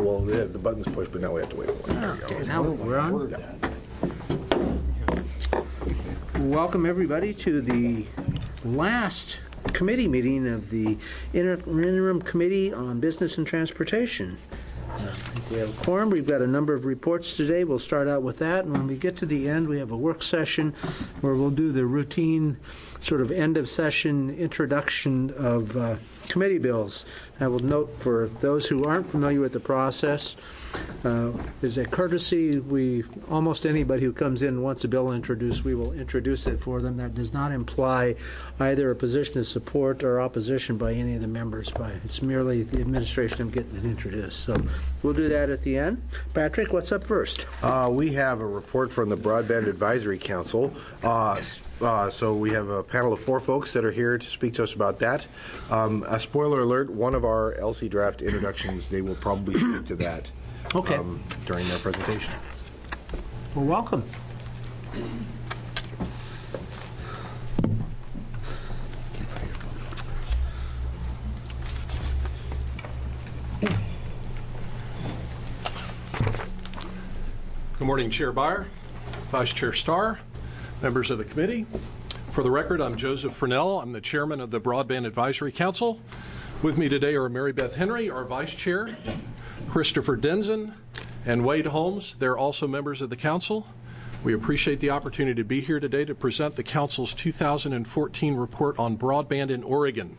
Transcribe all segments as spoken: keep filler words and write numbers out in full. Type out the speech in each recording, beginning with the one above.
well, the, the button's pushed, but now we have to wait for one. There Okay, you go. now we're on. Yeah. Welcome everybody to the last committee meeting of the Inter Interim Committee on Business and Transportation. Uh, we have a quorum. We've got a number of reports today. We'll start out with that, and when we get to the end, we have a work session where we'll do the routine sort of end of session introduction of uh, committee bills. I will note for those who aren't familiar with the process, uh, as a courtesy, we almost anybody who comes in wants a bill introduced, we will introduce it for them. That does not imply either a position of support or opposition by any of the members. By it's merely the administration of getting it introduced. So we'll do that at the end. Patrick, what's up first? Uh, we have a report from the Broadband Advisory Council. Uh, uh, so we have a panel of four folks that are here to speak to us about that. Um, a spoiler alert, one of our L C draft introductions, they will probably speak to that Okay. um, during their presentation. Well, welcome. Good morning, Chair Beyer, Vice Chair Starr, members of the committee. For the record, I'm Joseph Furnell. I'm the chairman of the Broadband Advisory Council. With me today are Mary Beth Henry, our vice chair, Christopher Denson, and Wade Holmes. They're also members of the council. We appreciate the opportunity to be here today to present the council's two thousand fourteen report on broadband in Oregon.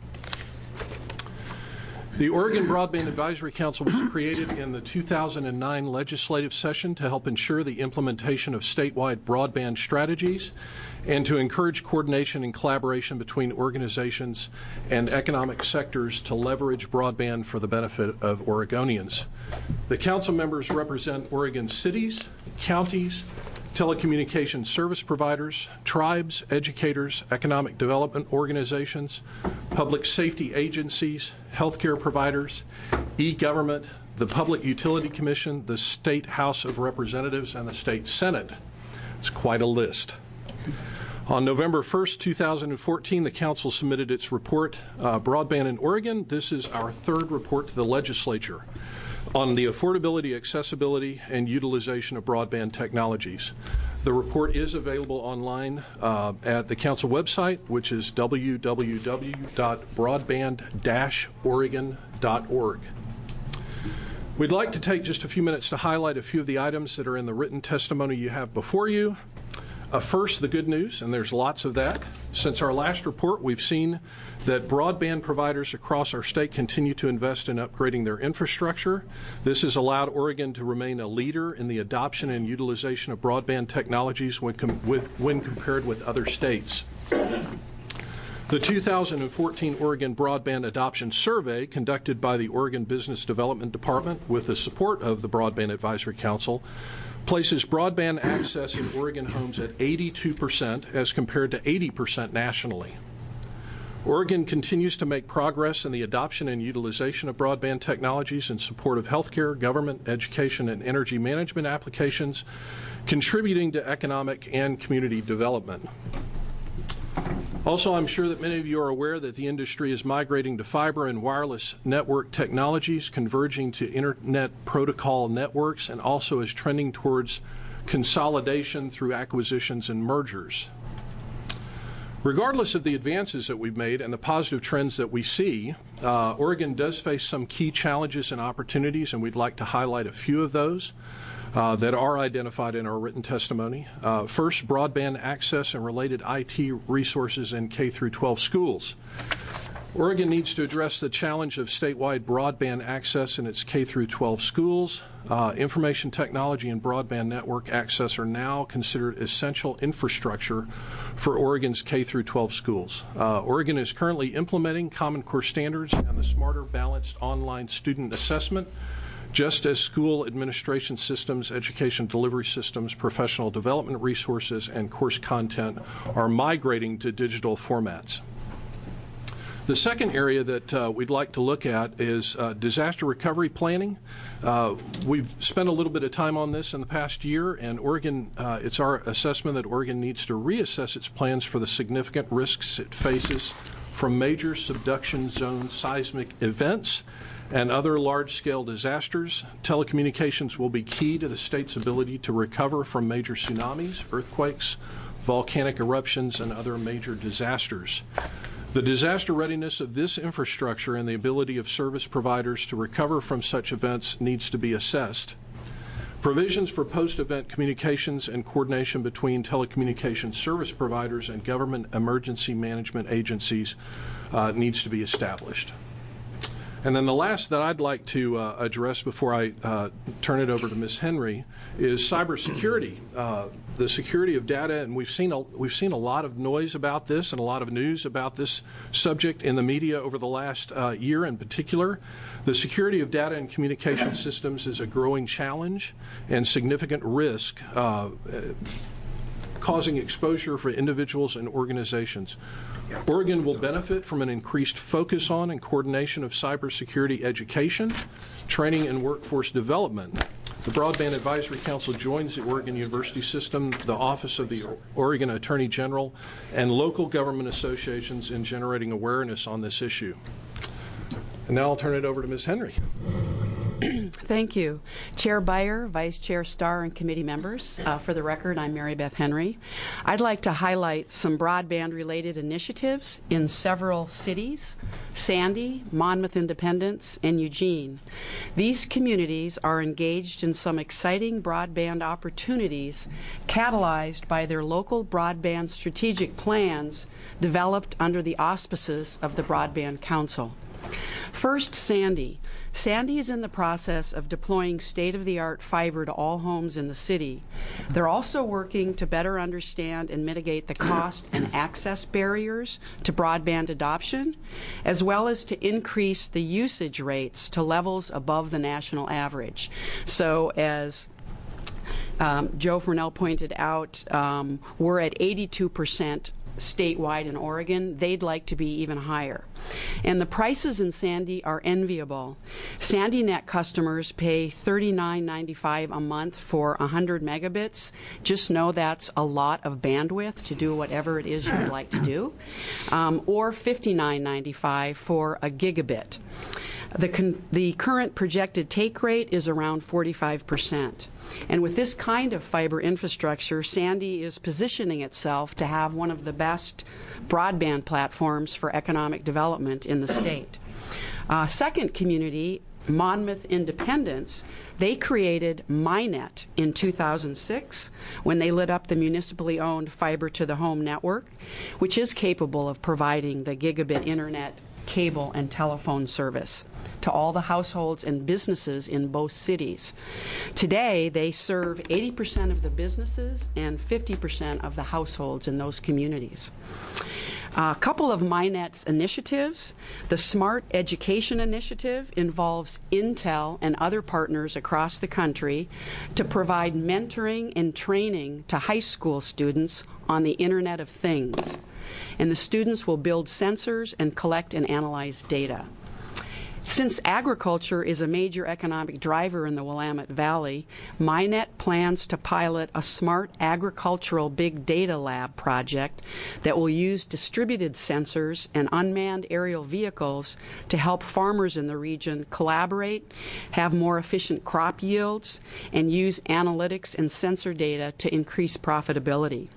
The Oregon Broadband Advisory Council was created in the two thousand nine legislative session to help ensure the implementation of statewide broadband strategies and to encourage coordination and collaboration between organizations and economic sectors to leverage broadband for the benefit of Oregonians. The council members represent Oregon cities, counties, telecommunications service providers, tribes, educators, economic development organizations, public safety agencies, healthcare providers, e-government, the Public Utility Commission, the State House of Representatives, and the State Senate. It's quite a list. On November first, two thousand fourteen, the council submitted its report, uh, Broadband in Oregon. This is our third report to the legislature on the affordability, accessibility, and utilization of broadband technologies. The report is available online uh, at the council website, which is w w w dot broadband dash oregon dot org. We'd like to take just a few minutes to highlight a few of the items that are in the written testimony you have before you. Uh, first, the good news, and there's lots of that. Since our last report, we've seen that broadband providers across our state continue to invest in upgrading their infrastructure. This has allowed Oregon to remain a leader in the adoption and utilization of broadband technologies when, com with, when compared with other states. The two thousand fourteen Oregon Broadband Adoption Survey, conducted by the Oregon Business Development Department with the support of the Broadband Advisory Council, places broadband access in Oregon homes at eighty-two percent as compared to eighty percent nationally. Oregon continues to make progress in the adoption and utilization of broadband technologies in support of healthcare, government, education, and energy management applications, contributing to economic and community development. Also, I'm sure that many of you are aware that the industry is migrating to fiber and wireless network technologies, converging to internet protocol networks, and also is trending towards consolidation through acquisitions and mergers. Regardless of the advances that we've made and the positive trends that we see, uh, Oregon does face some key challenges and opportunities, and we'd like to highlight a few of those Uh, that are identified in our written testimony. Uh, first, broadband access and related I T resources in K through twelve schools. Oregon needs to address the challenge of statewide broadband access in its K through twelve schools. Uh, information technology and broadband network access are now considered essential infrastructure for Oregon's K through twelve schools. Uh, Oregon is currently implementing Common Core standards and the Smarter Balanced Online Student Assessment, just as school administration systems, education delivery systems, professional development resources, and course content are migrating to digital formats. The second area that uh, we'd like to look at is uh, disaster recovery planning. Uh, we've spent a little bit of time on this in the past year, and Oregon, uh, it's our assessment that Oregon needs to reassess its plans for the significant risks it faces from major subduction zone seismic events and other large-scale disasters. Telecommunications will be key to the state's ability to recover from major tsunamis, earthquakes, volcanic eruptions, and other major disasters. The disaster readiness of this infrastructure and the ability of service providers to recover from such events needs to be assessed. Provisions for post-event communications and coordination between telecommunications service providers and government emergency management agencies uh, needs to be established. And then the last that I'd like to uh, address before I uh, turn it over to Miz Henry is cybersecurity, uh, the security of data. And we've seen a, we've seen a lot of noise about this and a lot of news about this subject in the media over the last uh, year in particular. The security of data and communication systems is a growing challenge and significant risk, uh, causing exposure for individuals and organizations. Oregon will benefit from an increased focus on and coordination of cybersecurity education, training, and workforce development. The Broadband Advisory Council joins the Oregon University System, the Office of the Oregon Attorney General, and local government associations in generating awareness on this issue. And now I'll turn it over to Miz Henry. Thank you. Chair Beyer, Vice Chair Starr, and committee members. Uh, for the record, I'm Mary Beth Henry. I'd like to highlight some broadband-related initiatives in several cities: Sandy, Monmouth Independence, and Eugene. These communities are engaged in some exciting broadband opportunities catalyzed by their local broadband strategic plans developed under the auspices of the Broadband Council. First, Sandy. Sandy is in the process of deploying state-of-the-art fiber to all homes in the city. They're also working to better understand and mitigate the cost and access barriers to broadband adoption, as well as to increase the usage rates to levels above the national average. So as um, Joe Furnell pointed out, um, we're at eighty-two percent statewide in Oregon. They'd like to be even higher. And the prices in Sandy are enviable. SandyNet customers pay thirty-nine ninety-five a month for one hundred megabits. Just know that's a lot of bandwidth to do whatever it is you'd like to do. Um, or fifty-nine ninety-five for a gigabit. The, con the current projected take rate is around forty-five percent. And with this kind of fiber infrastructure, Sandy is positioning itself to have one of the best broadband platforms for economic development in the state. Uh, second community, Monmouth Independence, they created MyNet in two thousand six when they lit up the municipally owned fiber to the home network, which is capable of providing the gigabit internet, cable, and telephone service to all the households and businesses in both cities. Today, they serve eighty percent of the businesses and fifty percent of the households in those communities. A couple of MyNet's initiatives. The Smart Education Initiative involves Intel and other partners across the country to provide mentoring and training to high school students on the Internet of Things. And the students will build sensors and collect and analyze data. Since agriculture is a major economic driver in the Willamette Valley, MyNet plans to pilot a smart agricultural big data lab project that will use distributed sensors and unmanned aerial vehicles to help farmers in the region collaborate, have more efficient crop yields, and use analytics and sensor data to increase profitability.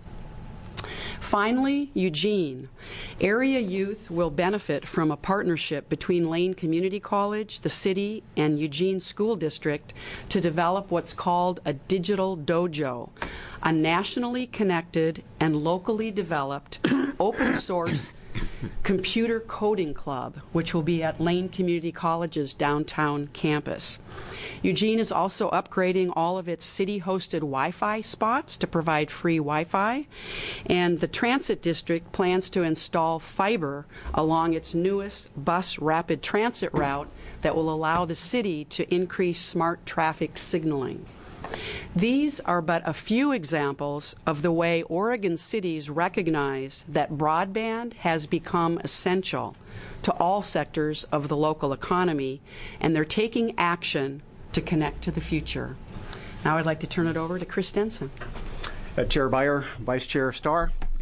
Finally, Eugene. Area youth will benefit from a partnership between Lane Community College, the city, and Eugene School District to develop what's called a digital dojo, a nationally connected and locally developed open source computer coding club, which will be at Lane Community College's downtown campus. Eugene is also upgrading all of its city-hosted Wi-Fi spots to provide free Wi-Fi, and the Transit District plans to install fiber along its newest bus rapid transit route that will allow the city to increase smart traffic signaling. These are but a few examples of the way Oregon cities recognize that broadband has become essential to all sectors of the local economy, and they're taking action to connect to the future. Now I'd like to turn it over to Chris Denson. Uh, Chair Beyer, Vice Chair Starr, and members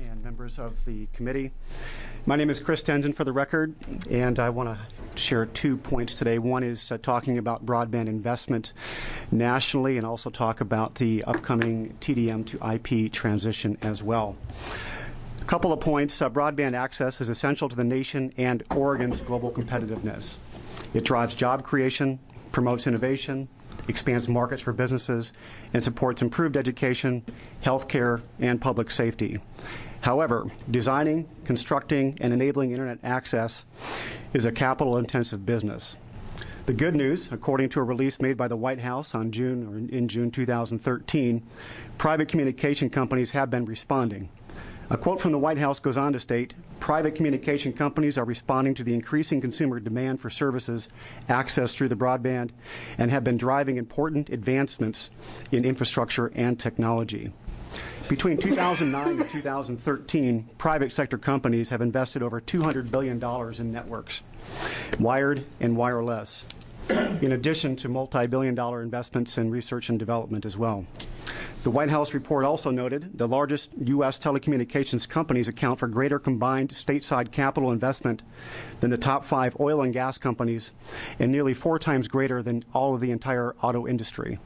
members of the committee. My name is Chris Tenzin, for the record, and I want to share two points today. One is uh, talking about broadband investment nationally, and also talk about the upcoming T D M to I P transition as well. A couple of points. Uh, broadband access is essential to the nation and Oregon's global competitiveness. It drives job creation, promotes innovation, expands markets for businesses, and supports improved education, health care, and public safety. However, designing, constructing, and enabling Internet access is a capital-intensive business. The good news, according to a release made by the White House on June or in June two thousand thirteen, private communication companies have been responding. A quote from the White House goes on to state, private communication companies are responding to the increasing consumer demand for services accessed through the broadband and have been driving important advancements in infrastructure and technology. Between two thousand nine and two thousand thirteen, private sector companies have invested over two hundred billion dollars in networks, wired and wireless, in addition to multi-billion dollar investments in research and development as well. The White House report also noted the largest U S telecommunications companies account for greater combined stateside capital investment than the top five oil and gas companies, and nearly four times greater than all of the entire auto industry.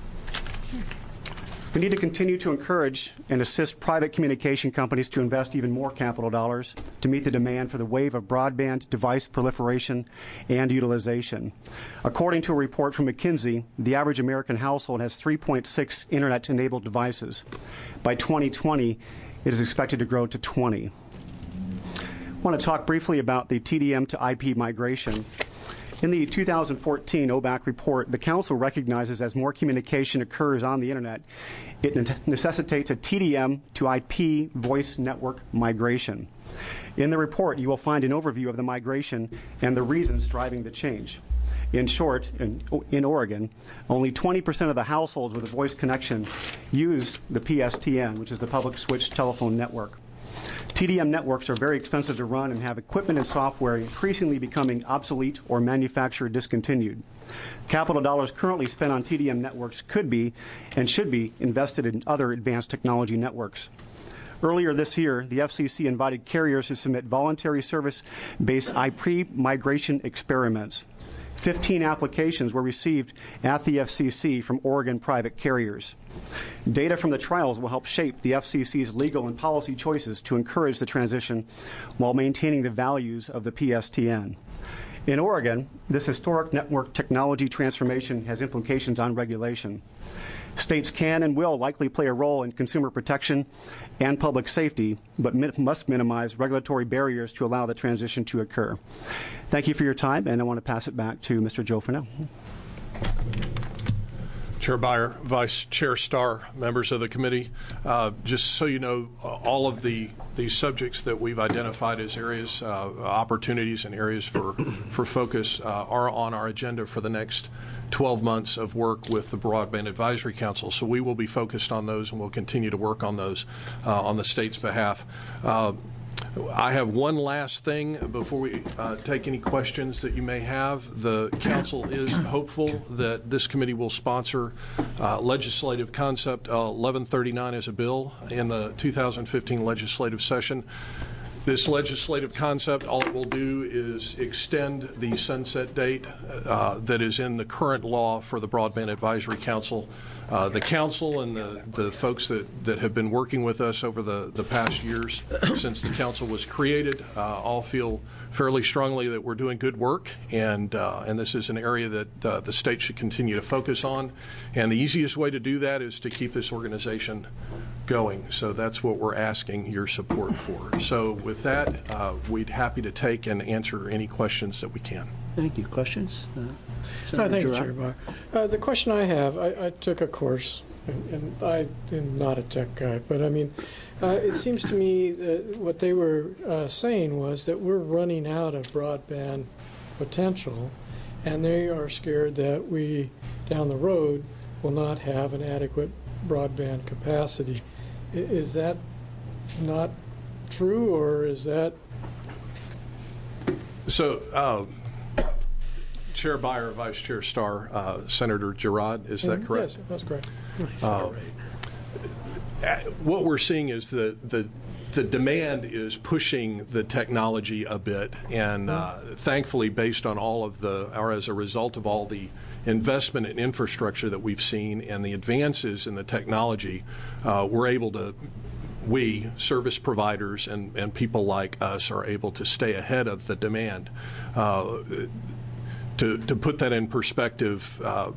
We need to continue to encourage and assist private communication companies to invest even more capital dollars to meet the demand for the wave of broadband device proliferation and utilization. According to a report from McKinsey, the average American household has three point six Internet-enabled devices. By twenty twenty, it is expected to grow to twenty. I want to talk briefly about the T D M to I P migration. In the two thousand fourteen O B A C report, the Council recognizes as more communication occurs on the Internet, it necessitates a T D M to I P voice network migration. In the report, you will find an overview of the migration and the reasons driving the change. In short, in, in Oregon, only twenty percent of the households with a voice connection use the P S T N, which is the Public Switched Telephone Network. T D M networks are very expensive to run and have equipment and software increasingly becoming obsolete or manufacturer discontinued. Capital dollars currently spent on T D M networks could be and should be invested in other advanced technology networks. Earlier this year, the F C C invited carriers to submit voluntary service-based I P migration experiments. Fifteen applications were received at the F C C from Oregon private carriers. Data from the trials will help shape the F C C's legal and policy choices to encourage the transition while maintaining the values of the P S T N. In Oregon, this historic network technology transformation has implications on regulation. States can and will likely play a role in consumer protection and public safety, but mi- must minimize regulatory barriers to allow the transition to occur. Thank you for your time, and I want to pass it back to Mister Joe Furnell. Chair Beyer, Vice Chair Starr, members of the committee, uh, just so you know, uh, all of the these subjects that we've identified as areas, uh, opportunities and areas for, for focus uh, are on our agenda for the next twelve months of work with the Broadband Advisory Council. So we will be focused on those, and we'll continue to work on those uh, on the state's behalf. Uh, I have one last thing before we uh, take any questions that you may have. The council is hopeful that this committee will sponsor uh, legislative concept uh, eleven thirty-nine as a bill in the two thousand fifteen legislative session. This legislative concept, all it will do is extend the sunset date uh, that is in the current law for the Broadband Advisory Council. Uh, the council and the, the folks that, that have been working with us over the, the past years since the council was created uh, all feel fairly strongly that we're doing good work, and uh, and this is an area that uh, the state should continue to focus on. And the easiest way to do that is to keep this organization going. So that's what we're asking your support for. So with that, uh, we'd happy to take and answer any questions that we can. Thank you. Questions? Uh, Uh, thank you, Gerard? Chair Barr. Uh, the question I have, I, I took a course, and, and I am not a tech guy, but I mean, uh, it seems to me that what they were uh, saying was that we're running out of broadband potential, and they are scared that we, down the road, will not have an adequate broadband capacity. I, is that not true, or is that... So, uh, Chair Beyer, Vice Chair Starr, uh, Senator Girard, is that correct? Yes, that's correct. Uh, what we're seeing is the, the the demand is pushing the technology a bit, and uh, thankfully, based on all of the, or as a result of all the investment in infrastructure that we've seen and the advances in the technology, uh, we're able to, we, service providers and, and people like us, are able to stay ahead of the demand. Uh, to, to put that in perspective, uh,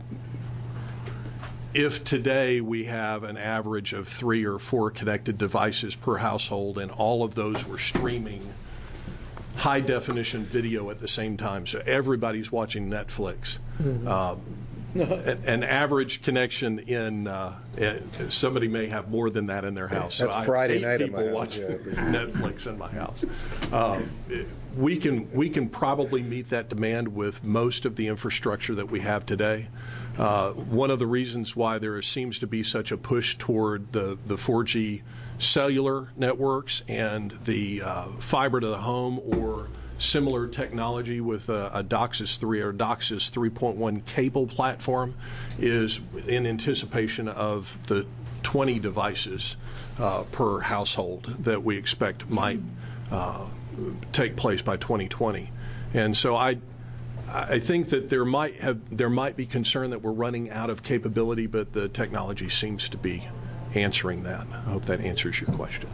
if today we have an average of three or four connected devices per household, and all of those were streaming high-definition video at the same time, so everybody's watching Netflix. Mm-hmm. um, an, an average connection in uh, somebody may have more than that in their house. That's so Friday I have eight night people at my house. watching Yeah. Netflix in my house. Um, we can we can probably meet that demand with most of the infrastructure that we have today. Uh, one of the reasons why there seems to be such a push toward the, the four G cellular networks and the uh, fiber to the home or similar technology with a, a DOCSIS three or DOCSIS three point one cable platform is in anticipation of the twenty devices uh, per household that we expect might uh, take place by twenty twenty. And so I I think that there might have there might be concern that we're running out of capability, but the technology seems to be answering that. I hope that answers your question.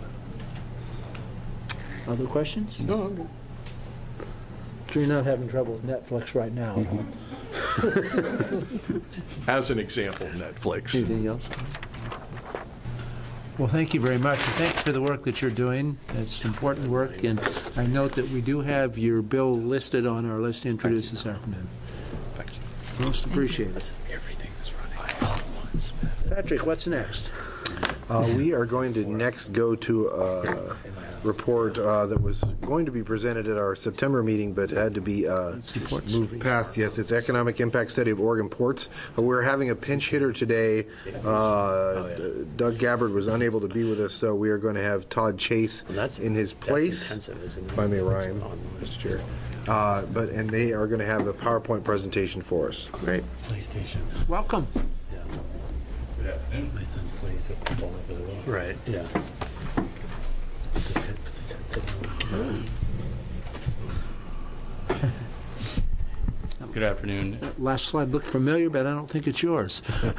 Other questions? No, I'm good. So you're not having trouble with Netflix right now? Mm-hmm. As an example, Netflix. Anything else? Well, thank you very much, and thanks for the work that you're doing. It's important work, and I note that we do have your bill listed on our list to introduce this afternoon. Thank you. Most appreciated. Everything is running all at once. Patrick, what's next? Uh, we are going to next go to a report uh, that was going to be presented at our September meeting, but had to be uh, moved past. Yes, it's Economic Impact Study of Oregon Ports. Uh, we're having a pinch hitter today. Uh, Doug Gabbard was unable to be with us, so we are going to have Todd Chase that's, in his place. That's intensive, isn't it? If I may rhyme, Mister Chair. Uh, but and they are going to have a PowerPoint presentation for us. Great. PlayStation. Welcome. Yeah. Good afternoon. My son plays with the ball over the wall. Right. Yeah. Good afternoon. That last slide looked familiar, but I don't think it's yours.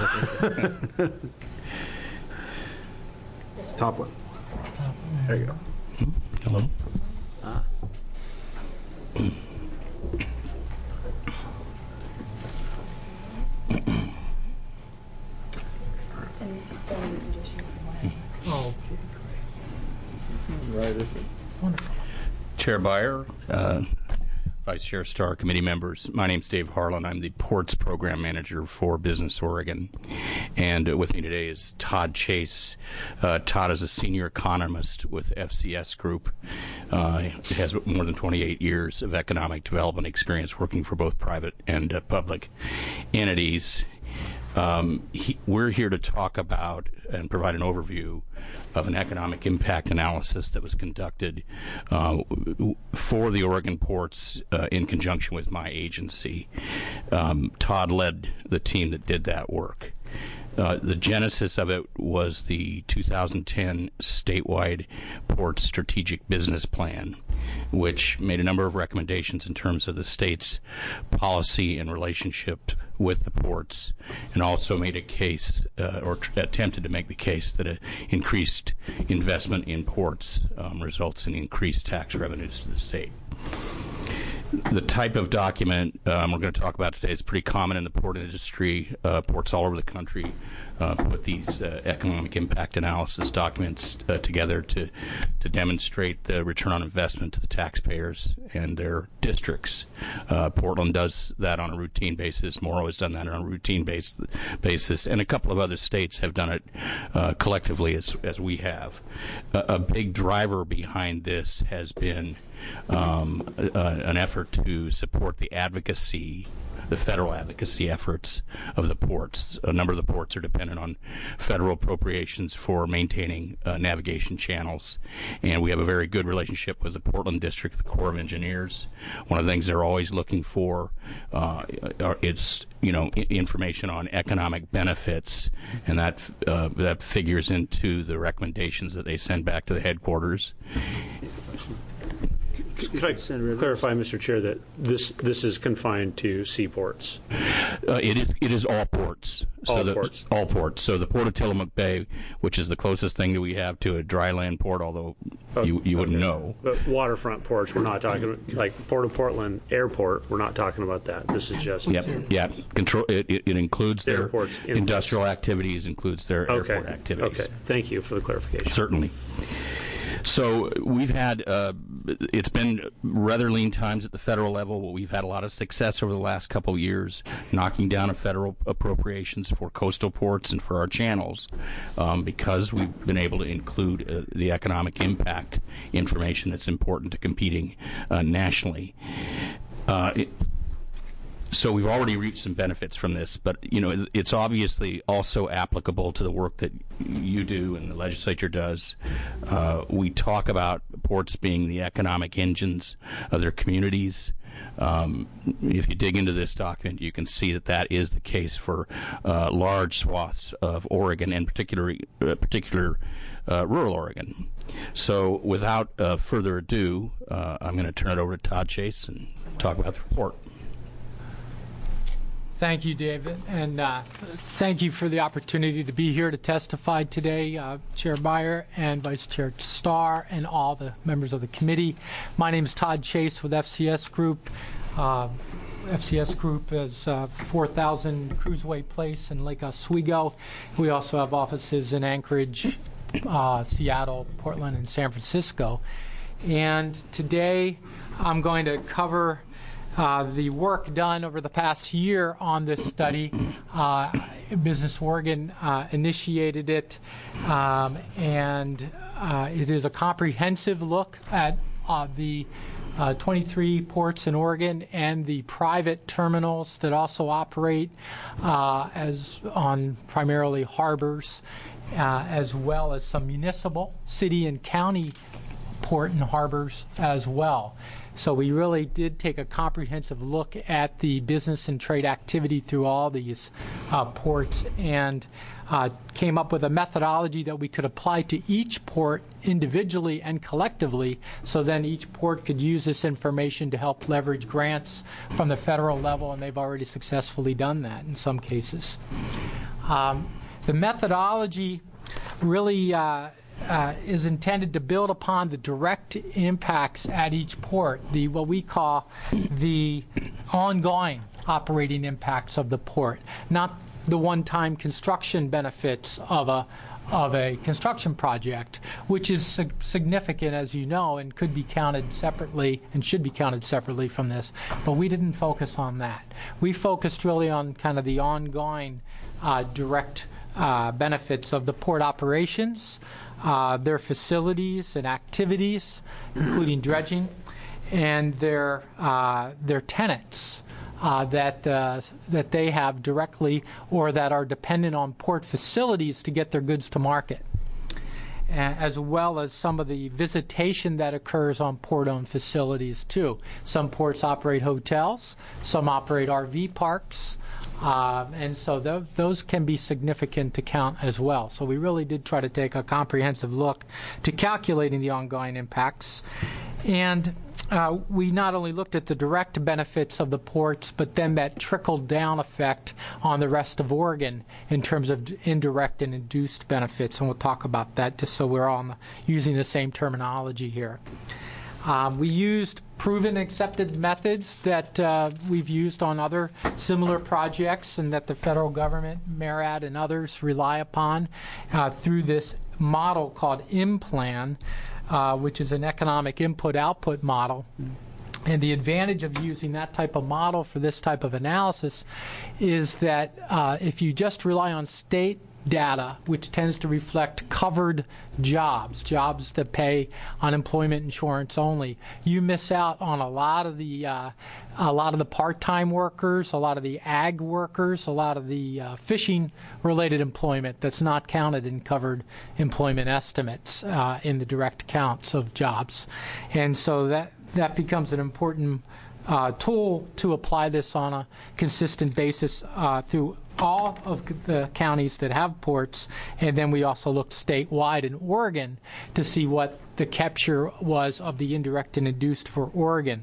Top one. There you go. Hmm? Hello. Ah. Oh, Right. Chair Beyer, uh, Vice Chair Starr, committee members. My name's Dave Harlan. I'm the Ports Program Manager for Business Oregon. And uh, with me today is Todd Chase. Uh, Todd is a senior economist with F C S Group. Uh, he has more than twenty-eight years of economic development experience working for both private and uh, public entities. Um, he, we're here to talk about and provide an overview of an economic impact analysis that was conducted uh, for the Oregon ports uh, in conjunction with my agency. Um, Todd led the team that did that work. Uh, the genesis of it was the two thousand ten statewide Port Strategic Business Plan, which made a number of recommendations in terms of the state's policy and relationship with the ports, and also made a case, uh, or tr- attempted to make the case that a increased investment in ports um, results in increased tax revenues to the state. The type of document um, we're going to talk about today is pretty common in the port industry. Uh, ports all over the country uh, put these uh, economic impact analysis documents uh, together to to demonstrate the return on investment to the taxpayers and their districts. Uh, Portland does that on a routine basis. Morrow has done that on a routine base, basis, and a couple of other states have done it uh, collectively as as we have. A, a big driver behind this has been um, uh, an effort to support the advocacy, the federal advocacy efforts of the ports. A number of the ports are dependent on federal appropriations for maintaining uh, navigation channels, and we have a very good relationship with the Portland District, the Corps of Engineers. One of the things they're always looking for uh, are, it's you know I- information on economic benefits, and that uh, that figures into the recommendations that they send back to the headquarters. Could I clarify, Mister Chair, that this this is confined to seaports? Uh, it is it is all ports. So All the, ports. All ports. So the Port of Tillamook Bay, which is the closest thing that we have to a dry land port, although you you wouldn't Okay. know. But waterfront ports, we're not talking, like Port of Portland Airport, we're not talking about that. This is just... Yep. Yeah. Control. It, it, it includes their Airports in- industrial activities, includes their Okay. airport activities. Okay. Thank you for the clarification. Certainly. So we've had, uh, it's been rather lean times at the federal level. We've had a lot of success over the last couple of years knocking down a federal appropriations for coastal ports and for our channels um, because we've been able to include uh, the economic impact information that's important to competing uh, nationally. Uh, it, So we've already reaped some benefits from this, but you know it's obviously also applicable to the work that you do and the legislature does. Uh, we talk about ports being the economic engines of their communities. Um, if you dig into this document, you can see that that is the case for uh, large swaths of Oregon, and particularly uh, particular uh, rural Oregon. So without uh, further ado, uh, I'm going to turn it over to Todd Chase and talk about the report. Thank you, David, and uh, thank you for the opportunity to be here to testify today, uh, Chair Beyer and Vice Chair Starr and all the members of the committee. My name is Todd Chase with F C S Group. Uh, F C S Group is uh, four thousand Cruiseway Place in Lake Oswego. We also have offices in Anchorage, uh, Seattle, Portland, and San Francisco. And today I'm going to cover Uh, the work done over the past year on this study. Uh, Business Oregon uh, initiated it, um, and uh, it is a comprehensive look at uh, the uh, twenty-three ports in Oregon and the private terminals that also operate uh, as on primarily harbors, uh, as well as some municipal, city and county port and harbors as well. So we really did take a comprehensive look at the business and trade activity through all these uh, ports and uh, came up with a methodology that we could apply to each port individually and collectively, so then each port could use this information to help leverage grants from the federal level, and they've already successfully done that in some cases. Um, the methodology really uh, Uh, is intended to build upon the direct impacts at each port, the what we call the ongoing operating impacts of the port, not the one-time construction benefits of a of a construction project, which is sig- significant, as you know, and could be counted separately and should be counted separately from this. But we didn't focus on that. We focused really on kind of the ongoing uh, direct uh, benefits of the port operations, Uh, their facilities and activities, including dredging, and their uh, their tenants uh, that uh, that they have directly or that are dependent on port facilities to get their goods to market, a- as well as some of the visitation that occurs on port-owned facilities too. Some ports operate hotels, some operate R V parks. Uh, and so th- those can be significant to count as well. So we really did try to take a comprehensive look to calculating the ongoing impacts. And uh, we not only looked at the direct benefits of the ports, but then that trickle-down effect on the rest of Oregon in terms of d- indirect and induced benefits. And we'll talk about that just so we're all on the, using the same terminology here. Um, we used proven accepted methods that uh, we've used on other similar projects and that the federal government, MARAD, and others rely upon uh, through this model called IMPLAN, uh, which is an economic input-output model. And the advantage of using that type of model for this type of analysis is that uh, if you just rely on state data, which tends to reflect covered jobs, jobs that pay unemployment insurance only, you miss out on a lot of the uh, a lot of the part-time workers, a lot of the ag workers, a lot of the uh, fishing-related employment that's not counted in covered employment estimates uh, in the direct counts of jobs, and so that that becomes an important uh, tool to apply this on a consistent basis uh, through all of the counties that have ports, and then we also looked statewide in Oregon to see what the capture was of the indirect and induced for Oregon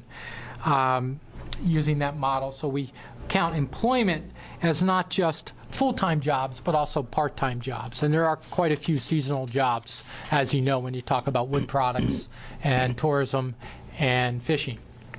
um, using that model. So we count employment as not just full-time jobs, but also part-time jobs. And there are quite a few seasonal jobs, as you know, when you talk about wood products and tourism and fishing.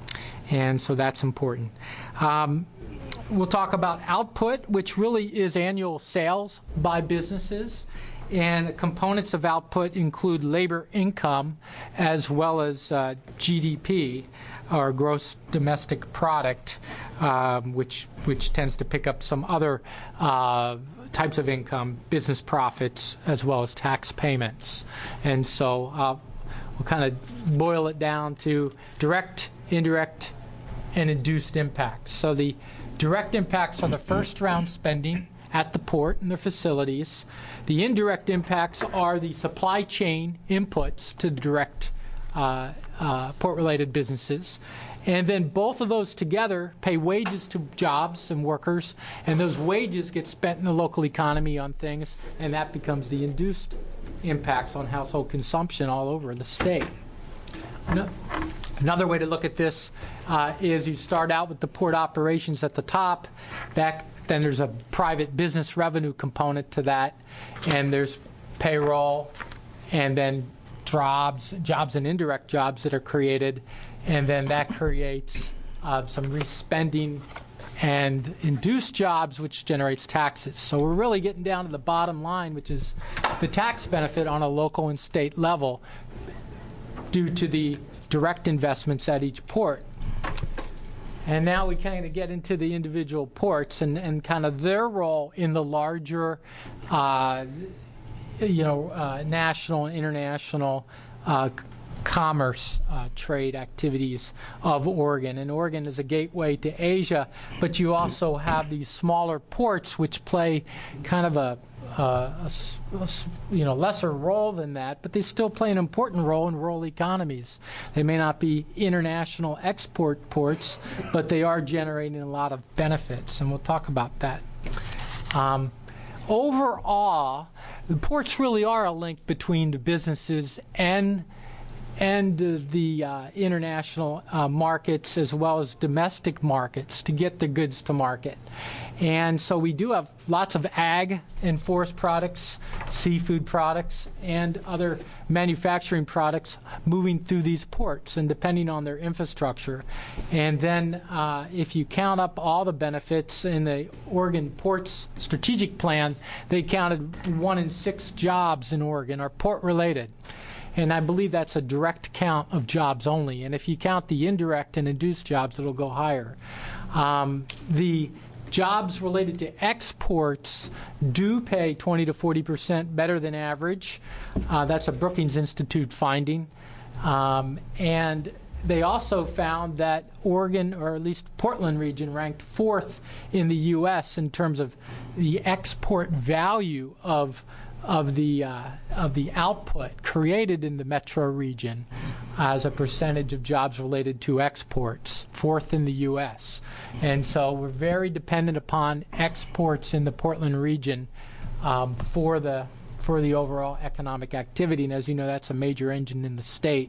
And so that's important. Um, We'll talk about output, which really is annual sales by businesses. And components of output include labor income as well as uh, G D P, or gross domestic product, um, which, which tends to pick up some other uh, types of income, business profits, as well as tax payments. And so uh, we'll kind of boil it down to direct, indirect, and induced impacts. So the direct impacts are the first round spending at the port and their facilities. The indirect impacts are the supply chain inputs to direct uh, uh, port-related businesses. And then both of those together pay wages to jobs and workers, and those wages get spent in the local economy on things, and that becomes the induced impacts on household consumption all over the state. No. Another way to look at this uh, is you start out with the port operations at the top. Back then there's a private business revenue component to that, and there's payroll, and then jobs, jobs and indirect jobs that are created, and then that creates uh, some re-spending and induced jobs, which generates taxes. So we're really getting down to the bottom line, which is the tax benefit on a local and state level due to the direct investments at each port. And now we kind of get into the individual ports and, and kind of their role in the larger, uh, you know, uh, national and international uh, commerce uh, trade activities of Oregon. And Oregon is a gateway to Asia, but you also have these smaller ports which play kind of a Uh, a, a, you know, lesser role than that, but they still play an important role in rural economies. They may not be international export ports, but they are generating a lot of benefits, and we'll talk about that. Um, overall, the ports really are a link between the businesses and and uh, the uh, international uh, markets as well as domestic markets to get the goods to market. And so we do have lots of ag and forest products, seafood products, and other manufacturing products moving through these ports, and depending on their infrastructure. And then uh, if you count up all the benefits in the Oregon Ports Strategic Plan, they counted one in six jobs in Oregon are port-related. And I believe that's a direct count of jobs only. And if you count the indirect and induced jobs, it'll go higher. Um, the jobs related to exports do pay twenty to forty percent better than average. Uh, that's a Brookings Institute finding. Um, and they also found that Oregon, or at least Portland region, ranked fourth in the U S in terms of the export value of of the uh, of the output created in the metro region as a percentage of jobs related to exports, fourth in the U S. And so we're very dependent upon exports in the Portland region um, for the for the overall economic activity. And as you know, that's a major engine in the state.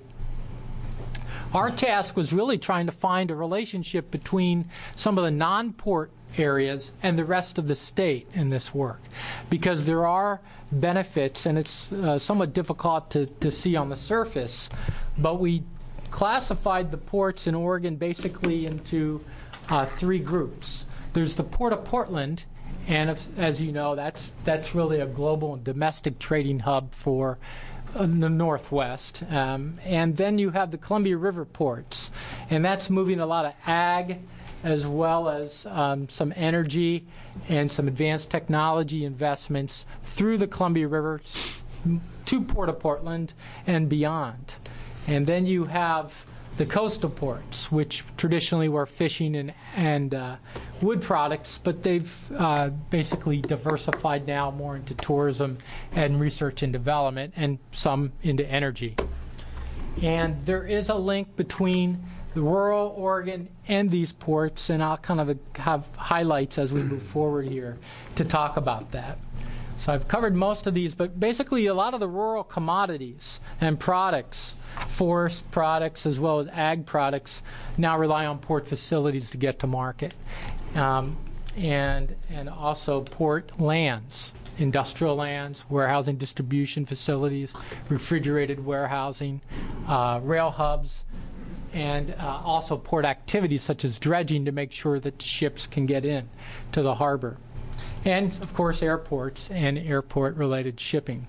Our task was really trying to find a relationship between some of the non-port areas and the rest of the state in this work, because there are benefits, and it's uh, somewhat difficult to, to see on the surface, but we classified the ports in Oregon basically into uh, three groups. There's the Port of Portland, and if, as you know, that's that's really a global and domestic trading hub for uh, the Northwest. Um, and then you have the Columbia River ports, and that's moving a lot of ag as well as um, some energy and some advanced technology investments through the Columbia River to Port of Portland and beyond. And then you have the coastal ports, which traditionally were fishing and, and uh, wood products, but they've uh, basically diversified now more into tourism and research and development, and some into energy. And there is a link between the rural Oregon and these ports, and I'll kind of have highlights as we move forward here to talk about that. So I've covered most of these, but basically a lot of the rural commodities and products, forest products as well as ag products, now rely on port facilities to get to market. Um, and, and also port lands, industrial lands, warehousing distribution facilities, refrigerated warehousing, uh, rail hubs, and uh, also port activities such as dredging to make sure that ships can get in to the harbor. And, of course, airports and airport-related shipping.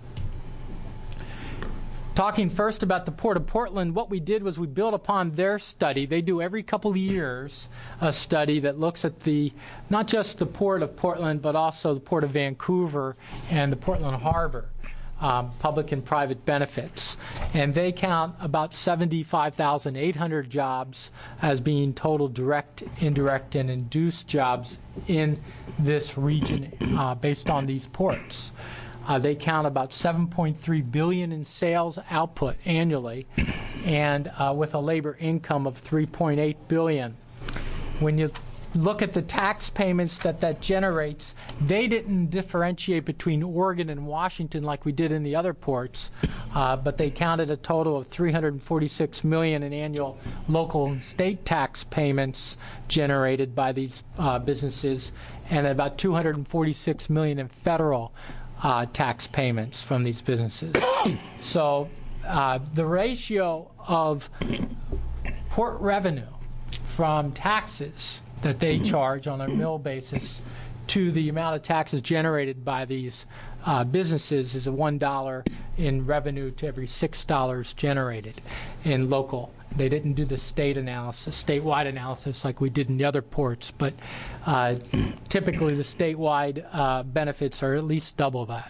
Talking first about the Port of Portland, what we did was we built upon their study. They do every couple of years a study that looks at the not just the Port of Portland, but also the Port of Vancouver and the Portland Harbor, um, public and private benefits. And they count about seventy-five thousand eight hundred jobs as being total direct, indirect, and induced jobs in this region uh, based on these ports. Uh, they count about seven point three billion dollars in sales output annually, and uh, with a labor income of three point eight billion dollars. When you look at the tax payments that that generates, they didn't differentiate between Oregon and Washington like we did in the other ports, uh, but they counted a total of three hundred forty-six million dollars in annual local and state tax payments generated by these uh, businesses, and about two hundred forty-six million dollars in federal uh, tax payments from these businesses. So uh, the ratio of port revenue from taxes that they charge on a mill basis to the amount of taxes generated by these uh, businesses is a one dollar in revenue to every six dollars generated in local. They didn't do the state analysis, statewide analysis like we did in the other ports, but uh, typically the statewide uh, benefits are at least double that.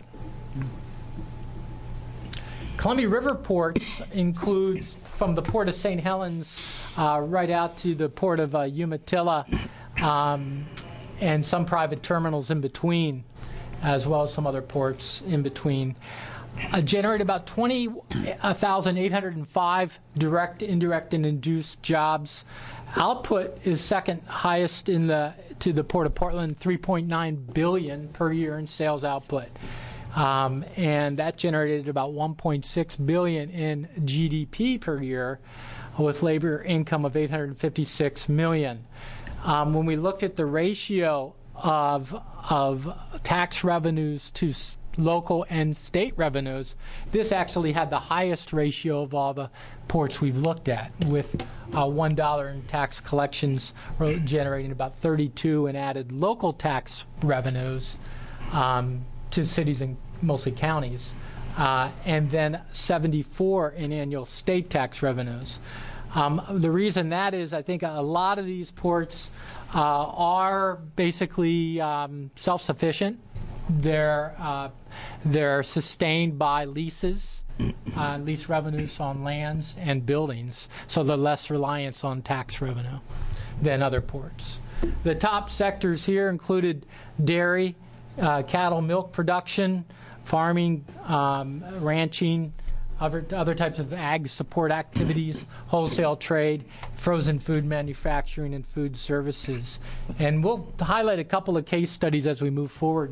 Columbia River ports includes from the Port of Saint Helens uh, right out to the Port of uh, Umatilla, um, and some private terminals in between, as well as some other ports in between. Uh, generate about twenty thousand eight hundred five direct, indirect, and induced jobs. Output is second highest in the to the Port of Portland, three point nine billion dollars per year in sales output. Um, and that generated about one point six billion dollars in G D P per year, with labor income of eight hundred fifty-six million dollars. Um, when we looked at the ratio of of tax revenues to s- local and state revenues, this actually had the highest ratio of all the ports we've looked at, with uh, one dollar in tax collections generating about thirty-two in added local tax revenues um, to cities and mostly counties, uh, and then seventy-four in annual state tax revenues. Um, the reason that is, I think a lot of these ports uh, are basically um, self-sufficient. They're uh, they're sustained by leases, uh, lease revenues on lands and buildings, so they're less reliance on tax revenue than other ports. The top sectors here included dairy, uh, cattle, milk production, farming, um, ranching, other, other types of ag support activities, wholesale trade, frozen food manufacturing, and food services. And we'll highlight a couple of case studies as we move forward.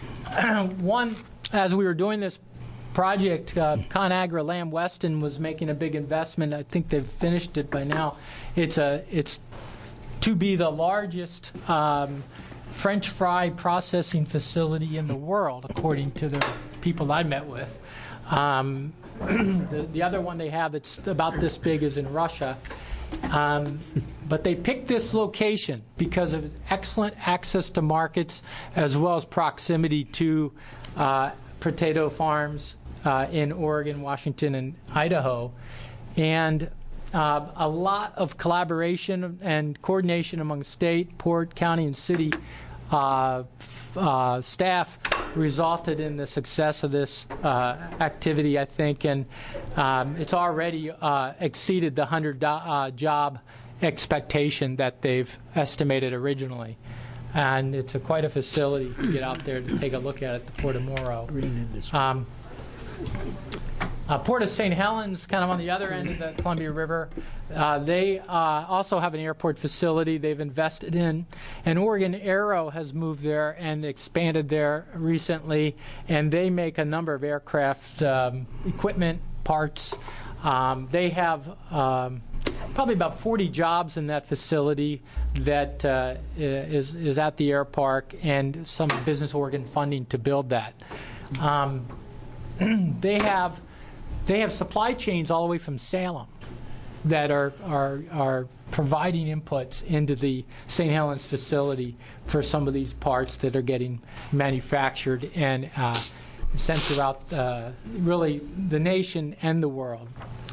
One, as we were doing this project, uh, ConAgra Lamb Weston was making a big investment. I think they've finished it by now. It's a it's to be the largest um, French fry processing facility in the world, according to the people I met with. Um, the, the other one they have that's about this big is in Russia. Um, but they picked this location because of excellent access to markets as well as proximity to uh, potato farms uh, in Oregon, Washington, and Idaho. And uh, a lot of collaboration and coordination among state, port, county, and city uh, uh, staff resulted in the success of this uh, activity, I think, and um, it's already uh, exceeded the one hundred uh, job expectation that they've estimated originally. And it's a, quite a facility to get out there to take a look at at the Port of Morrow. Um, uh, Port of Saint Helens, kind of on the other end of the Columbia River, uh, they uh, also have an airport facility they've invested in. And Oregon Aero has moved there and expanded there recently, and they make a number of aircraft um, equipment, parts. Um, they have um, probably about forty jobs in that facility that uh, is, is at the air park, and some Business Oregon funding to build that. Um, they have they have supply chains all the way from Salem that are are are providing inputs into the Saint Helens facility for some of these parts that are getting manufactured and uh, sent throughout uh, really the nation and the world.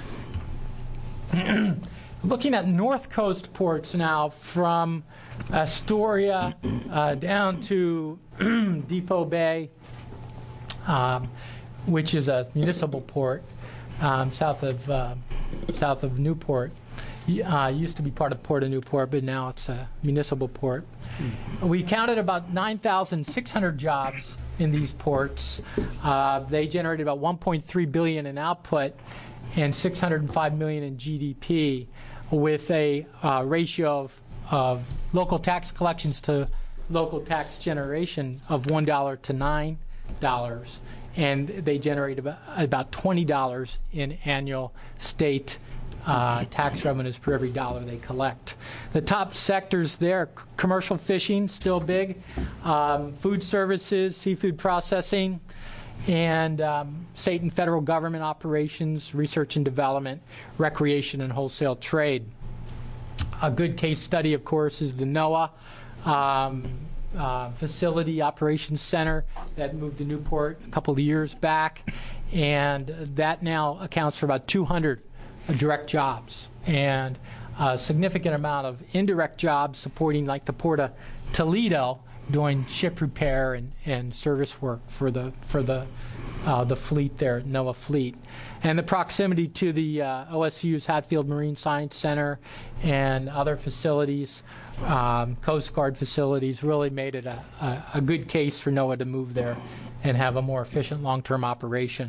Looking at North Coast ports now, from Astoria uh, down to Depot Bay, um, which is a municipal port um, south of uh, south of Newport. Uh, used to be part of Port of Newport, but now it's a municipal port. Mm. We counted about nine thousand six hundred jobs in these ports. Uh, they generated about one point three billion dollars in output and six hundred five million dollars in G D P, with a uh, ratio of, of local tax collections to local tax generation of one dollar to nine dollars. And they generate about, about twenty dollars in annual state uh, tax revenues per every dollar they collect. The top sectors there: c- commercial fishing, still big, um, food services, seafood processing, and um, state and federal government operations, research and development, recreation, and wholesale trade. A good case study, of course, is the NOAA um, uh, Facility Operations Center that moved to Newport a couple of years back, and that now accounts for about two hundred direct jobs and a significant amount of indirect jobs supporting, like the Port of Toledo, doing ship repair and, and service work for the for the uh, the fleet there, NOAA fleet. And the proximity to the uh, O S U's Hatfield Marine Science Center and other facilities, um, Coast Guard facilities, really made it a, a, a good case for NOAA to move there and have a more efficient long-term operation.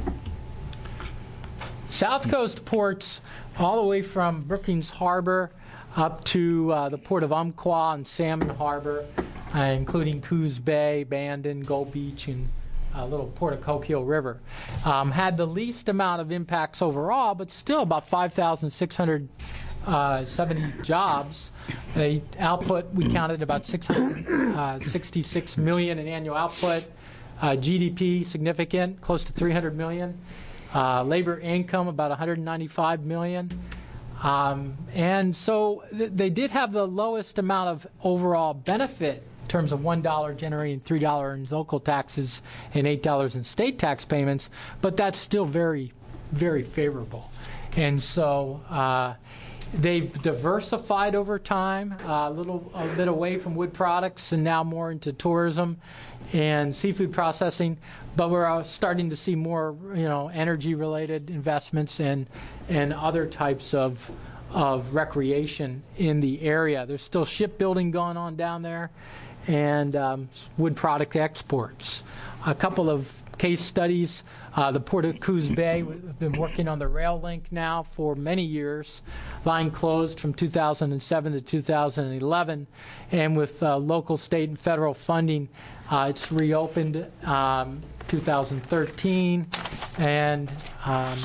South Coast ports, all the way from Brookings Harbor up to uh, the Port of Umpqua and Salmon Harbor, uh, including Coos Bay, Bandon, Gold Beach, and a uh, little Port of Coquille River, um, had the least amount of impacts overall, but still about five thousand six hundred seventy jobs. The output, we counted about six hundred sixty-six million in annual output. Uh, G D P, significant, close to three hundred million. Uh, labor income, about one hundred ninety-five million. Um, and so th- they did have the lowest amount of overall benefit in terms of one dollar generating three dollars in local taxes and eight dollars in state tax payments, but that's still very, very favorable. And so uh, they've diversified over time, uh, a little a bit away from wood products and now more into tourism and seafood processing, but we're uh, starting to see more, you know, energy-related investments and and other types of of recreation in the area. There's still shipbuilding going on down there, and um, wood product exports. A couple of case studies. Uh, the Port of Coos Bay, we've been working on the rail link now for many years. Line closed from two thousand seven to two thousand eleven, and with uh, local, state, and federal funding, uh, it's reopened um, two thousand thirteen, and um,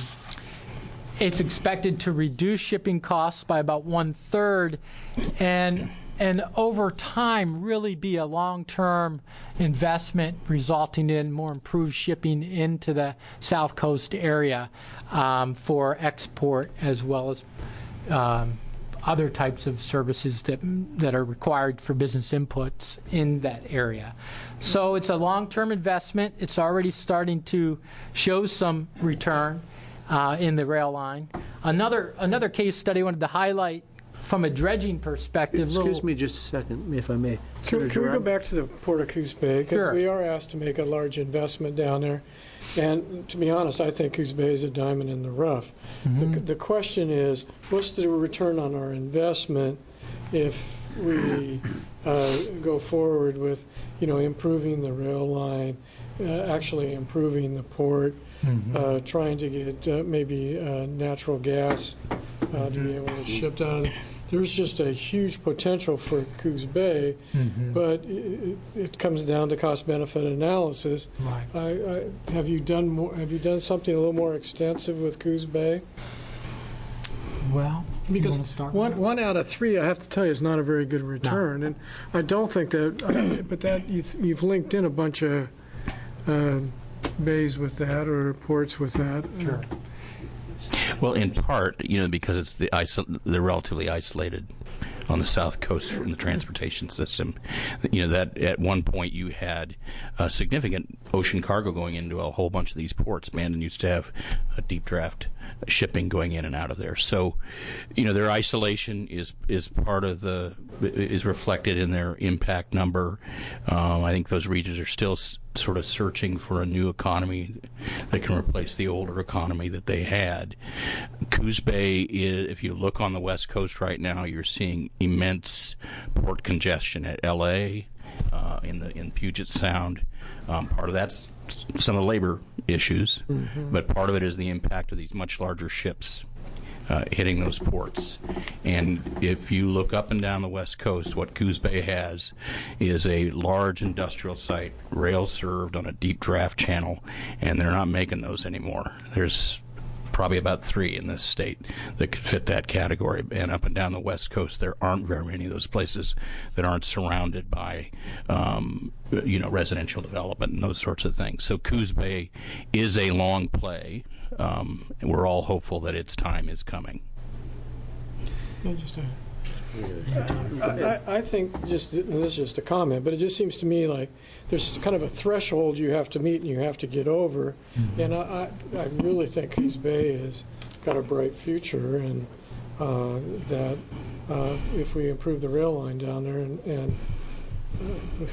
it's expected to reduce shipping costs by about one-third, and and over time really be a long-term investment resulting in more improved shipping into the South Coast area um, for export, as well as um, other types of services that that are required for business inputs in that area. So it's a long-term investment. It's already starting to show some return. uh, in the rail line. Another another case study I wanted to highlight from a dredging perspective. Excuse little, me just a second, if I may. Can, can we go back to the Port of Coos Bay? Because Sure. we are asked to make a large investment down there. And to be honest, I think Coos Bay is a diamond in the rough. Mm-hmm. The, the question is, what's the return on our investment if we uh, go forward with, you know, improving the rail line, uh, actually improving the port, Mm-hmm. uh, trying to get uh, maybe uh, natural gas uh, to be able to ship out. There's just a huge potential for Coos Bay, Mhm. but it, it comes down to cost-benefit analysis. Right. I, I, have you done more? Have you done something a little more extensive with Coos Bay? Well, you Because wanna start one with one out of three, I have to tell you, is not a very good return, and I don't think that. I, but that you, you've linked in a bunch of uh, bays with that or ports with that. that? Sure. Well, in part, you know, because it's the iso- they're relatively isolated on the south coast from the transportation system. You know, that at one point you had uh, significant ocean cargo going into a whole bunch of these ports. Bandon used to have a deep draft shipping going in and out of there. So, you know, their isolation is is part of the is reflected in their impact number. Um, I think those regions are still s- sort of searching for a new economy that can replace the older economy that they had. Coos Bay is, if you look on the west coast right now, you're seeing immense port congestion at L A, uh, in the in Puget Sound. Um, part of that's some of the labor issues, mm-hmm. but part of it is the impact of these much larger ships uh, hitting those ports. And if you look up and down the west coast, what Coos Bay has is a large industrial site, rail served on a deep draft channel, and they're not making those anymore. There's probably about three in this state that could fit that category. And up and down the west coast, there aren't very many of those places that aren't surrounded by, um, you know, residential development and those sorts of things. So Coos Bay is a long play. Um, and we're all hopeful that its time is coming. Yeah, just a, I, I think just and this is just a comment, but it just seems to me like there's kind of a threshold you have to meet and you have to get over, mm-hmm. and I, I, I really think Coos Bay has got a bright future, and uh, that uh, if we improve the rail line down there, and, and uh,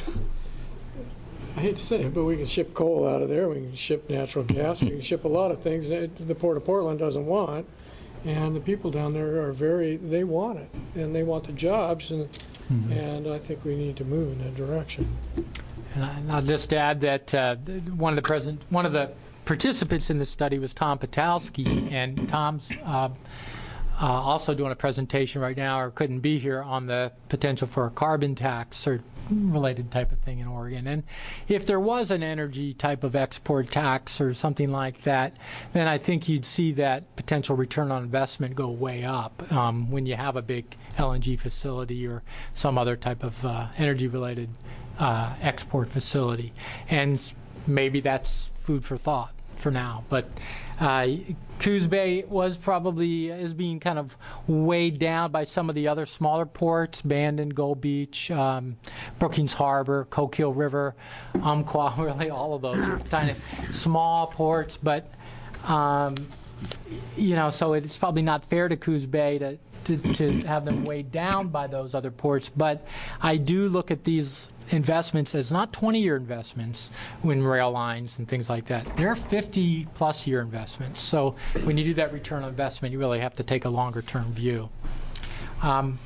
I hate to say it, but we can ship coal out of there, we can ship natural gas, we can ship a lot of things that the Port of Portland doesn't want. And the people down there are very, they want it, and they want the jobs, and mm-hmm. and I think we need to move in that direction. And I'll just add that uh, one of the present, one of the participants in this study was Tom Patalski, and Tom's uh, uh, also doing a presentation right now, or couldn't be here, on the potential for a carbon tax or related type of thing in Oregon. And if there was an energy type of export tax or something like that, then I think you'd see that potential return on investment go way up um, when you have a big L N G facility or some other type of uh, energy-related uh, export facility. And maybe that's food for thought for now. But uh, Coos Bay was probably is being kind of weighed down by some of the other smaller ports, Bandon, Gold Beach, um, Brookings Harbor, Coquille River, Umpqua, really all of those are kind of small ports. But, um, you know, so it's probably not fair to Coos Bay to, to, to have them weighed down by those other ports. But I do look at these investments as not twenty-year investments when rail lines and things like that. They're fifty-plus year investments. So when you do that return on investment, you really have to take a longer-term view. Um,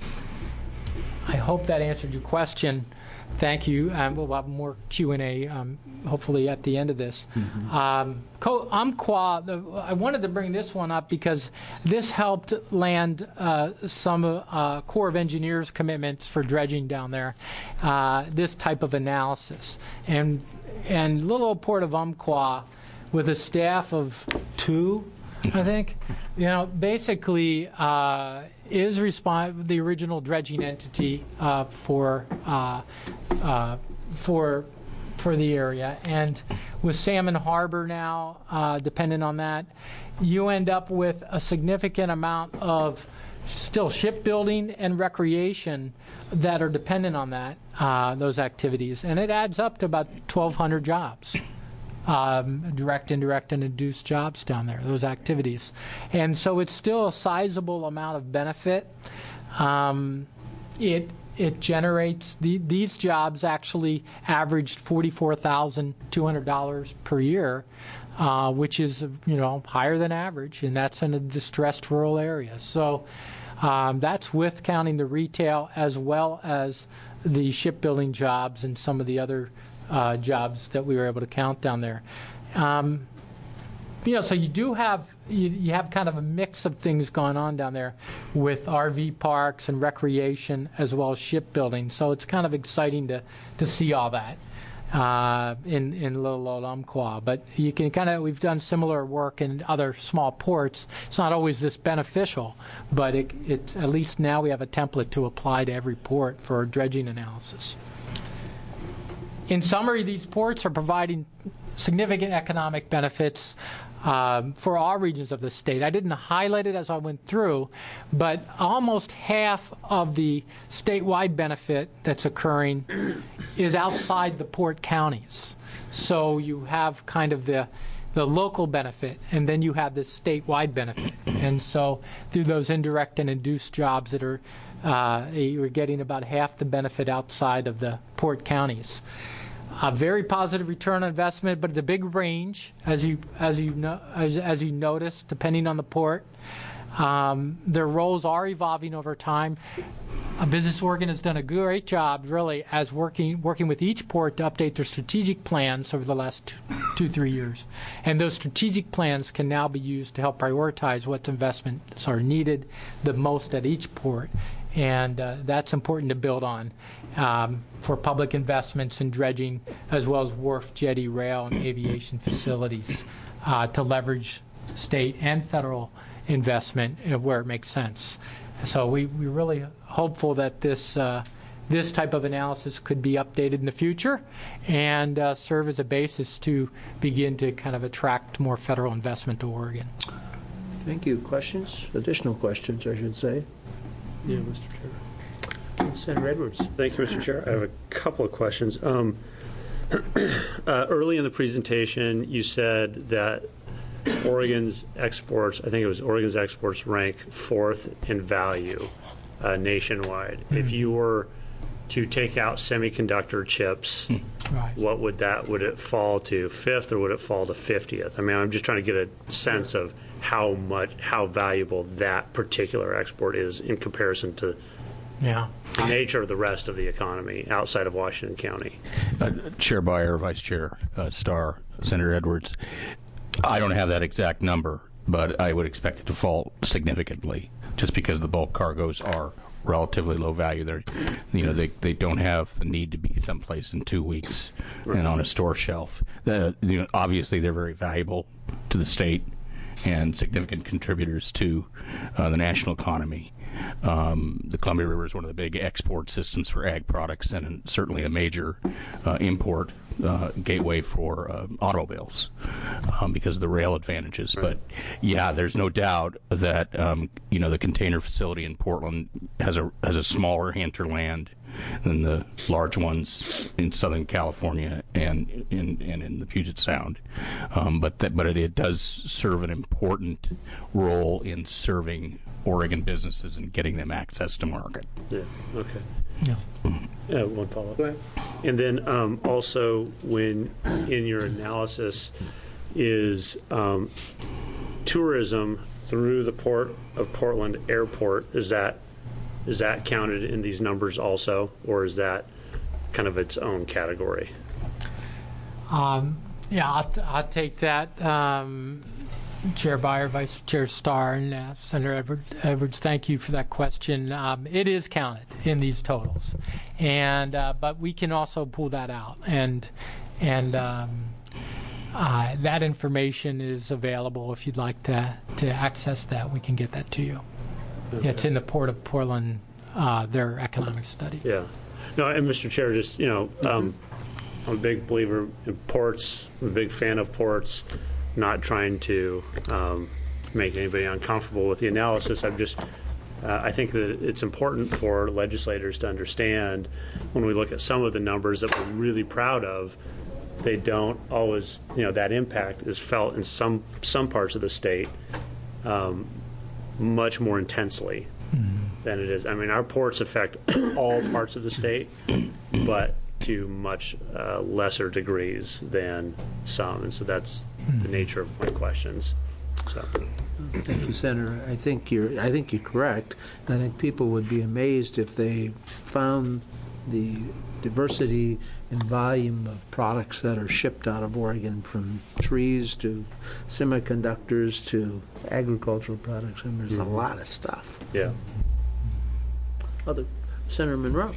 I hope that answered your question. Thank you. And we'll have more Q and A um, hopefully at the end of this. Mm-hmm. Um, Co- Umpqua, the, I wanted to bring this one up because this helped land uh, some uh, Corps of Engineers commitments for dredging down there, uh, this type of analysis. And, and little old port of Umpqua, with a staff of two, I think, you know, basically uh, is respon- the original dredging entity uh, for uh, uh, for for the area. And with Salmon Harbor now uh, dependent on that, you end up with a significant amount of still shipbuilding and recreation that are dependent on that uh, those activities, and it adds up to about twelve hundred jobs um, direct, indirect, and induced jobs down there, those activities. And so it's still a sizable amount of benefit. Um, it it generates, the, these jobs actually averaged forty-four thousand two hundred dollars per year, uh, which is, you know, higher than average, and that's in a distressed rural area. So um, that's with counting the retail as well as the shipbuilding jobs and some of the other uh, jobs that we were able to count down there. Um, you know, so you do have you, you have kind of a mix of things going on down there with R V parks and recreation as well as shipbuilding. So it's kind of exciting to to see all that uh, in in Little Old Umpqua. But you can kind of we've done similar work in other small ports. It's not always this beneficial, but it, it at least now we have a template to apply to every port for dredging analysis. In summary, these ports are providing significant economic benefits um, for all regions of the state. I didn't highlight it as I went through, but almost half of the statewide benefit that's occurring is outside the port counties. So you have kind of the the local benefit, and then you have this statewide benefit. And so through those indirect and induced jobs that are, uh, you're getting about half the benefit outside of the port counties. A very positive return on investment, but the big range, as you as you know, as, as you notice, depending on the port. Um, their roles are evolving over time. A Business Oregon has done a great job, really, as working working with each port to update their strategic plans over the last two, two three years. And those strategic plans can now be used to help prioritize what investments are needed the most at each port. And uh, that's important to build on um, for public investments in dredging, as well as wharf, jetty, rail, and aviation facilities uh, to leverage state and federal investment where it makes sense. So we, we're really hopeful that this uh, this type of analysis could be updated in the future and uh, serve as a basis to begin to kind of attract more federal investment to Oregon. Thank you. Questions? Additional questions, I should say. Yeah, Mister Chair. Senator Edwards. Thank you, Mister Chair. I have a couple of questions. Um, uh, early in the presentation, you said that Oregon's exports, I think it was Oregon's exports rank fourth in value uh, nationwide. Mm-hmm. If you were to take out semiconductor chips, right, what would that, would it fall to fifth or would it fall to fiftieth? I mean, I'm just trying to get a sense of how much, how valuable that particular export is in comparison to yeah. the nature of the rest of the economy outside of Washington County. Uh, Chair Byer, Vice Chair uh, Starr, Senator Edwards, I don't have that exact number, but I would expect it to fall significantly just because the bulk cargoes are relatively low value. They're, you know, they, they don't have the need to be someplace in two weeks right. and on a store shelf. The, you know, obviously, they're very valuable to the state and significant contributors to uh, the national economy. Um, the Columbia River is one of the big export systems for ag products and certainly a major uh, import uh, gateway for uh, automobiles um, because of the rail advantages. Right. But yeah, there's no doubt that um, you know the container facility in Portland has a has a smaller hinterland than the large ones in Southern California and in and in the Puget Sound. Um, but that, but it, it does serve an important role in serving Oregon businesses and getting them access to market. Yeah. Okay. Yeah. Yeah. One follow-up. Go ahead. And then um, also, when in your analysis is um, tourism through the Port of Portland Airport, is that is that counted in these numbers also, or is that kind of its own category? Um, yeah, I'll, t- I'll take that. Um, Chair Byer, Vice Chair Starr, and uh, Senator Edward, Edwards, thank you for that question. Um, it is counted in these totals, and uh, but we can also pull that out, and and um, uh, that information is available if you'd like to to access that. We can get that to you. Okay. It's in the Port of Portland, uh, their economic study. Yeah. No, and Mister Chair, just you know, um, I'm a big believer in ports. I'm a big fan of ports. Not trying to um, make anybody uncomfortable with the analysis. I'm just, uh, I think that it's important for legislators to understand when we look at some of the numbers that we're really proud of, they don't always, you know, that impact is felt in some some parts of the state um, much more intensely mm-hmm. than it is. I mean, our ports affect all parts of the state, but to much uh, lesser degrees than some, and so that's mm-hmm. the nature of my questions. So. Thank you, Senator. I think you're. I think you're correct. And I think people would be amazed if they found the diversity and volume of products that are shipped out of Oregon, from trees to semiconductors to agricultural products. I mean, there's mm-hmm. a lot of stuff. Yeah. Other Senator Monroe.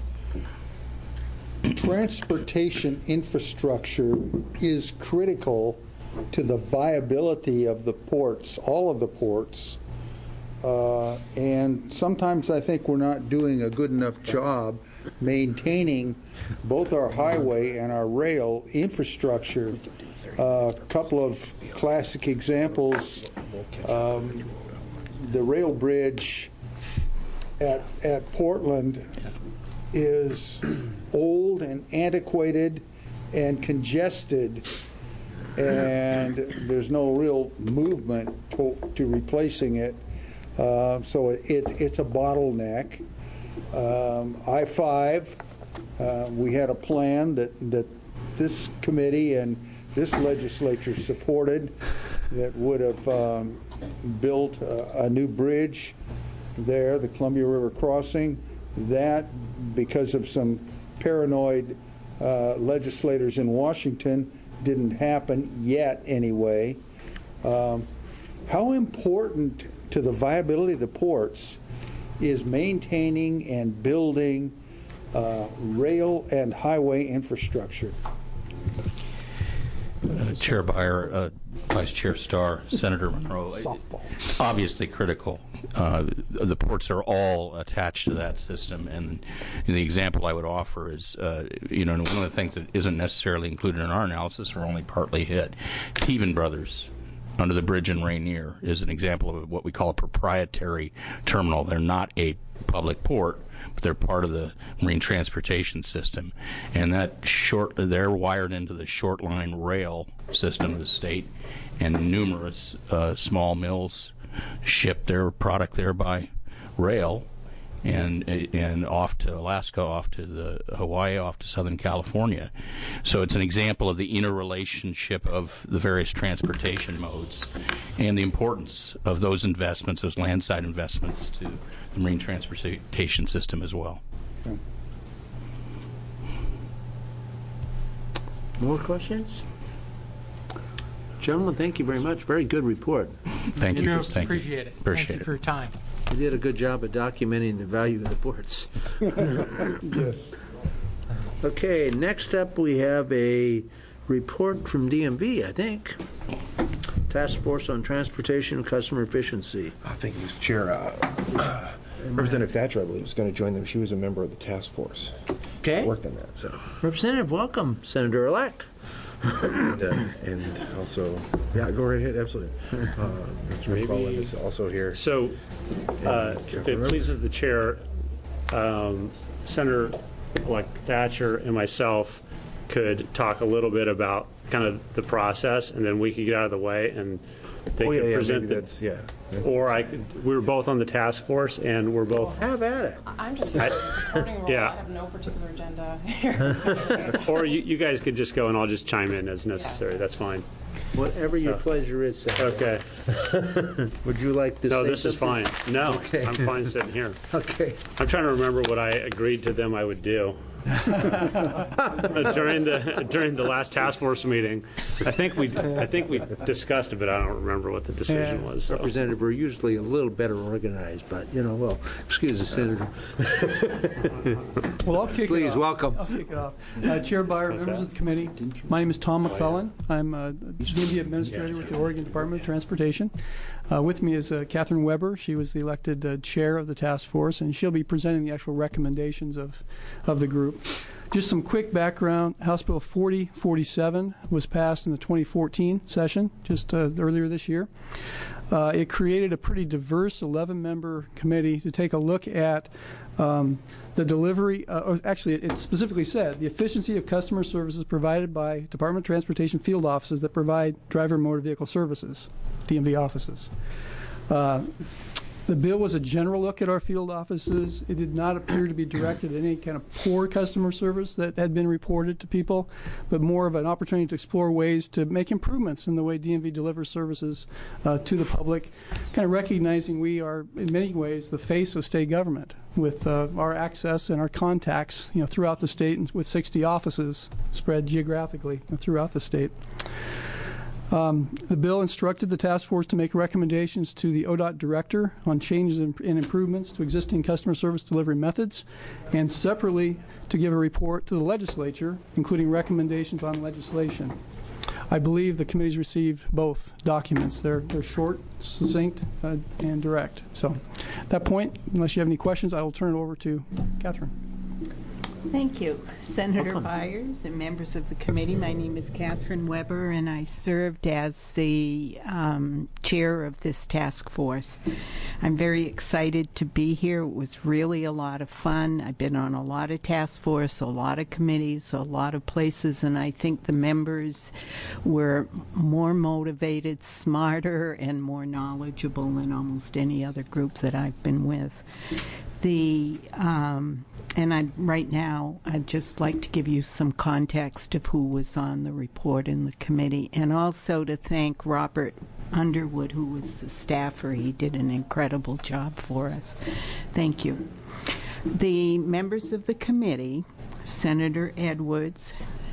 Transportation infrastructure is critical to the viability of the ports, all of the ports. Uh, and sometimes I think we're not doing a good enough job maintaining both our highway and our rail infrastructure. A uh, couple of classic examples, um, the rail bridge at, at Portland is old and antiquated and congested, and there's no real movement to, to replacing it. Uh, so it, it's a bottleneck. Um, I five, uh, we had a plan that, that this committee and this legislature supported that would have um, built a, a new bridge there, the Columbia River crossing. That, because of some paranoid uh, legislators in Washington, didn't happen yet anyway. Um, how important to the viability of the ports is maintaining and building uh, rail and highway infrastructure? Uh, Chair Beyer, uh, Vice Chair Starr, Senator Monroe, softball. Obviously critical. Uh, the ports are all attached to that system, and the example I would offer is, uh, you know, one of the things that isn't necessarily included in our analysis or only partly hit, Teven Brothers under the bridge in Rainier is an example of what we call a proprietary terminal. They're not a public port, but they're part of the marine transportation system, and that short they're wired into the short line rail system of the state, and numerous uh, small mills ship their product there by rail, and and off to Alaska, off to the Hawaii, off to Southern California. So it's an example of the interrelationship of the various transportation modes and the importance of those investments, those landside investments, to the marine transportation system as well. Okay. More questions? Gentlemen, thank you very much. Very good report. Thank you. Thank Thank appreciate you. it. Appreciate Thank you it. for your time. You did a good job of documenting the value of the ports. Yes. Okay, next up we have a report from D M V, I think. Task Force on Transportation and Customer Efficiency. I think it was Chair uh, uh, Representative Thatcher, I believe, was going to join them. She was a member of the task force. Okay. Worked on that. So. Representative, welcome. Senator-elect. and, uh, and also, yeah, go right ahead, absolutely. Uh, Mister McClellan is also here. So, uh, if it pleases the chair, um, Senator-elect Thatcher and myself could talk a little bit about kind of the process, and then we could get out of the way, and they oh, could yeah, yeah, present maybe the, that's, yeah. Or I could. We were both on the task force, and we're both. Have at it. I'm just here as a supporting role. Yeah. I have no particular agenda here. Or you, you guys could just go, and I'll just chime in as necessary. Yeah. That's fine. Whatever your pleasure is, Senator. Okay. Would you like to No, say this something? is fine. No, Okay. I'm fine sitting here. Okay. I'm trying to remember what I agreed to them I would do. during the during the last task force meeting, I think we I think we discussed it, but I don't remember what the decision was. So. Representative, we're usually a little better organized, but you know, well, excuse the senator. Well, I'll kick Please, it off. welcome. I'll kick it off. Uh, Chair Beyer, What's members that? of the committee, my name is Tom McClellan. I'm a D M V administrator with the Oregon Department of Transportation. Uh, with me is uh, Catherine Weber. She was the elected uh, chair of the task force, and she'll be presenting the actual recommendations of, of the group. Just some quick background. House Bill forty forty-seven was passed in the twenty fourteen session, just uh, earlier this year. Uh, it created a pretty diverse eleven-member committee to take a look at um, the delivery, uh, or actually it specifically said, the efficiency of customer services provided by Department of Transportation field offices that provide driver motor vehicle services, D M V offices. Uh, The bill was a general look at our field offices. It did not appear to be directed at any kind of poor customer service that had been reported to people, but more of an opportunity to explore ways to make improvements in the way D M V delivers services uh, to the public, kind of recognizing we are, in many ways, the face of state government with uh, our access and our contacts, you know, throughout the state, and with sixty offices spread geographically throughout the state. Um, the bill instructed the task force to make recommendations to the O D O T director on changes and improvements to existing customer service delivery methods, and separately to give a report to the legislature, including recommendations on legislation. I believe the committee's received both documents. They're, they're short, succinct, uh, and direct. So at that point, unless you have any questions, I will turn it over to Catherine. Thank you, Senator Byers and members of the committee. My name is Catherine Weber, and I served as the um, chair of this task force. I'm very excited to be here. It was really a lot of fun. I've been on a lot of task force, a lot of committees, a lot of places, and I think the members were more motivated, smarter, and more knowledgeable than almost any other group that I've been with. The um, And I, right now, I'd just like to give you some context of who was on the report in the committee, and also to thank Robert Underwood, who was the staffer. He did an incredible job for us. Thank you. The members of the committee, Senator Edwards,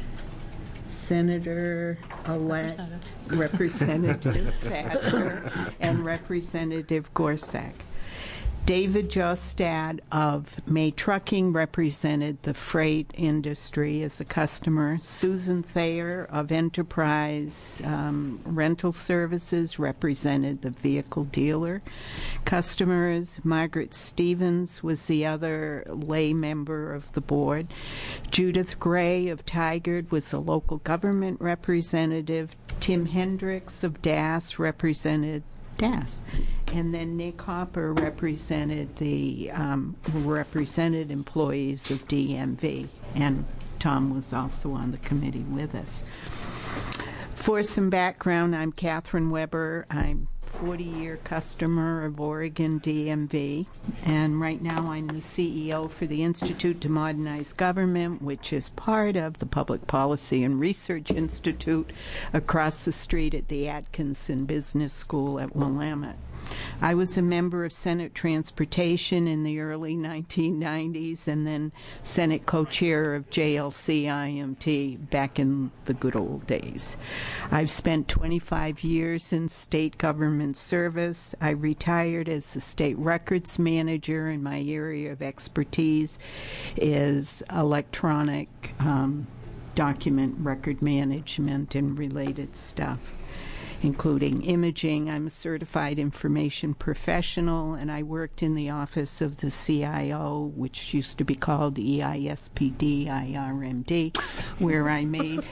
Senator-elect Representative Thatcher, and Representative Gorsuch. David Jostad of May Trucking represented the freight industry as a customer. Susan Thayer of Enterprise um, Rental Services represented the vehicle dealer customers. Margaret Stevens was the other lay member of the board. Judith Gray of Tigard was a local government representative. Tim Hendricks of D A S represented D A S. And then Nick Hopper represented the um, represented employees of D M V, and Tom was also on the committee with us. For some background, I'm Catherine Weber. I'm a forty-year customer of Oregon D M V, and right now I'm the C E O for the Institute to Modernize Government, which is part of the Public Policy and Research Institute across the street at the Atkinson Business School at Willamette. I was a member of Senate Transportation in the early nineteen nineties, and then Senate co-chair of J L C I M T back in the good old days. I've spent twenty-five years in state government service. I retired as the state records manager, and my area of expertise is electronic um, document record management and related stuff, including imaging. I'm a certified information professional, and I worked in the office of the C I O, which used to be called E I S P D I R M D, where I made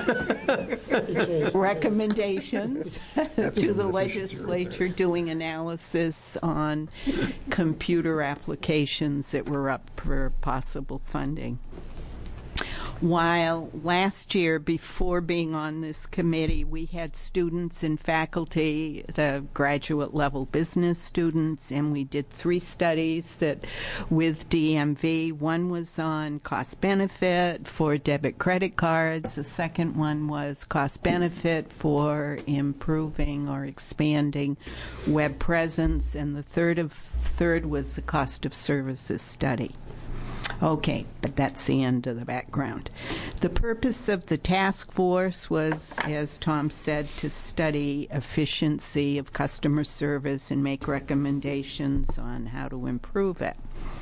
recommendations to the legislature, doing analysis on computer applications that were up for possible funding. While last year, before being on this committee, we had students and faculty, the graduate level business students, and we did three studies that with D M V. One was on cost benefit for debit credit cards. The second one was cost benefit for improving or expanding web presence, and the third of third was the cost of services study. Okay, but that's the end of the background. The purpose of the task force was, as Tom said, to study efficiency of customer service and make recommendations on how to improve it.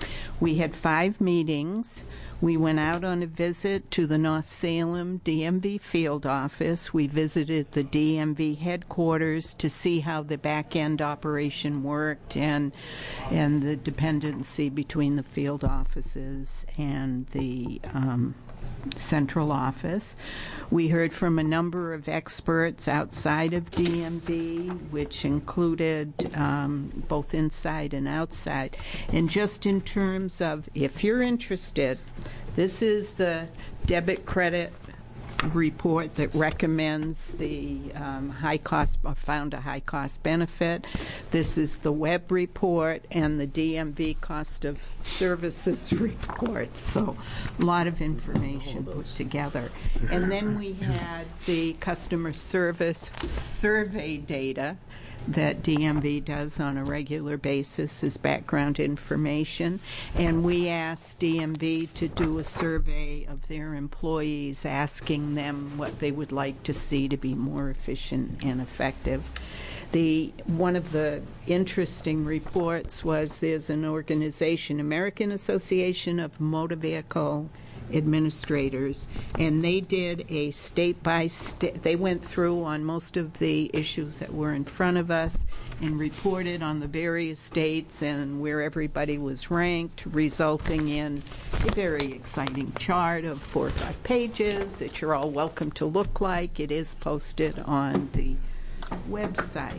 We had five meetings. We went out on a visit to the North Salem D M V field office. We visited the D M V headquarters to see how the back-end operation worked and and the dependency between the field offices and the um, central office. We heard from a number of experts outside of D M V, which included um, both inside and outside. And just in terms of, if you're interested, this is the debit credit report that recommends the um, high cost, or found a high cost benefit. This is the web report and the D M V cost of services report. So a lot of information put together. And then we had the customer service survey data that D M V does on a regular basis as background information. And we asked D M V to do a survey of their employees, asking them what they would like to see to be more efficient and effective. The, one of the interesting reports was there's an organization, American Association of Motor Vehicle Administrators, and they did a state by state, they went through on most of the issues that were in front of us and reported on the various states and where everybody was ranked, resulting in a very exciting chart of four or five pages that you're all welcome to look like. It is posted on the website.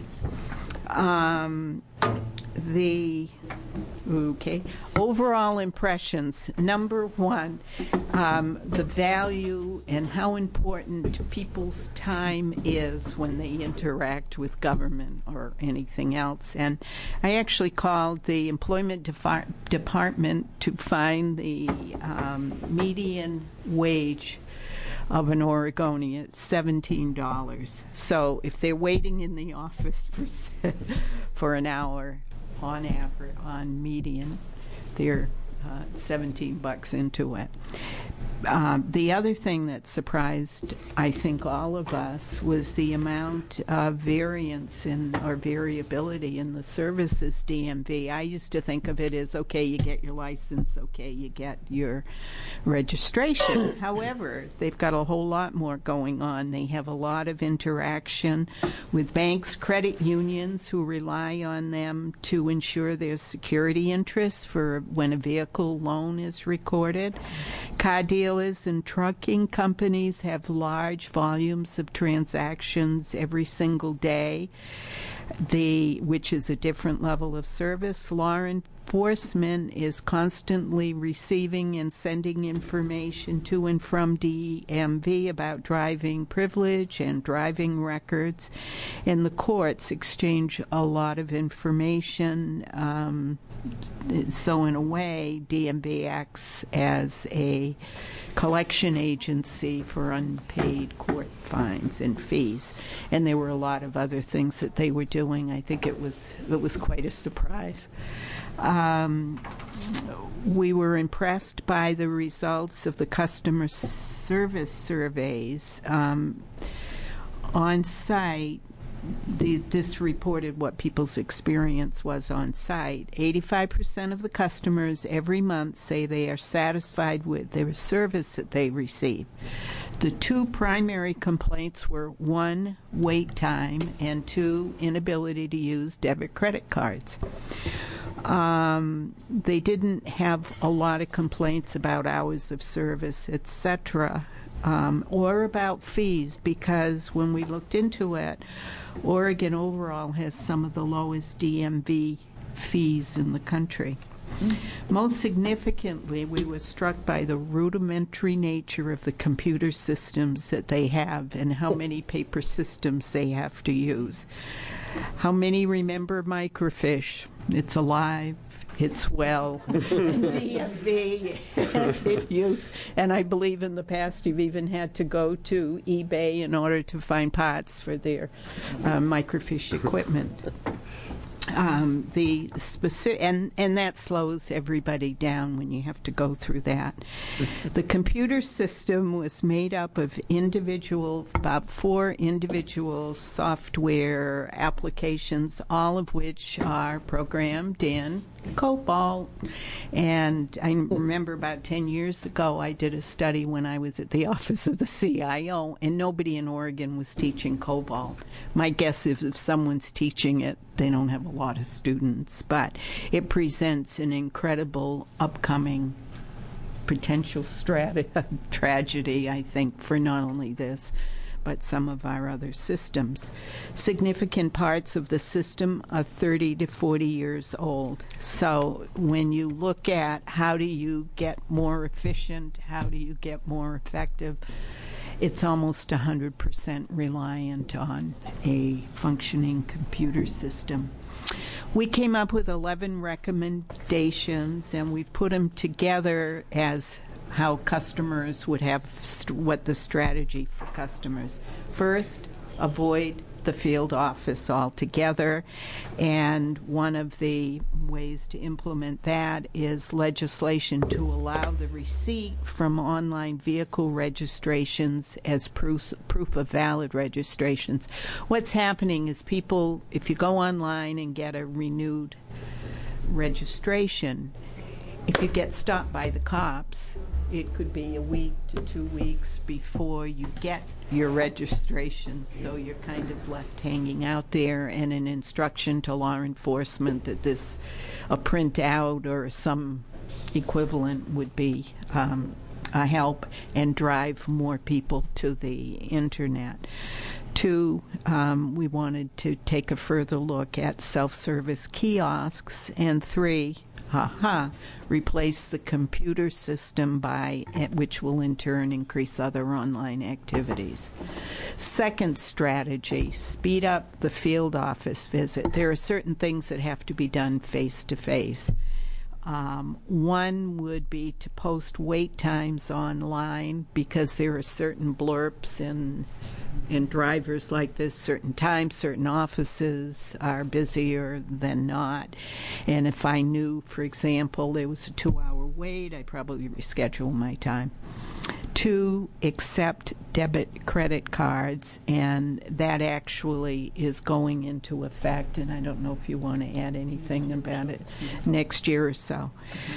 Um, the okay overall impressions. Number one, um, the value and how important people's time is when they interact with government or anything else. And I actually called the employment defa- department to find the um, median wage of an Oregonian at seventeen dollars. So if they're waiting in the office for for an hour, on average, on median, they're uh, seventeen bucks into it. Um, the other thing that surprised, I think, all of us was the amount of variance in or variability in the services D M V. I used to think of it as, okay, you get your license, okay, you get your registration. However, they've got a whole lot more going on. They have a lot of interaction with banks, credit unions who rely on them to ensure their security interests for when a vehicle loan is recorded. Car dealers and trucking companies have large volumes of transactions every single day, the, which is a different level of service. Law enforcement is constantly receiving and sending information to and from D M V about driving privilege and driving records. And the courts exchange a lot of information. Um, so in a way, D M V acts as a collection agency for unpaid court fines and fees. And there were a lot of other things that they were doing. I think it was it was quite a surprise. Um, we were impressed by the results of the customer service surveys. Um, on site, the, this reported what people's experience was on site. eighty-five percent of the customers every month say they are satisfied with their service that they receive. The two primary complaints were, one, wait time, and two, inability to use debit credit cards. Um, they didn't have a lot of complaints about hours of service, et cetera, um, or about fees, because when we looked into it, Oregon overall has some of the lowest D M V fees in the country. Most significantly, we were struck by the rudimentary nature of the computer systems that they have and how many paper systems they have to use. How many remember microfiche? It's alive. It's well. D M V in use. And I believe in the past you've even had to go to eBay in order to find parts for their uh, microfiche equipment. Um, the specific, and, and that slows everybody down when you have to go through that. The computer system was made up of individual, about four individual software applications, all of which are programmed in cobalt. And I remember about ten years ago, I did a study when I was at the office of the C I O, and nobody in Oregon was teaching cobalt. My guess is if someone's teaching it, they don't have a lot of students, but it presents an incredible upcoming potential strata- tragedy, I think, for not only this, but some of our other systems. Significant parts of the system are thirty to forty years old. So when you look at how do you get more efficient, how do you get more effective, it's almost one hundred percent reliant on a functioning computer system. We came up with eleven recommendations, and we've put them together as how customers would have, st- what the strategy for customers. First, avoid the field office altogether, and one of the ways to implement that is legislation to allow the receipt from online vehicle registrations as proof, proof of valid registrations. What's happening is people, if you go online and get a renewed registration, if you get stopped by the cops, it could be a week to two weeks before you get your registration, so you're kind of left hanging out there, and an instruction to law enforcement that this, a printout or some equivalent would be um, a help and drive more people to the internet. Two, um, we wanted to take a further look at self-service kiosks. And three, haha, replace the computer system by, which will in turn increase other online activities. Second strategy, speed up the field office visit. There are certain things that have to be done face-to-face. Um, one would be to post wait times online, because there are certain blurps in in drivers like this, certain times, certain offices are busier than not. And if I knew, for example, there was a two-hour wait, I'd probably reschedule my time. Two, accept debit credit cards, and that actually is going into effect, and I don't know if you want to add anything about it, next year or so.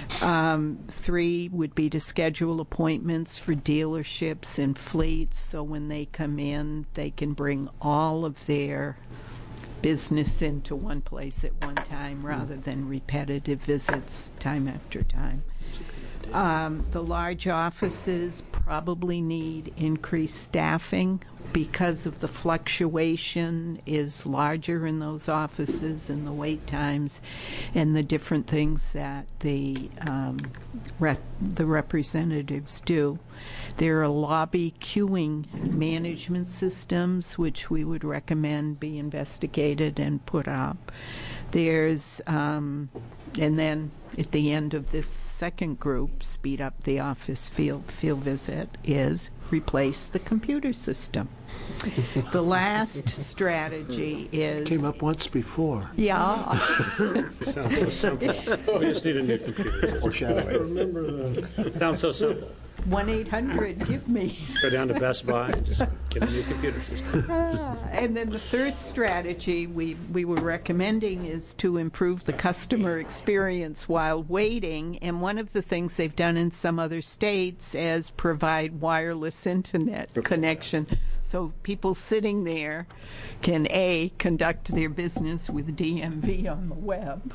Um, three would be to schedule appointments for dealerships and fleets, so when they come in, they can bring all of their business into one place at one time rather than repetitive visits time after time. Um, the large offices probably need increased staffing because of the fluctuation is larger in those offices and the wait times and the different things that the um, rep- the representatives do. There are lobby queuing management systems which we would recommend be investigated and put up. There's um, and then at the end of this second group, speed up the office field field visit, is replace the computer system. The last strategy is... Came up once before. Yeah. Sounds so simple. We just need a new computer system. Foreshadowing. I remember the... Sounds so simple. one eight hundred, give me. Go down to Best Buy and just get a new computer system. Ah, and then the third strategy we, we were recommending is to improve the customer experience while waiting. And one of the things they've done in some other states is provide wireless internet connection. So people sitting there can, A, conduct their business with D M V on the web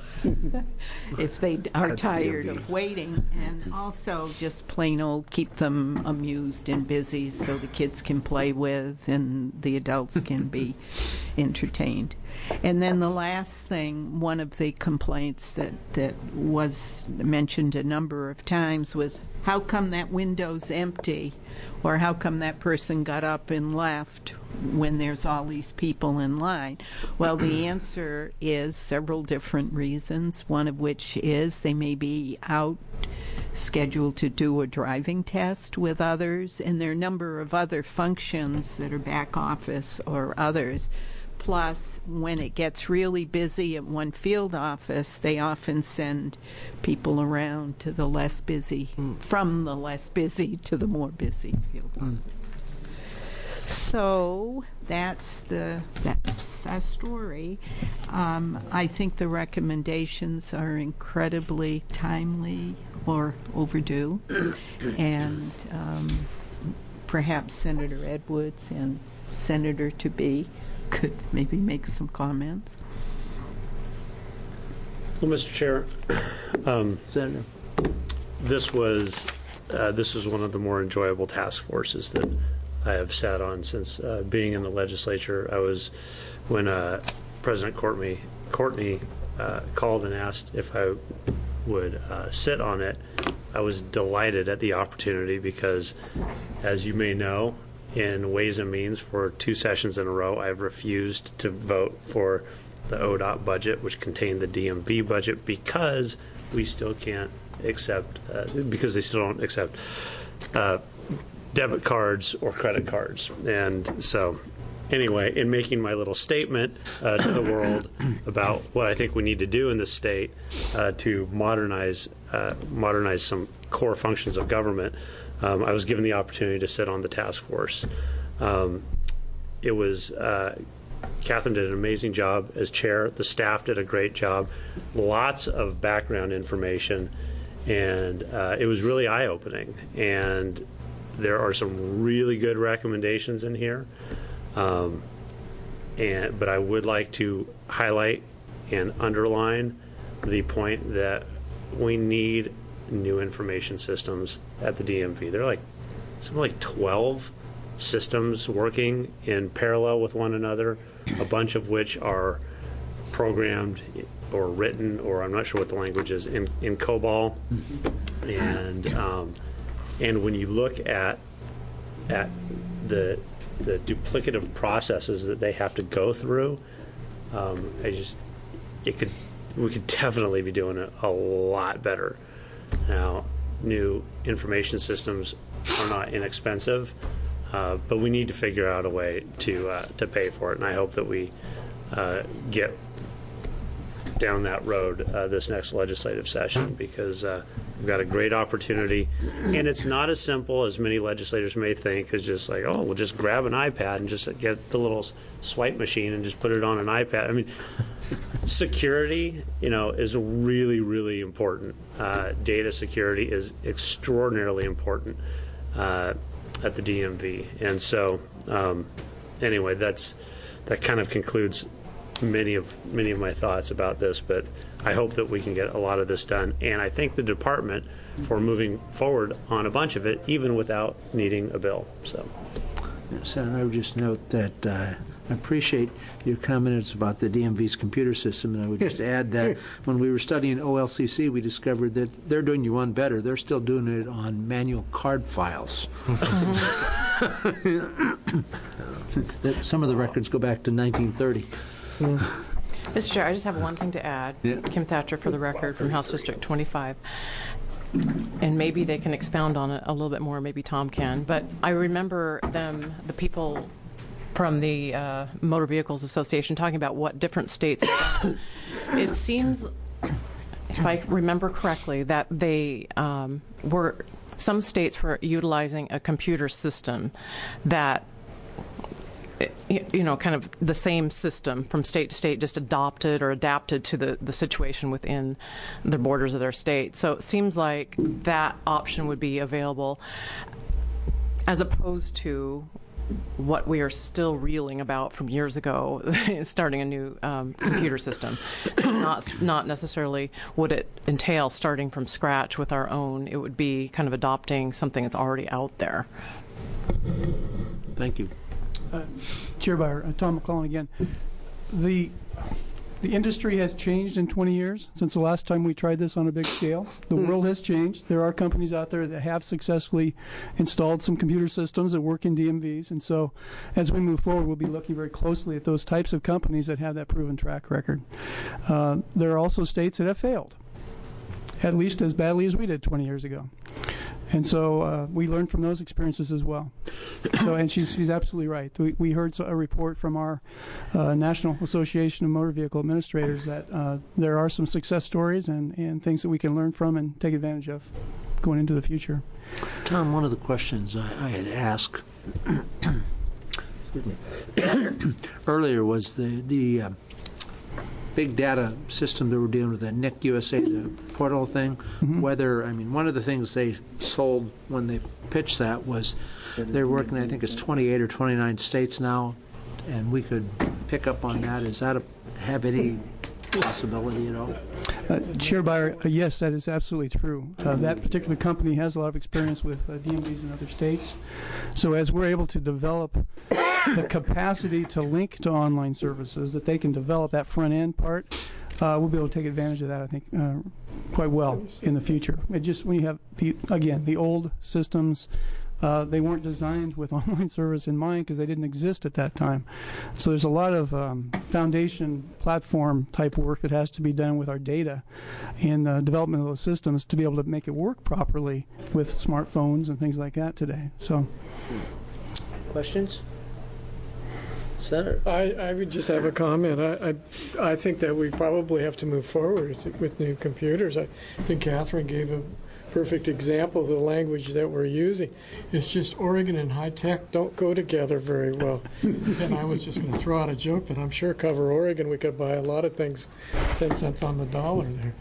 if they are tired of waiting, and also just plain old keep them amused and busy so the kids can play with and the adults can be entertained. And then the last thing, one of the complaints that, that was mentioned a number of times was, how come that window's empty? Or how come that person got up and left when there's all these people in line? Well, the answer is several different reasons, one of which is they may be out scheduled to do a driving test with others, and there are a number of other functions that are back office or others. Plus, when it gets really busy at one field office, they often send people around to the less busy, mm. from the less busy to the more busy field mm. offices. So that's the that's a story. Um, I think the recommendations are incredibly timely or overdue, and um, perhaps Senator Edwards and Senator to be could maybe make some comments. Well, Mister Chair, um, Senator. this was uh, this was one of the more enjoyable task forces that I have sat on since uh, being in the legislature. I was when uh, President Courtney Courtney uh, called and asked if I would uh, sit on it. I was delighted at the opportunity because, as you may know, in Ways and Means for two sessions in a row, I've refused to vote for the O D O T budget, which contained the D M V budget, because we still can't accept, uh, because they still don't accept uh, debit cards or credit cards. And so, anyway, in making my little statement uh, to the world about what I think we need to do in this state uh, to modernize uh, modernize some core functions of government, um, I was given the opportunity to sit on the task force. Um, it was uh, Catherine did an amazing job as chair. The staff did a great job. Lots of background information, and uh, it was really eye-opening. And there are some really good recommendations in here. Um, and but I would like to highlight and underline the point that we need new information systems at the D M V. There are like something like twelve systems working in parallel with one another, a bunch of which are programmed or written, or I'm not sure what the language is, in, in COBOL. And um, and when you look at at the the duplicative processes that they have to go through, um, I just it could we could definitely be doing it a lot better. Now, new information systems are not inexpensive, uh, but we need to figure out a way to uh, to pay for it, and I hope that we uh, get down that road uh, this next legislative session, because uh, we've got a great opportunity, and it's not as simple as many legislators may think, as just like, oh, we'll just grab an iPad and just get the little swipe machine and just put it on an iPad. I mean, security, you know, is really, really important. Uh, data security is extraordinarily important uh, at the D M V, and so um, anyway, that's that kind of concludes many of many of my thoughts about this, but I hope that we can get a lot of this done, and I thank the department for moving forward on a bunch of it, even without needing a bill. So, Senator, I would just note that uh, I appreciate your comments about the D M V's computer system, and I would just add that when we were studying O L C C, we discovered that they're doing you one better. They're still doing it on manual card files. Some of the records go back to nineteen thirty. Mister Chair, I just have one thing to add. Yeah. Kim Thatcher, for the record, from House District twenty-five. And maybe they can expound on it a little bit more, maybe Tom can. But I remember them, the people from the uh, Motor Vehicles Association, talking about what different states have done. It seems, if I remember correctly, that they um, were, some states were utilizing a computer system that, you know, kind of the same system from state to state, just adopted or adapted to the, the situation within the borders of their state. So it seems like that option would be available, as opposed to what we are still reeling about from years ago, starting a new um, computer system. Not, not necessarily would it entail starting from scratch with our own. It would be kind of adopting something that's already out there. Thank you. Uh, Chair Byer, uh, Tom McClellan again. The the industry has changed in twenty years since the last time we tried this on a big scale. The mm. world has changed. There are companies out there that have successfully installed some computer systems that work in D M Vs, and so as we move forward, we'll be looking very closely at those types of companies that have that proven track record. Uh, there are also states that have failed, at least as badly as we did twenty years ago. And so uh, we learned from those experiences as well. So, and she's, she's absolutely right. We, we heard a report from our uh, National Association of Motor Vehicle Administrators that uh, there are some success stories and, and things that we can learn from and take advantage of going into the future. Tom, one of the questions I, I had asked excuse me, earlier was the the uh, big data system that we're dealing with, the N I C U S A, the portal thing. Mm-hmm. Whether, I mean, one of the things they sold when they pitched that was they're working, I think it's twenty-eight or twenty-nine states now, and we could pick up on that. Is that a, have any possibility at all? Uh, Chair Beyer, uh, yes, that is absolutely true. Uh, that particular company has a lot of experience with uh, D M Vs in other states. So as we're able to develop the capacity to link to online services, that they can develop that front end part, uh, we'll be able to take advantage of that, I think, uh, quite well in the future. It just, when you have, the, again, the old systems, Uh, they weren't designed with online service in mind because they didn't exist at that time. So there's a lot of um, foundation platform type work that has to be done with our data and uh, development of those systems to be able to make it work properly with smartphones and things like that today. So, questions? Senator? I, I would just have a comment. I, I I think that we probably have to move forward with new computers. I think Catherine gave a perfect example of the language that we're using. It's just Oregon and high tech don't go together very well. And I was just going to throw out a joke that I'm sure cover Oregon, we could buy a lot of things ten cents on the dollar there.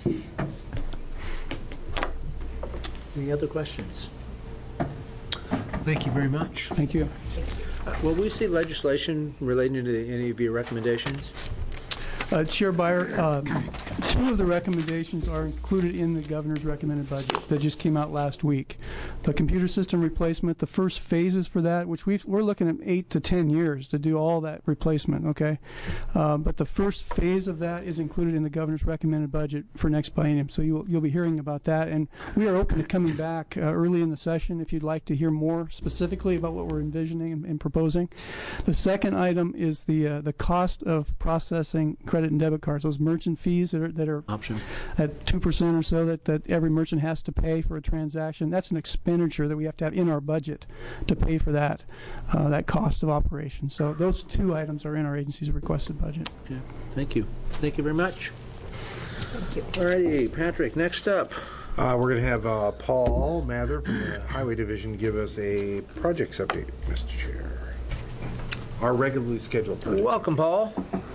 Any other questions? Thank you very much. Thank you. Uh, will we see legislation relating to any of your recommendations? Uh, Chair Beyer, uh, two of the recommendations are included in the governor's recommended budget that just came out last week. The computer system replacement, the first phases for that, which we've, we're looking at eight to ten years to do all that replacement, okay? Uh, but the first phase of that is included in the governor's recommended budget for next biennium, so you'll, you'll be hearing about that. And we are open to coming back uh, early in the session if you'd like to hear more specifically about what we're envisioning and, and proposing. The second item is the uh, the cost of processing credit and debit cards, those merchant fees that are, that are option at two percent or so that, that every merchant has to pay for a transaction. That's an expenditure that we have to have in our budget to pay for that, uh, that cost of operation. So those two items are in our agency's requested budget. Okay. Thank you. Thank you very much. Thank you. All righty, Patrick, next up. Uh, we're going to have uh, Paul Mather from the Highway Division give us a projects update, Mister Chair. Our regularly scheduled project. Welcome, Paul.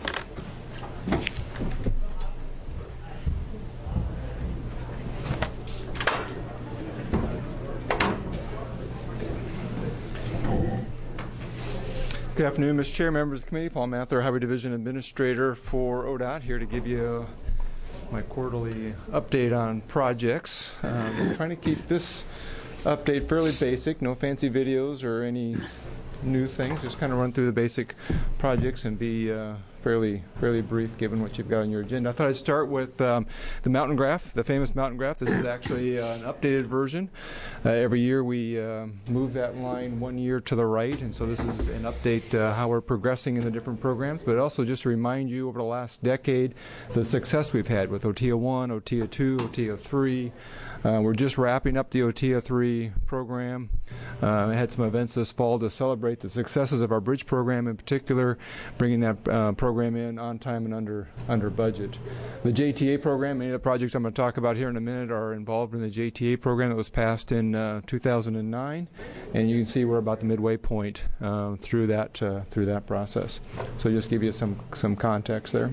Good afternoon, Mister Chair, members of the committee. Paul Mather, Highway Division Administrator for O D O T, here to give you my quarterly update on projects. Um, I'm trying to keep this update fairly basic, no fancy videos or any new things, just kind of run through the basic projects and be uh, fairly fairly brief given what you've got on your agenda. I thought I'd start with um, the mountain graph, the famous mountain graph. This is actually uh, an updated version. Uh, every year we uh, move that line one year to the right, and so this is an update uh, how we're progressing in the different programs, but also just to remind you over the last decade the success we've had with O T A one, O T A two, O T A three. Uh, we're just wrapping up the O T A three program. Uh, I had some events this fall to celebrate the successes of our bridge program, in particular, bringing that uh, program in on time and under under budget. The J T A program, many of the projects I'm going to talk about here in a minute are involved in the J T A program that was passed in uh, two thousand nine, and you can see we're about the midway point uh, through that uh, through that process. So just give you some some context there.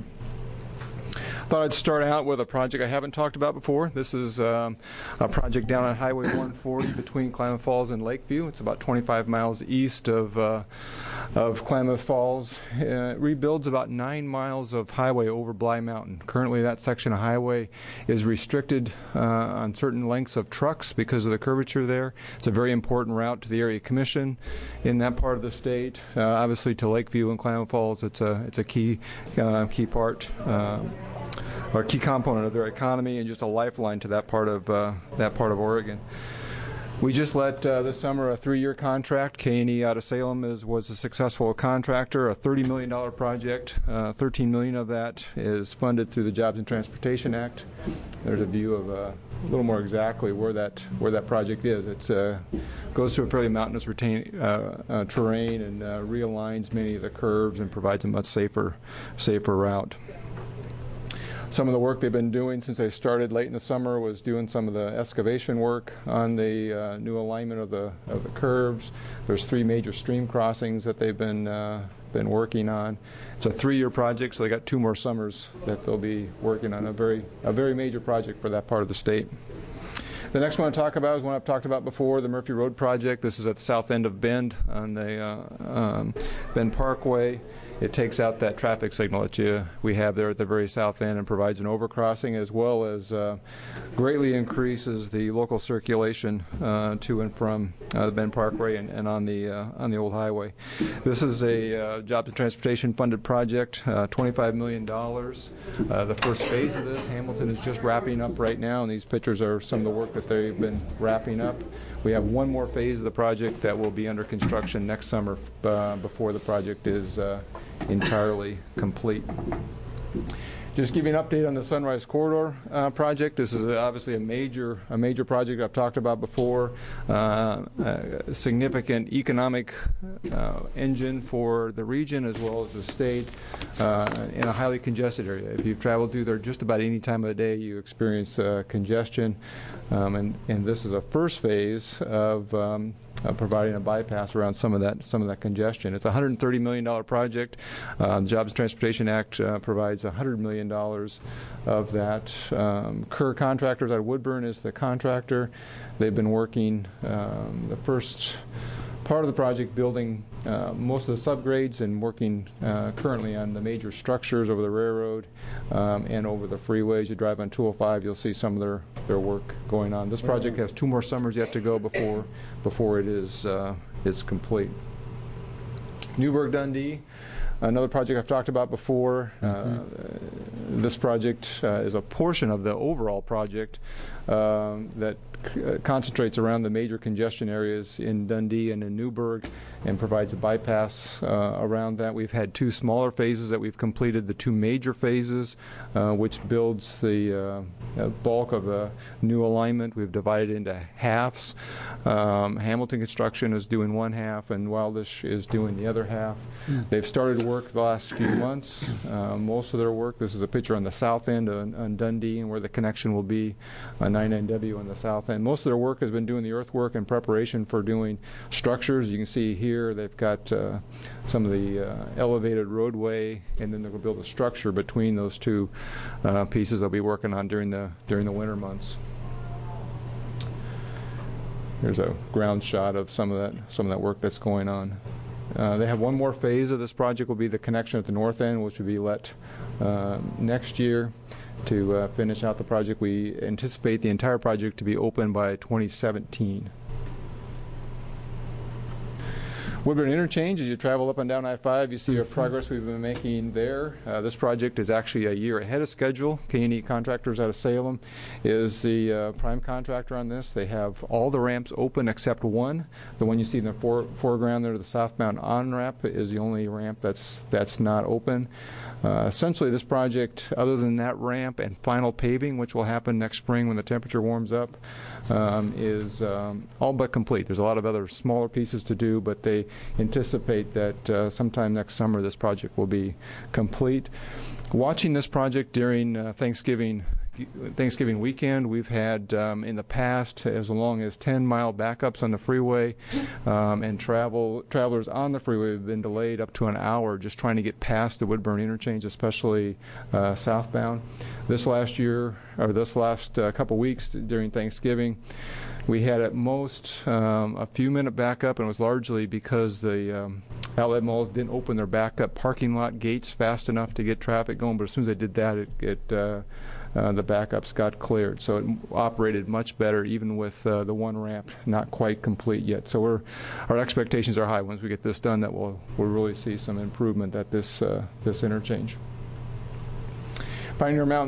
Thought I'd start out with a project I haven't talked about before. This is um, a project down on Highway one forty between Klamath Falls and Lakeview. It's about twenty-five miles east of uh, of Klamath Falls. Uh, it rebuilds about nine miles of highway over Bly Mountain. Currently, that section of highway is restricted uh, on certain lengths of trucks because of the curvature there. It's a very important route to the area commission in that part of the state. Uh, obviously, to Lakeview and Klamath Falls, it's a it's a key uh, key part. Uh, or a key component of their economy and just a lifeline to that part of uh, that part of Oregon. We just let uh, this summer a three-year contract. K and E out of Salem is, was a successful contractor, a thirty million dollars project. Uh, thirteen million dollars of that is funded through the Jobs and Transportation Act. There's a view of uh, a little more exactly where that where that project is. It uh, goes through a fairly mountainous retain, uh, uh, terrain and uh, realigns many of the curves and provides a much safer safer route. some of the work they've been doing since they started late in the summer was doing some of the excavation work on the uh, new alignment of the of the curves. There's three major stream crossings that they've been uh, been working on. It's a three-year project, so they got two more summers that they'll be working on. A very a very major project for that part of the state. The next one to talk about is one I've talked about before, the Murphy Road project. This is at the south end of Bend on the uh, um, Bend Parkway. It takes out that traffic signal that you, we have there at the very south end and provides an overcrossing, as well as uh, greatly increases the local circulation uh, to and from uh, the Bend Parkway and, and on the uh, on the old highway. This is a uh, Jobs and Transportation funded project, uh, twenty-five million dollars. Uh, the first phase of this, Hamilton is just wrapping up right now, and these pictures are some of the work that they've been wrapping up. We have one more phase of the project that will be under construction next summer uh, before the project is uh, entirely complete. Just give you an update on the Sunrise Corridor uh, project. This is obviously a major, a major project I've talked about before. Uh, a significant economic uh, engine for the region as well as the state uh, in a highly congested area. If you've traveled through there just about any time of the day, you experience uh, congestion. Um, and, and this is a first phase of um, uh, providing a bypass around some of that some of that congestion. It's a one hundred thirty million dollars project. Uh, the Jobs and Transportation Act uh, provides one hundred million dollars of that. Um, Kerr Contractors out of Woodburn is the contractor. They've been working um, the first part of the project building uh, most of the subgrades and working uh, currently on the major structures over the railroad um, and over the freeways. You drive on two oh five, you'll see some of their, their work going on. This project has two more summers yet to go before before it is uh, it's complete. Newburgh Dundee, another project I've talked about before. Mm-hmm. uh, this project uh, is a portion of the overall project um, that c- concentrates around the major congestion areas in Dundee and in Newburgh and provides a bypass uh, around that. We've had two smaller phases that we've completed. The two major phases, uh, which builds the uh, bulk of the new alignment, we've divided into halves. Um, Hamilton Construction is doing one half and Wildish is doing the other half. Mm. They've started work the last few months. Uh, most of their work, this is a picture on the south end on, on Dundee and where the connection will be on ninety-nine W on the south end. Most of their work has been doing the earthwork in preparation for doing structures. You can see here they've got uh, some of the uh, elevated roadway, and then they're going to build a structure between those two uh, pieces they'll be working on during the during the winter months. Here's a ground shot of some of that some of that work that's going on. Uh, they have one more phase of this project, will be the connection at the north end, which will be let uh, next year to uh, finish out the project. We anticipate the entire project to be open by twenty seventeen. Woodburn Interchange, as you travel up and down I five, you see our progress we've been making there. Uh, this project is actually a year ahead of schedule. K and E Contractors out of Salem is the uh, prime contractor on this. They have all the ramps open except one. The one you see in the fore foreground there, the southbound on-ramp, is the only ramp that's, that's not open. Uh, essentially, this project, other than that ramp and final paving, which will happen next spring when the temperature warms up, um, is um, all but complete. There's a lot of other smaller pieces to do, but they anticipate that uh, sometime next summer this project will be complete. Watching this project during uh, Thanksgiving Thanksgiving weekend, we've had um, in the past as long as ten mile backups on the freeway, um, and travel travelers on the freeway have been delayed up to an hour just trying to get past the Woodburn Interchange, especially uh, southbound. This last year, or this last uh, couple weeks during Thanksgiving, we had at most um, a few minute backup, and it was largely because the um, outlet malls didn't open their backup parking lot gates fast enough to get traffic going, but as soon as they did that, it, it uh, Uh, the backups got cleared, so it operated much better, even with uh, the one ramp not quite complete yet. So we're, our expectations are high. Once we get this done, that we'll we'll really see some improvement at this uh, this interchange. Pioneer Mountain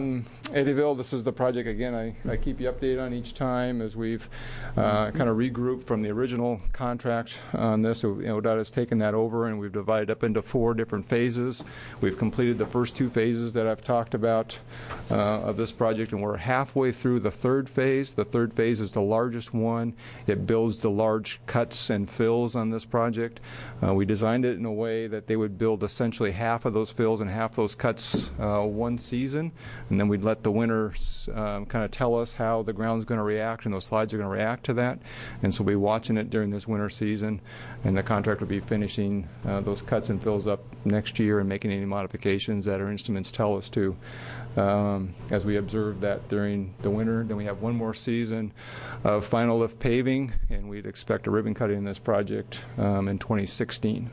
Eddyville, this is the project, again, I, I keep you updated on each time as we've uh, kind of regrouped from the original contract on this. So, you know, ODOT has taken that over, and we've divided up into four different phases. We've completed the first two phases that I've talked about uh, of this project, and we're halfway through the third phase. The third phase is the largest one. It builds the large cuts and fills on this project. Uh, we designed it in a way that they would build essentially half of those fills and half those cuts uh, one season, and then we'd let the winners um, kind of tell us how the ground's going to react, and those slides are going to react to that. And so we'll be watching it during this winter season, and the contractor will be finishing uh, those cuts and fills up next year and making any modifications that our instruments tell us to. Um, as we observe that during the winter, then we have one more season of final lift paving, and we'd expect a ribbon cutting in this project um, in twenty sixteen.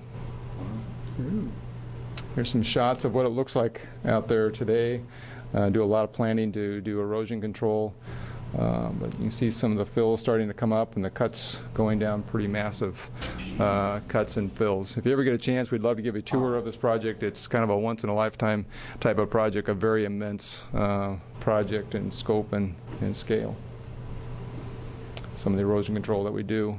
Here's some shots of what it looks like out there today. Uh, do a lot of planning to do erosion control, uh, but you can see some of the fills starting to come up and the cuts going down, pretty massive uh, cuts and fills. If you ever get a chance, we'd love to give you a tour of this project. It's kind of a once-in-a-lifetime type of project, a very immense uh, project in scope and, and scale. Some of the erosion control that we do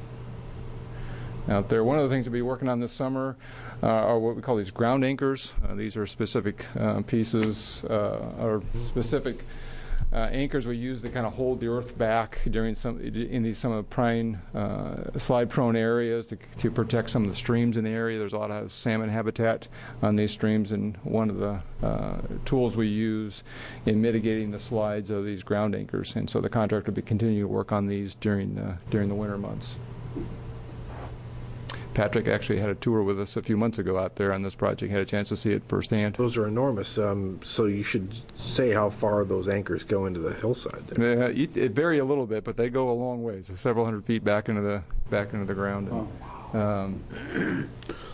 out there. One of the things we'll be working on this summer uh, are what we call these ground anchors. Uh, these are specific uh, pieces uh, or specific uh, anchors we use to kind of hold the earth back during some in these some of the prime uh, slide-prone areas to, to protect some of the streams in the area. There's a lot of salmon habitat on these streams, and one of the uh, tools we use in mitigating the slides of these ground anchors. And so the contractor will be continuing to work on these during the, during the winter months. Patrick actually had a tour with us a few months ago out there on this project. Had a chance to see it firsthand. Those are enormous. Um, so you should say how far those anchors go into the hillside there. Uh, it, it vary a little bit, but they go a long ways, several hundred feet back into the back into the ground. And, um,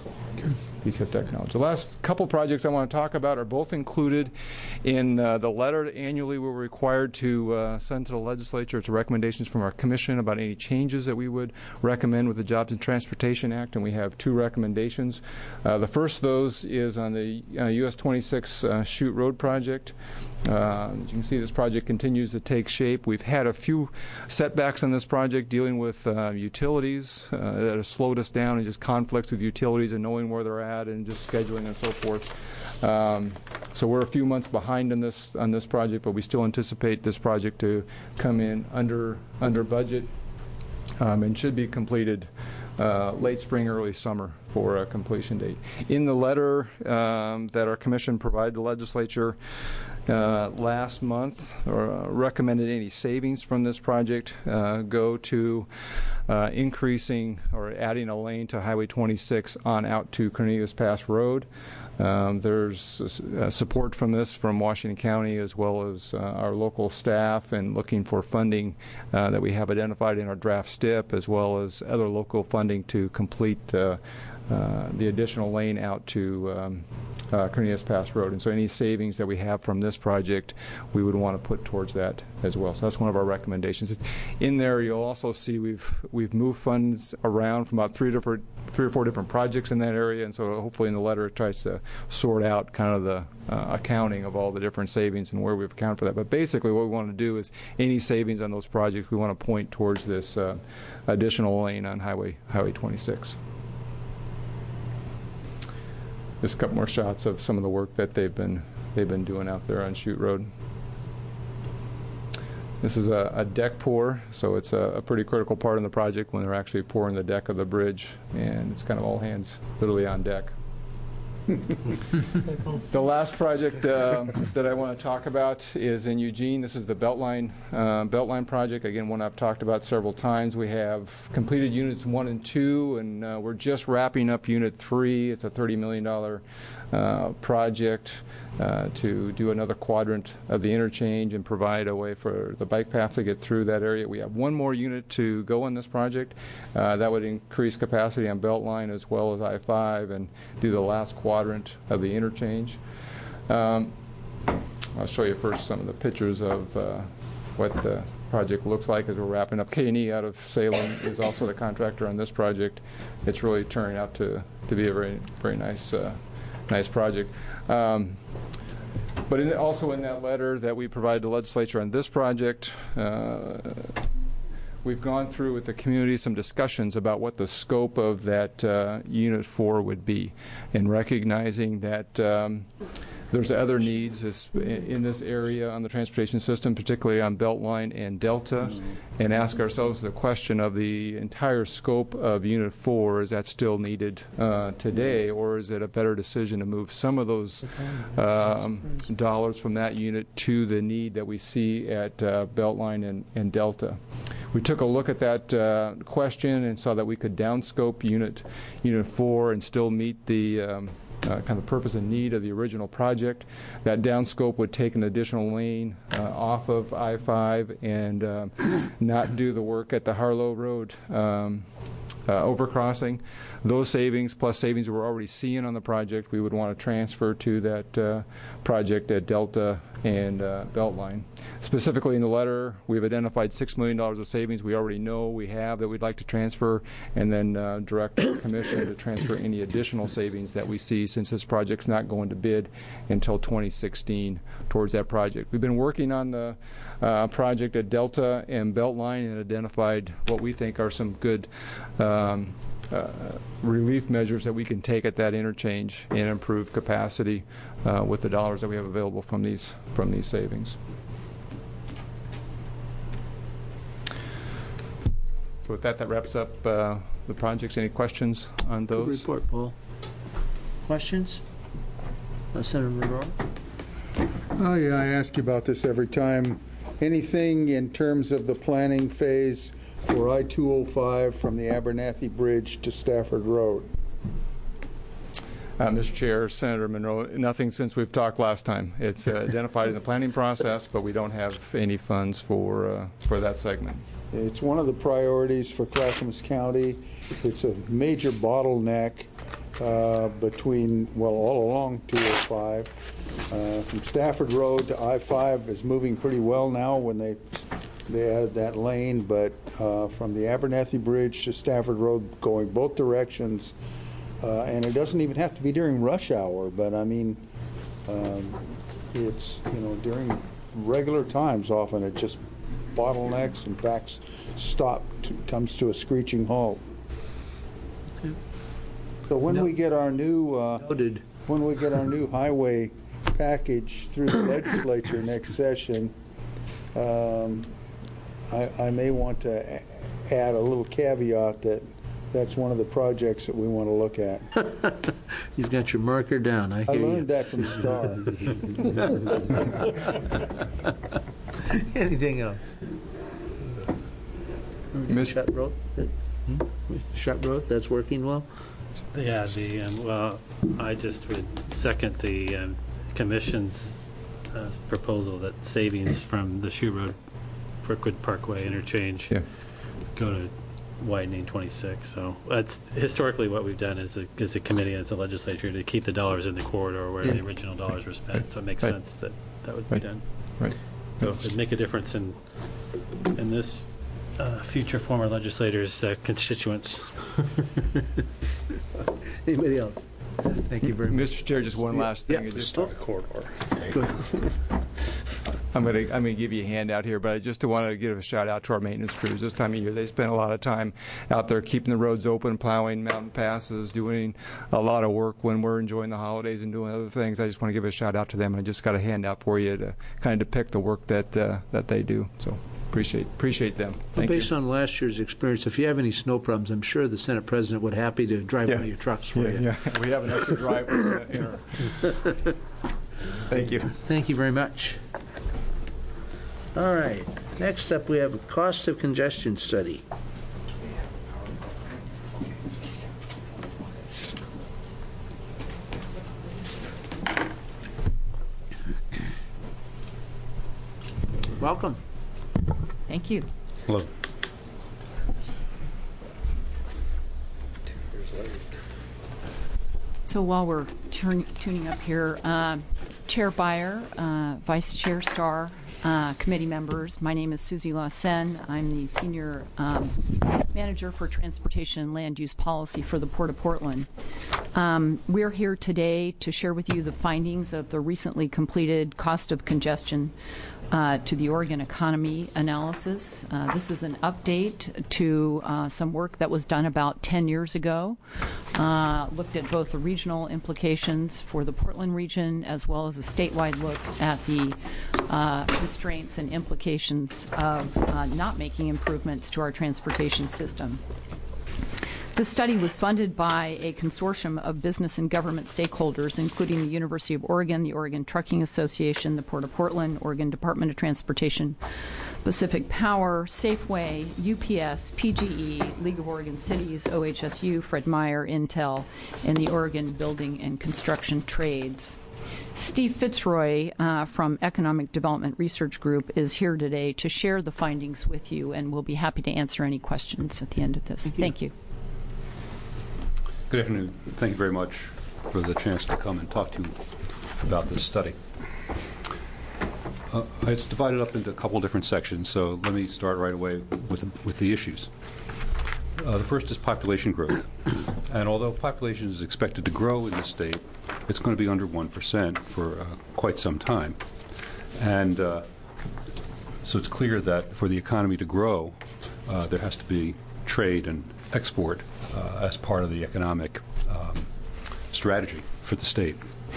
piece of technology. The last couple projects I want to talk about are both included in uh, the letter that annually we're required to uh, send to the legislature. It's recommendations from our commission about any changes that we would recommend with the Jobs and Transportation Act, and we have two recommendations. Uh, the first of those is on the uh, U S twenty-six uh, Chute Road project. Uh, as you can see, this project continues to take shape. We've had a few setbacks on this project dealing with uh, utilities uh, that have slowed us down, and just conflicts with utilities and knowing where they're at and just scheduling and so forth. Um, so we're a few months behind on this on this project, but we still anticipate this project to come in under under budget um, and should be completed uh, late spring, early summer for a completion date. In the letter um, that our commission provided the legislature Uh, last month, or uh, recommended any savings from this project uh, go to uh, increasing or adding a lane to Highway twenty-six on out to Cornelius Pass Road. Um, there's uh, support from this from Washington County as well as uh, our local staff, and looking for funding uh, that we have identified in our draft S T I P, as well as other local funding to complete uh, uh, the additional lane out to um, Uh, Cornelius Pass Road. And so any savings that we have from this project, we would want to put towards that as well. So that's one of our recommendations. In there, you'll also see we've we've moved funds around from about three different three or four different projects in that area, and so hopefully in the letter it tries to sort out kind of the uh, accounting of all the different savings and where we've accounted for that. But basically what we want to do is any savings on those projects, we want to point towards this uh, additional lane on Highway Highway twenty-six. Just a couple more shots of some of the work that they've been they've been doing out there on Chute Road. This is a, a deck pour, so it's a, a pretty critical part in the project when they're actually pouring the deck of the bridge, and it's kind of all hands literally on deck. The last project uh, that I want to talk about is in Eugene. This is the Beltline uh, Beltline project. Again, one I've talked about several times. We have completed units one and two, and uh, we're just wrapping up unit three. It's a thirty million dollars uh, project uh, to do another quadrant of the interchange and provide a way for the bike path to get through that area. We have one more unit to go in this project. Uh, that would increase capacity on Beltline as well as I five and do the last quadrant of the interchange. Um, I'll show you first some of the pictures of uh, what the project looks like as we're wrapping up. K and E out of Salem is also the contractor on this project. It's really turning out to, to be a very very nice uh, nice project. Um, but in, also in that letter that we provided the legislature on this project, uh, we've gone through with the community some discussions about what the scope of that uh, Unit four would be, and recognizing that um, there's other needs in this area on the transportation system, particularly on Beltline and Delta, and ask ourselves the question of the entire scope of Unit four. Is that still needed uh, today, or is it a better decision to move some of those um, dollars from that unit to the need that we see at uh, Beltline and, and Delta? We took a look at that uh, question and saw that we could downscope Unit Unit four and still meet the um, Uh, kind of purpose and need of the original project. That downscope would take an additional lane uh, off of I five and uh, not do the work at the Harlow Road um, uh, overcrossing. Those savings, plus savings we're already seeing on the project, we would want to transfer to that uh, project at Delta and uh, Beltline. Specifically in the letter, we've identified six million dollars of savings we already know we have that we'd like to transfer, and then uh, direct the Commission to transfer any additional savings that we see, since this project's not going to bid until twenty sixteen towards that project. We've been working on the uh, project at Delta and Beltline and identified what we think are some good um, Uh, relief measures that we can take at that interchange and improve capacity uh, with the dollars that we have available from these from these savings. So with that, that wraps up uh, the projects. Any questions on those? Good report, Paul. Questions? Uh, Senator Monroe? Oh, yeah, I ask you about this every time. Anything in terms of the planning phase for I two oh five from the Abernathy Bridge to Stafford Road? Uh, Mister Chair, Senator Monroe, nothing since we've talked last time. It's uh, identified in the planning process, but we don't have any funds for uh, for that segment. It's one of the priorities for Clackamas County. It's a major bottleneck uh, between, well, all along two oh five. Uh, from Stafford Road to I five is moving pretty well now when they they added that lane, but uh, from the Abernathy Bridge to Stafford Road, going both directions, uh, and it doesn't even have to be during rush hour, but I mean, um, it's, you know, during regular times often it just bottlenecks and backs stop, to, comes to a screeching halt. Okay. So when No. we get our new uh, Noted. when we get our new highway package through the legislature next session, um, I, I may want to a- add a little caveat that that's one of the projects that we want to look at. You've got your marker down. I I hear learned you. that from Star. Anything else? Mister Shut road? Hmm? Shut road, that's working well? Yeah, the, um, well, I just would second the um, Commission's uh, proposal that savings from the Shoe Road Brookwood Parkway interchange Yeah. go to widening twenty-six. So that's historically what we've done as a, as a committee, as a legislature, to keep the dollars in the corridor where Yeah. the original dollars were spent. So it makes Right. sense that that would Right. be done. Right. So it'd make a difference in in this uh, future former legislators' uh, constituents. Anybody else? Thank you very much. Mister Chair, just one last thing. Yeah, It just- still- corridor. Good. I'm going to I'm going to give you a handout here, but I just want to give a shout out to our maintenance crews this time of year. They spend a lot of time out there keeping the roads open, plowing mountain passes, doing a lot of work when we're enjoying the holidays and doing other things. I just want to give a shout out to them. I just got a handout for you to kind of depict the work that uh, that they do. So appreciate appreciate them. Well, Thank based you. on last year's experience, if you have any snow problems, I'm sure the Senate President would happy to drive Yeah. one of your trucks for Yeah, you. yeah. We have an extra driver in our. Thank you. Thank you very much. All right. Next up, we have a cost of congestion study. Welcome. Thank you. Hello. So while we're turn, tuning up here, um, Chair Byer, uh, Vice Chair Starr, uh, committee members. My name is Susie Lawson. I'm the Senior um, Manager for Transportation and Land Use Policy for the Port of Portland. Um, we're here today to share with you the findings of the recently completed cost of congestion uh, to the Oregon economy analysis. Uh, this is an update to uh, some work that was done about ten years ago. Uh, looked at both the regional implications for the Portland region as well as a statewide look at the uh, constraints and implications of uh, not making improvements to our transportation system. This study was funded by a consortium of business and government stakeholders, including the University of Oregon, the Oregon Trucking Association, the Port of Portland, Oregon Department of Transportation, Pacific Power, Safeway, U P S, P G E, League of Oregon Cities, O H S U, Fred Meyer, Intel, and the Oregon Building and Construction Trades. Steve Fitzroy uh, from Economic Development Research Group is here today to share the findings with you, and we'll be happy to answer any questions at the end of this. Thank you. Thank you. Good afternoon. Thank you very much for the chance to come and talk to you about this study. Uh, it's divided up into a couple different sections, so let me start right away with, with the issues. Uh, the first is population growth. And although population is expected to grow in the state, it's going to be under one percent for uh, quite some time. And uh, so it's clear that for the economy to grow, uh, there has to be trade and export uh, as part of the economic um, strategy for the state.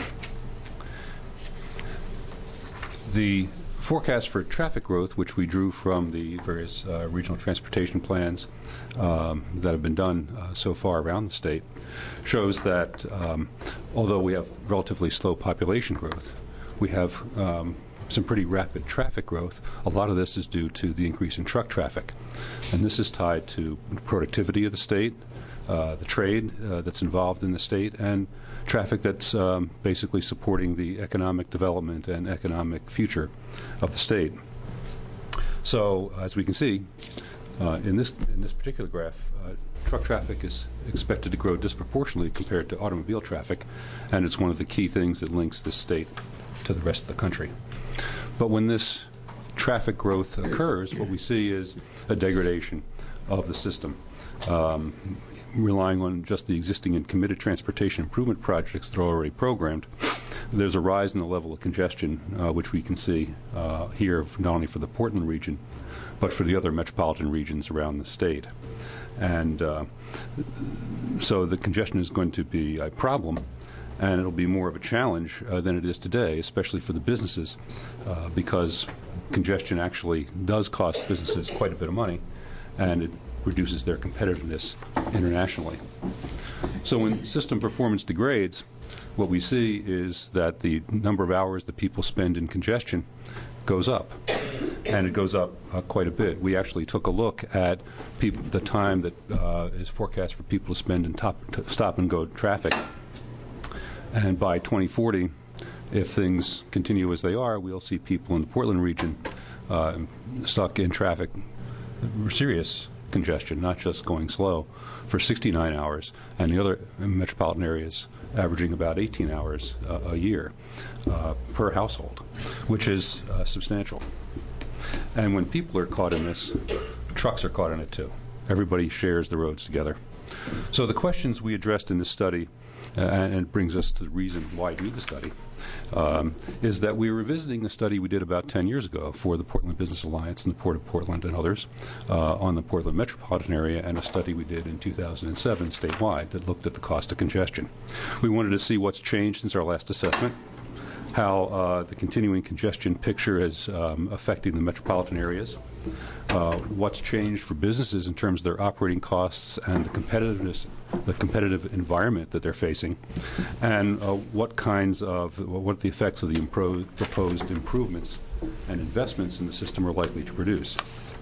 The forecast for traffic growth, which we drew from the various uh, regional transportation plans um, that have been done uh, so far around the state, shows that um, although we have relatively slow population growth, we have um, some pretty rapid traffic growth. A lot of this is due to the increase in truck traffic. And this is tied to productivity of the state, uh, the trade uh, that's involved in the state, and traffic that's um, basically supporting the economic development and economic future of the state. So, as we can see, uh, in this in this particular graph, uh, truck traffic is expected to grow disproportionately compared to automobile traffic, and it's one of the key things that links this state to the rest of the country. But when this traffic growth occurs, what we see is a degradation of the system. Um, relying on just the existing and committed transportation improvement projects that are already programmed, there's a rise in the level of congestion, uh, which we can see uh, here, not only for the Portland region, but for the other metropolitan regions around the state. And uh, so the congestion is going to be a problem, and it'll be more of a challenge uh, than it is today, especially for the businesses, uh, because congestion actually does cost businesses quite a bit of money, and it reduces their competitiveness internationally. So when system performance degrades, what we see is that the number of hours that people spend in congestion goes up, and it goes up uh, quite a bit. We actually took a look at people, the time that uh, is forecast for people to spend in top, t- stop-and-go traffic. And by twenty forty, if things continue as they are, we'll see people in the Portland region uh, stuck in traffic, serious congestion, not just going slow, for sixty-nine hours, and the other metropolitan areas averaging about eighteen hours uh, a year uh, per household, which is uh, substantial. And when people are caught in this, trucks are caught in it too. Everybody shares the roads together. So the questions we addressed in this study, uh, and it brings us to the reason why do the study, um, is that we were revisiting a study we did about ten years ago for the Portland Business Alliance and the Port of Portland and others uh, on the Portland metropolitan area, and a study we did in two thousand seven statewide that looked at the cost of congestion. We wanted to see what's changed since our last assessment, how uh, the continuing congestion picture is um, affecting the metropolitan areas, uh, what's changed for businesses in terms of their operating costs and the competitiveness, the competitive environment that they're facing, and uh, what kinds of, what the effects of the impro- proposed improvements and investments in the system are likely to produce.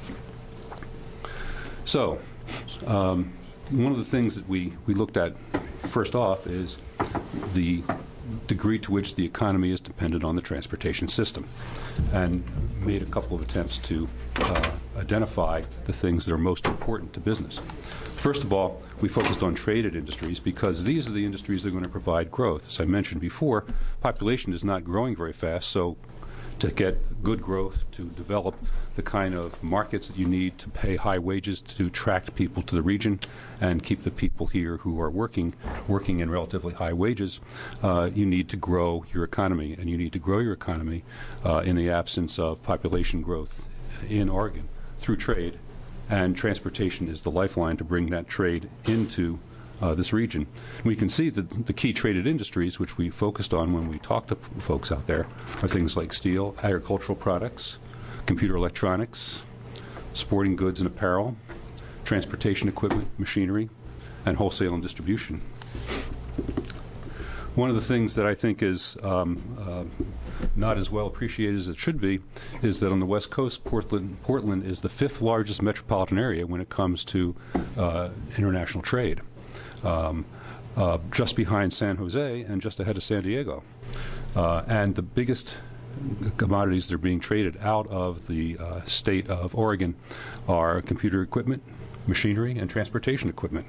So, um, one of the things that we, we looked at first off is the degree to which the economy is dependent on the transportation system, and made a couple of attempts to uh, identify the things that are most important to business. First of all, we focused on traded industries because these are the industries that are going to provide growth. As I mentioned before, population is not growing very fast, so to get good growth, to develop the kind of markets that you need to pay high wages to attract people to the region and keep the people here who are working working in relatively high wages. Uh, you need to grow your economy, and you need to grow your economy uh, in the absence of population growth in Oregon through trade, and transportation is the lifeline to bring that trade into Uh, this region. We can see that the key traded industries, which we focused on when we talked to p- folks out there, are things like steel, agricultural products, computer electronics, sporting goods and apparel, transportation equipment, machinery, and wholesale and distribution. One of the things that I think is um, uh, not as well appreciated as it should be is that on the West Coast, Portland, Portland is the fifth largest metropolitan area when it comes to uh, international trade. Um, uh, just behind San Jose and just ahead of San Diego. Uh, and the biggest commodities that are being traded out of the uh, state of Oregon are computer equipment, machinery, and transportation equipment.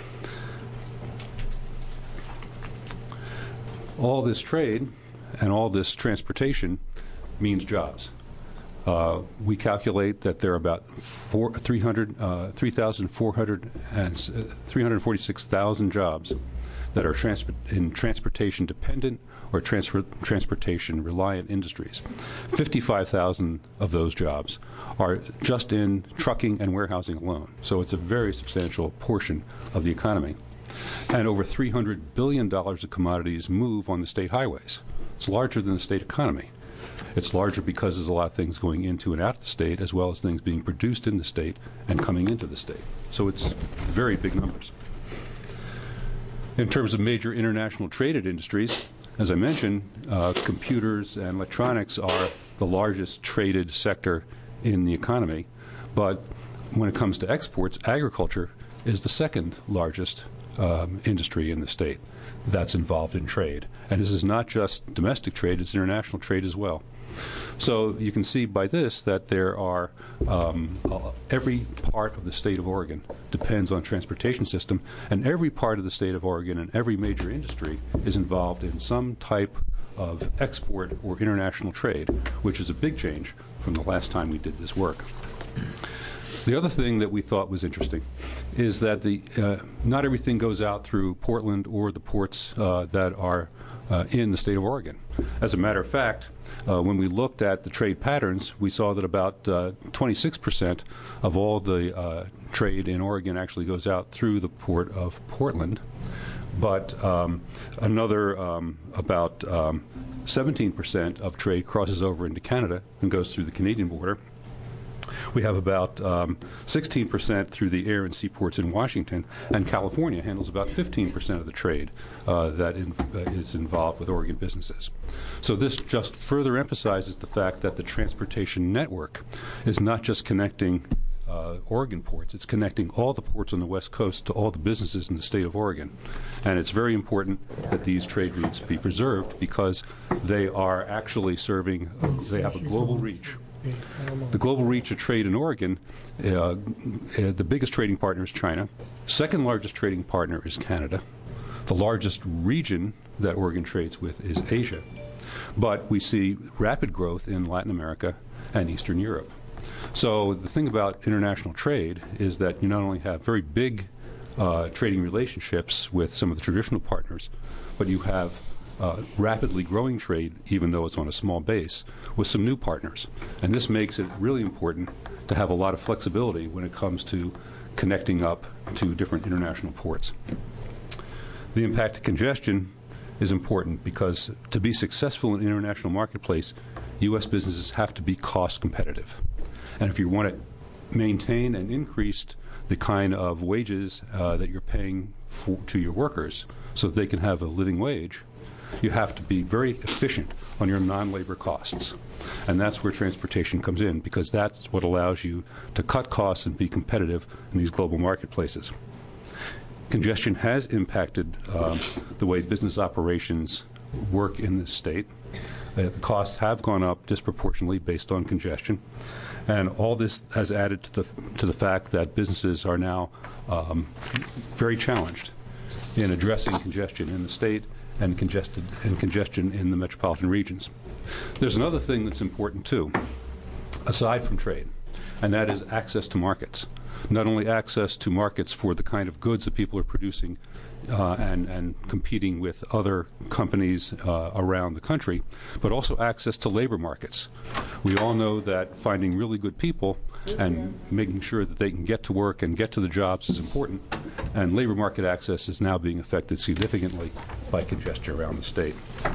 All this trade and all this transportation means jobs. Uh, we calculate that there are about four, three hundred, uh, three thousand four hundred and uh, three hundred forty-six thousand jobs that are transfer- in transportation dependent or transfer- transportation reliant industries. fifty-five thousand of those jobs are just in trucking and warehousing alone. So it's a very substantial portion of the economy. And over three hundred billion dollars of commodities move on the state highways. It's larger than the state economy. It's larger because there's a lot of things going into and out of the state, as well as things being produced in the state and coming into the state. So it's very big numbers. In terms of major international traded industries, as I mentioned, uh, computers and electronics are the largest traded sector in the economy. But when it comes to exports, agriculture is the second largest um, industry in the state that's involved in trade. And this is not just domestic trade, it's international trade as well. So you can see by this that there are um, uh, every part of the state of Oregon depends on transportation system, and every part of the state of Oregon and every major industry is involved in some type of export or international trade, which is a big change from the last time we did this work. The other thing that we thought was interesting is that the uh, not everything goes out through Portland or the ports uh, that are uh, in the state of Oregon. As a matter of fact, uh, when we looked at the trade patterns, we saw that about uh, twenty-six percent of all the uh, trade in Oregon actually goes out through the port of Portland, but um, another um, about um, seventeen percent of trade crosses over into Canada and goes through the Canadian border. We have about um, sixteen percent through the air and seaports in Washington, and California handles about fifteen percent of the trade uh, that in, uh, is involved with Oregon businesses. So this just further emphasizes the fact that the transportation network is not just connecting uh, Oregon ports, it's connecting all the ports on the West Coast to all the businesses in the state of Oregon. And it's very important that these trade routes be preserved because they are actually serving, uh, they have a global reach. The global reach of trade in Oregon, uh, uh, the biggest trading partner is China. Second largest trading partner is Canada. The largest region that Oregon trades with is Asia. But we see rapid growth in Latin America and Eastern Europe. So the thing about international trade is that you not only have very big uh, trading relationships with some of the traditional partners, but you have Uh, rapidly growing trade, even though it's on a small base, with some new partners. And this makes it really important to have a lot of flexibility when it comes to connecting up to different international ports. The impact of congestion is important because to be successful in the international marketplace, U S businesses have to be cost competitive. And if you want to maintain and increase the kind of wages uh, that you're paying for, to your workers so that they can have a living wage, you have to be very efficient on your non-labor costs. And that's where transportation comes in, because that's what allows you to cut costs and be competitive in these global marketplaces. Congestion has impacted um, the way business operations work in this state. Uh, the costs have gone up disproportionately based on congestion. And all this has added to the, to the fact that businesses are now um, very challenged in addressing congestion in the state and congested and congestion in the metropolitan regions. There's another thing that's important too, aside from trade, and that is access to markets. Not only access to markets for the kind of goods that people are producing uh, and, and competing with other companies uh, around the country, but also access to labor markets. We all know that finding really good people and making sure that they can get to work and get to the jobs is important, and labor market access is now being affected significantly by congestion around the state.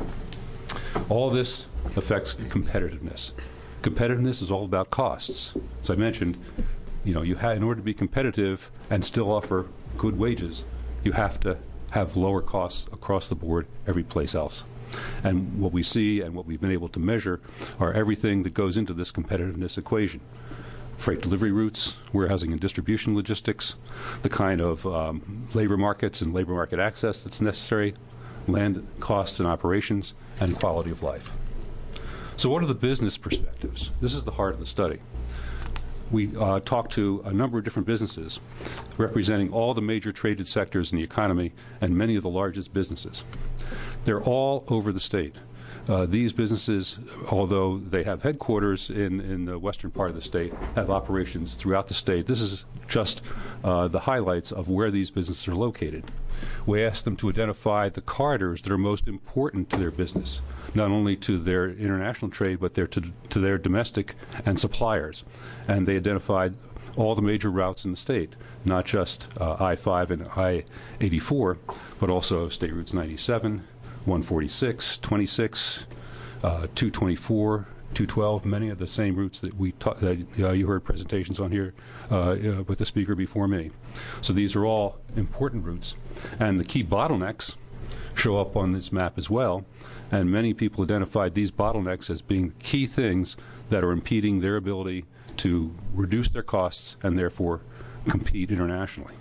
All this affects competitiveness. Competitiveness is all about costs. As I mentioned, you know, you ha- in order to be competitive and still offer good wages, you have to have lower costs across the board every place else. And what we see and what we've been able to measure are everything that goes into this competitiveness equation. Freight delivery routes, warehousing and distribution logistics, the kind of um, labor markets and labor market access that's necessary, land costs and operations, and quality of life. So what are the business perspectives? This is the heart of the study. We uh, talked to a number of different businesses representing all the major traded sectors in the economy and many of the largest businesses. They're all over the state. Uh, these businesses, although they have headquarters in, in the western part of the state, have operations throughout the state. This is just uh, the highlights of where these businesses are located. We asked them to identify the corridors that are most important to their business, not only to their international trade, but their, to, to their domestic and suppliers. And they identified all the major routes in the state, not just uh, I five and I eighty-four, but also State Routes ninety-seven, one forty-six, twenty-six, uh, two twenty-four, two twelve, many of the same routes that we ta- that uh, you heard presentations on here uh, uh, with the speaker before me. So these are all important routes, and the key bottlenecks show up on this map as well, and many people identified these bottlenecks as being key things that are impeding their ability to reduce their costs and therefore compete internationally.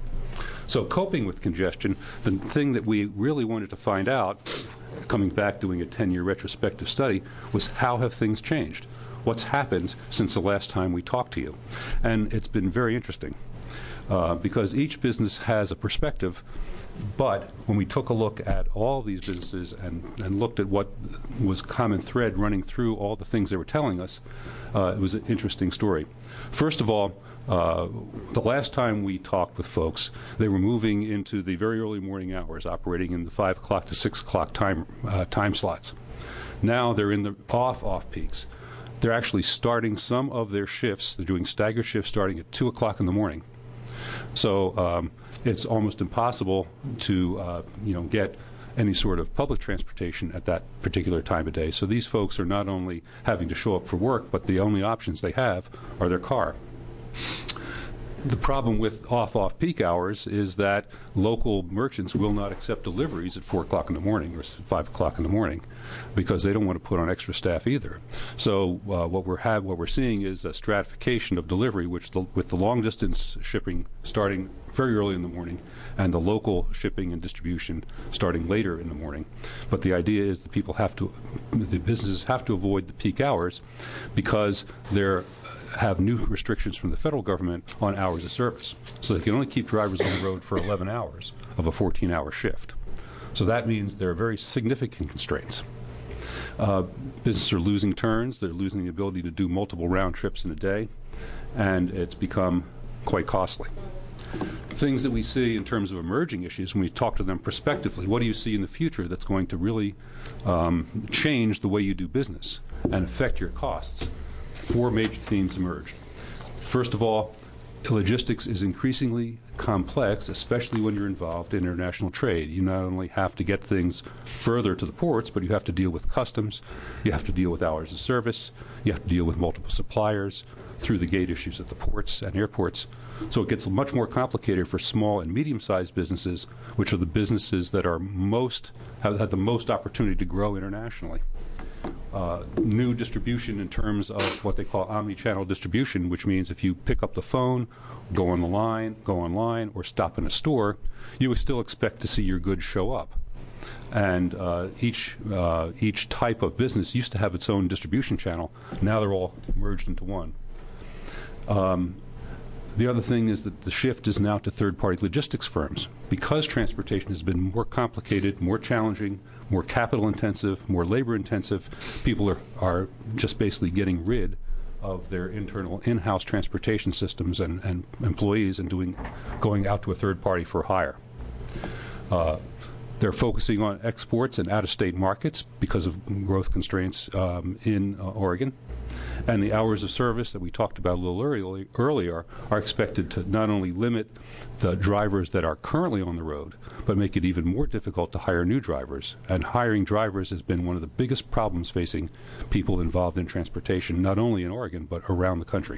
So coping with congestion, the thing that we really wanted to find out, coming back doing a ten-year retrospective study, was how have things changed? What's happened since the last time we talked to you? And it's been very interesting uh, because each business has a perspective, but when we took a look at all these businesses and, and looked at what was common thread running through all the things they were telling us, uh, it was an interesting story. First of all, Uh, the last time we talked with folks, they were moving into the very early morning hours, operating in the five o'clock to six o'clock time uh, time slots. Now they're in the off-off peaks. They're actually starting some of their shifts. They're doing stagger shifts starting at two o'clock in the morning. So um, it's almost impossible to uh, you know get any sort of public transportation at that particular time of day. So these folks are not only having to show up for work, but the only options they have are their car. The problem with off-off peak hours is that local merchants will not accept deliveries at four o'clock in the morning or five o'clock in the morning because they don't want to put on extra staff either. So uh, what we're have what we're seeing is a stratification of delivery, which the, with the long-distance shipping starting very early in the morning and the local shipping and distribution starting later in the morning. But the idea is that people have to, the businesses have to avoid the peak hours because they're have new restrictions from the federal government on hours of service. So they can only keep drivers on the road for eleven hours of a fourteen-hour shift. So that means there are very significant constraints. Uh, businesses are losing turns. They're losing the ability to do multiple round trips in a day, and it's become quite costly. Things that we see in terms of emerging issues, when we talk to them prospectively, what do you see in the future that's going to really um, change the way you do business and affect your costs? Four major themes emerged. First of all, logistics is increasingly complex, especially when you're involved in international trade. You not only have to get things further to the ports, but you have to deal with customs, you have to deal with hours of service, you have to deal with multiple suppliers, through the gate issues at the ports and airports. So it gets much more complicated for small and medium-sized businesses, which are the businesses that are most have had the most opportunity to grow internationally. Uh, new distribution in terms of what they call omni-channel distribution, which means if you pick up the phone, go on the line, go online, or stop in a store, you would still expect to see your goods show up. And uh, each uh, each type of business used to have its own distribution channel. Now they're all merged into one. Um, The other thing is that the shift is now to third-party logistics firms. Because transportation has been more complicated, more challenging, more capital-intensive, more labor-intensive, people are, are just basically getting rid of their internal in-house transportation systems and, and employees and doing, going out to a third party for hire. Uh, they're focusing on exports and out-of-state markets because of growth constraints um, in uh, Oregon. And the hours of service that we talked about a little early, earlier are expected to not only limit the drivers that are currently on the road, but make it even more difficult to hire new drivers. And hiring drivers has been one of the biggest problems facing people involved in transportation, not only in Oregon, but around the country.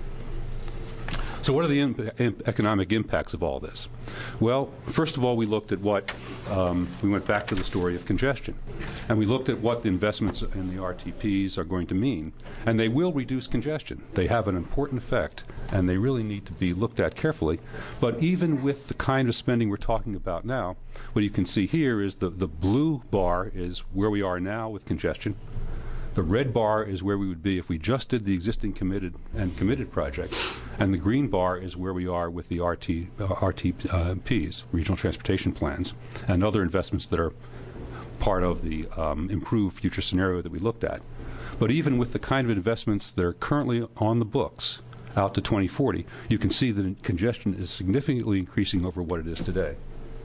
So what are the imp- imp- economic impacts of all this? Well, first of all, we looked at what, um, we went back to the story of congestion. And we looked at what the investments in the R T Ps are going to mean. And they will reduce congestion. They have an important effect, and they really need to be looked at carefully. But even with the kind of spending we're talking about now, what you can see here is the, the blue bar is where we are now with congestion. The red bar is where we would be if we just did the existing committed and committed projects, and the green bar is where we are with the R T, uh, R T Ps, Regional Transportation Plans, and other investments that are part of the um, improved future scenario that we looked at. But even with the kind of investments that are currently on the books out to twenty forty, you can see that congestion is significantly increasing over what it is today.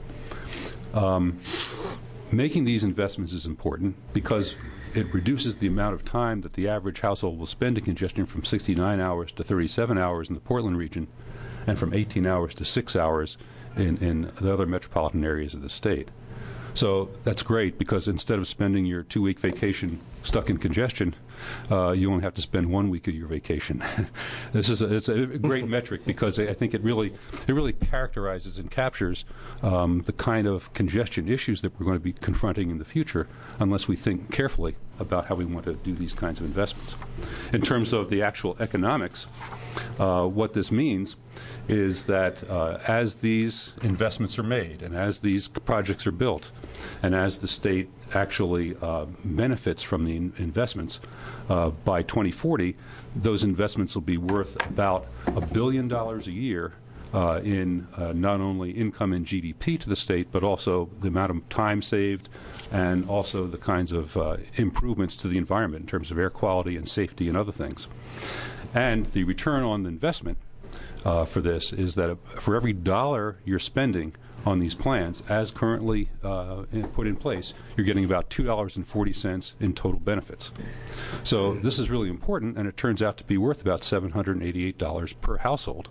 Um, making these investments is important because it reduces the amount of time that the average household will spend in congestion from sixty-nine hours to thirty-seven hours in the Portland region, and from eighteen hours to six hours in, in the other metropolitan areas of the state. So that's great because instead of spending your two-week vacation stuck in congestion, uh, you only have to spend one week of your vacation. This is a, it's a great metric because I think it really it really characterizes and captures um, the kind of congestion issues that we're going to be confronting in the future unless we think carefully about how we want to do these kinds of investments. In terms of the actual economics, uh, what this means is that uh, as these investments are made and as these projects are built and as the state actually uh, benefits from the in investments, uh, by twenty forty, those investments will be worth about a billion dollars a year uh, in uh, not only income and G D P to the state, but also the amount of time saved and also the kinds of uh, improvements to the environment in terms of air quality and safety and other things. And the return on the investment uh, for this is that for every dollar you're spending on these plans, as currently uh, put in place, you're getting about two dollars and forty cents in total benefits. So this is really important, and it turns out to be worth about seven hundred eighty-eight dollars per household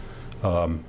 um,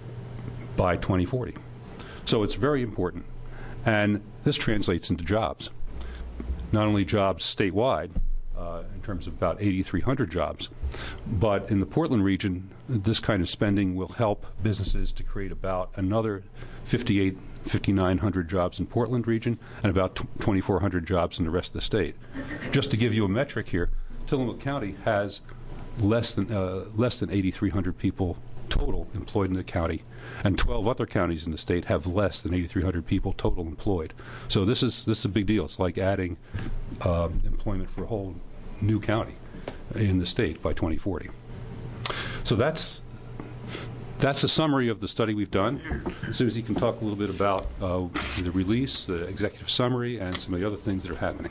by twenty forty. So it's very important. And this translates into jobs. Not only jobs statewide, uh, in terms of about eighty-three hundred jobs, but in the Portland region, this kind of spending will help businesses to create about another fifty-eight, fifty-nine hundred jobs in Portland region and about twenty-four hundred jobs in the rest of the state. Just to give you a metric here, Tillamook County has less than uh, less than eighty-three hundred people total employed in the county, and twelve other counties in the state have less than eighty-three hundred people total employed. So this is this is a big deal. It's like adding um, employment for a whole new county in the state by twenty forty. So that's that's a summary of the study we've done. Susie can talk a little bit about uh, the release, the executive summary, and some of the other things that are happening.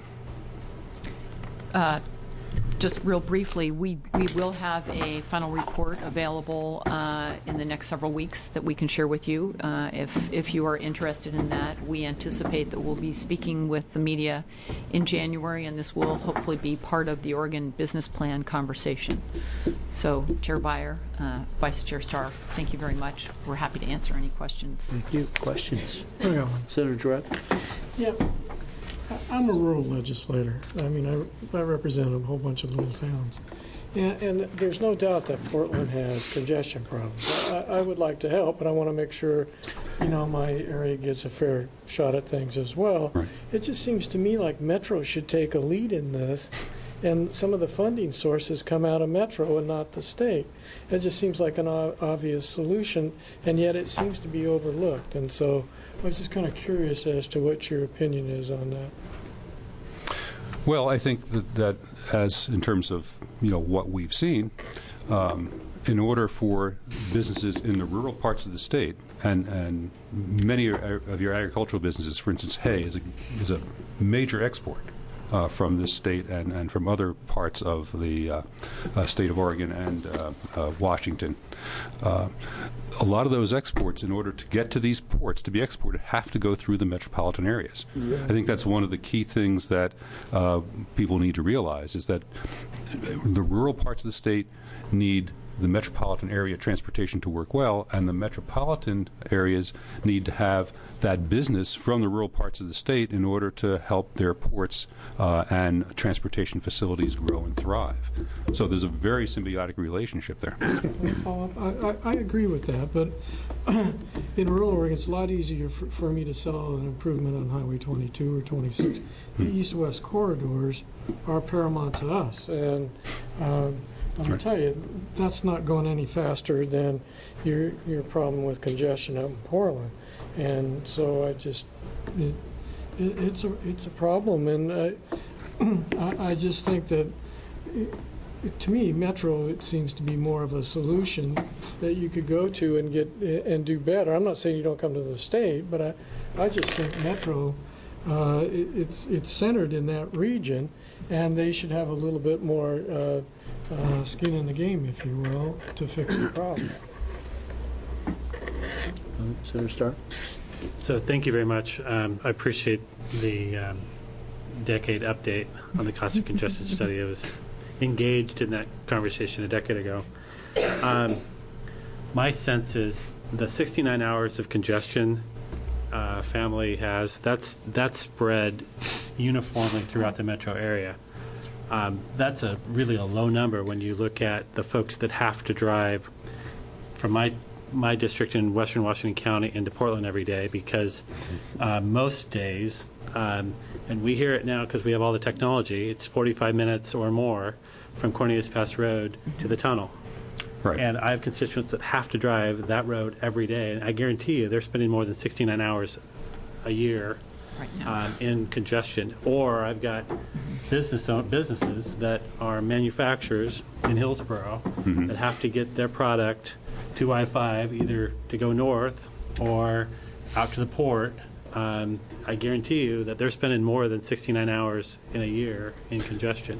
Uh, Just real briefly, we, we will have a final report available uh, in the next several weeks that we can share with you. Uh, if, if you are interested in that, we anticipate that we'll be speaking with the media in January, and this will hopefully be part of the Oregon Business Plan conversation. So, Chair Beyer, uh, Vice Chair Starr, thank you very much. We're happy to answer any questions. Thank you. Questions? Yeah. Senator Jarrett? Yeah. I'm a rural legislator. I mean, I, I represent a whole bunch of little towns. And, and there's no doubt that Portland has congestion problems. I, I would like to help, but I want to make sure, you know, my area gets a fair shot at things as well. Right. It just seems to me like Metro should take a lead in this, and some of the funding sources come out of Metro and not the state. It just seems like an o- obvious solution, and yet it seems to be overlooked. And so I was just kind of curious as to what your opinion is on that. Well, I think that, that as in terms of you know what we've seen, um, in order for businesses in the rural parts of the state, and, and many of your agricultural businesses, for instance, hay is a, is a major export uh, from this state and, and from other parts of the uh, uh, state of Oregon and uh, uh, Washington. Uh, a lot of those exports, in order to get to these ports to be exported, have to go through the metropolitan areas. Yeah. I think that's one of the key things that uh, people need to realize, is that the rural parts of the state need the metropolitan area transportation to work well, and the metropolitan areas need to have that business from the rural parts of the state in order to help their ports uh, and transportation facilities grow and thrive. So there's a very symbiotic relationship there. Uh, I, I, I agree with that, but in rural Oregon, it's a lot easier for, for me to sell an improvement on Highway twenty-two or twenty-six. The east-west corridors are paramount to us, and uh, I'm going to tell you, that's not going any faster than your your problem with congestion out in Portland. And so I just, it, it, it's a it's a problem, and I, I, I just think that, it, it, to me, Metro, it seems to be more of a solution that you could go to and get and do better. I'm not saying you don't come to the state, but I, I just think Metro, uh, it, it's it's centered in that region, and they should have a little bit more uh, uh, skin in the game, if you will, to fix the problem. Senator Starr? So thank you very much. Um, I appreciate the um, decade update on the cost of congestion study. I was engaged in that conversation a decade ago. Um, my sense is the sixty-nine hours of congestion uh, family has, that's, that's spread uniformly throughout the metro area. Um, that's a really a low number when you look at the folks that have to drive from my my district in Western Washington County into Portland every day, because uh, most days, um, and we hear it now because we have all the technology, it's forty-five minutes or more from Cornelius Pass Road to the tunnel. Right. And I have constituents that have to drive that road every day, and I guarantee you they're spending more than sixty-nine hours a year right um, in congestion. Or I've got business businesses that are manufacturers in Hillsborough mm-hmm. that have to get their product to I five, either to go north or out to the port. Um, I guarantee you that they're spending more than sixty-nine hours in a year in congestion.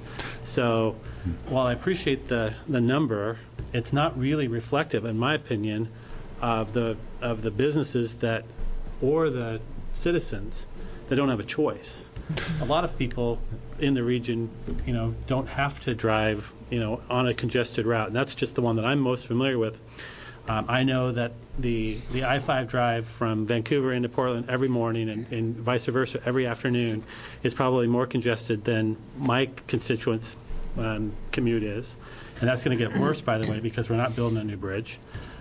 So while I appreciate the, the number, it's not really reflective, in my opinion, of the of the businesses that, or the citizens that don't have a choice. A lot of people in the region, you know, don't have to drive, you know, on a congested route, and that's just the one that I'm most familiar with. Um, I know that the the I five drive from Vancouver into Portland every morning and, and vice versa every afternoon is probably more congested than my constituents' um, commute is. And that's going to get worse, by the way, because we're not building a new bridge.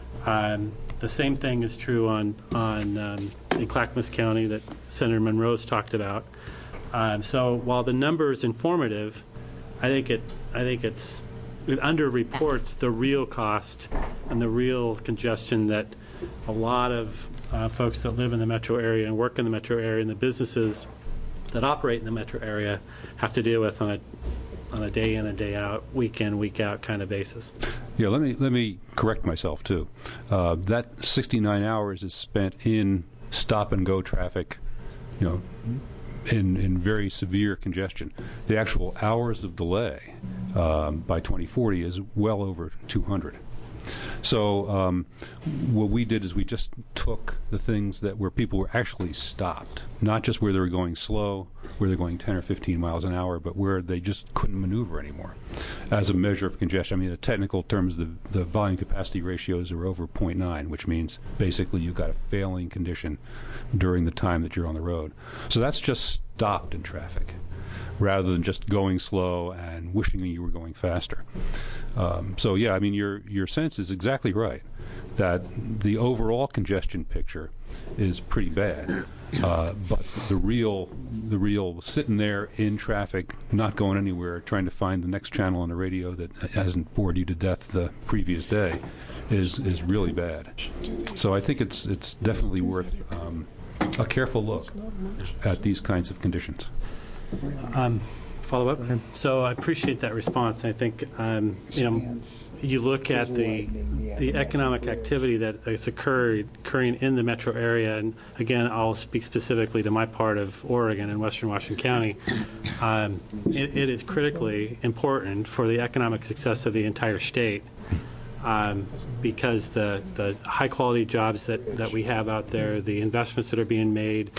Um, the same thing is true on, on um, in Clackamas County that Senator Monroe's talked about. Um, so while the number is informative, I think it I think it's it underreports the real cost and the real congestion that a lot of uh, folks that live in the metro area and work in the metro area and the businesses that operate in the metro area have to deal with on a on a day in and day out, week in, week out kind of basis. Yeah, let me let me correct myself too. Uh, that sixty-nine hours is spent in stop and go traffic, you know, in in very severe congestion. The actual hours of delay um, by twenty forty is well over two hundred. So um, what we did is we just took the things that where people were actually stopped, not just where they were going slow, where they're going ten or fifteen miles an hour, but where they just couldn't maneuver anymore, as a measure of congestion. I mean, the technical terms, the, the volume capacity ratios are over zero point nine, which means basically you've got a failing condition during the time that you're on the road. So that's just stopped in traffic, rather than just going slow and wishing you were going faster. Um, so yeah, I mean, your your sense is exactly right, that the overall congestion picture is pretty bad, uh, but the real the real sitting there in traffic, not going anywhere, trying to find the next channel on the radio that hasn't bored you to death the previous day, is is really bad. So I think it's it's definitely worth um, a careful look at these kinds of conditions. Um, follow up? So I appreciate that response. I think um, you know you look at the the economic activity that is occurred, occurring in the metro area, and again, I'll speak specifically to my part of Oregon and Western Washington County. Um, it, it is critically important for the economic success of the entire state. Um, because the, the high quality jobs that, that we have out there, the investments that are being made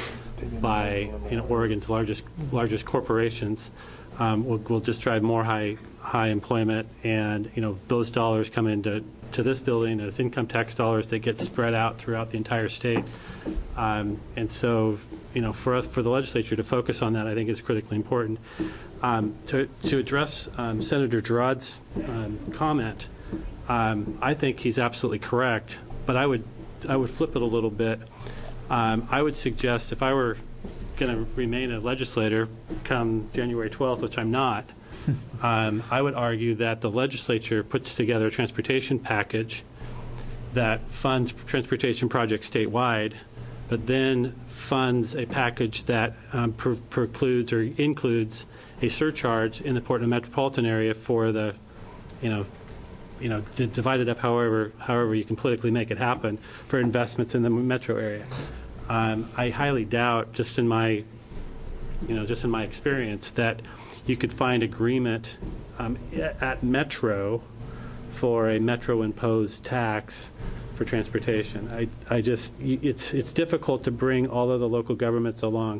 by you know, Oregon's largest largest corporations um, will, will just drive more high high employment, and you know those dollars come into to this building as income tax dollars that get spread out throughout the entire state. Um, and so you know for us, for the legislature to focus on that, I think is critically important. Um, to to address um, Senator Girard's um, comment. Um, I think he's absolutely correct, but I would I would flip it a little bit. Um, I would suggest if I were going to remain a legislator come January twelfth, which I'm not, um, I would argue that the legislature puts together a transportation package that funds transportation projects statewide, but then funds a package that um, per- precludes or includes a surcharge in the Portland metropolitan area for the, you know, you know, d- divide it up however however you can politically make it happen for investments in the metro area. Um, I highly doubt, just in my, you know, just in my experience, that you could find agreement um, at Metro for a Metro-imposed tax for transportation. I, I just, it's it's difficult to bring all of the local governments along.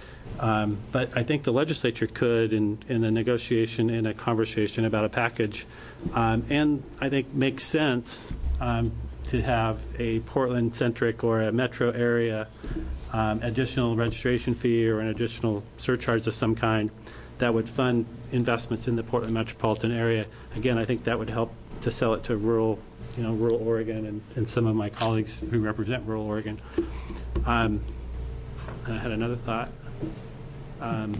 Um, but I think the legislature could, in, in a negotiation, in a conversation about a package, um, and I think makes sense um, to have a Portland-centric or a metro area um, additional registration fee or an additional surcharge of some kind that would fund investments in the Portland metropolitan area. Again, I think that would help to sell it to rural, you know, rural Oregon and, and some of my colleagues who represent rural Oregon. Um, and I had another thought. Um,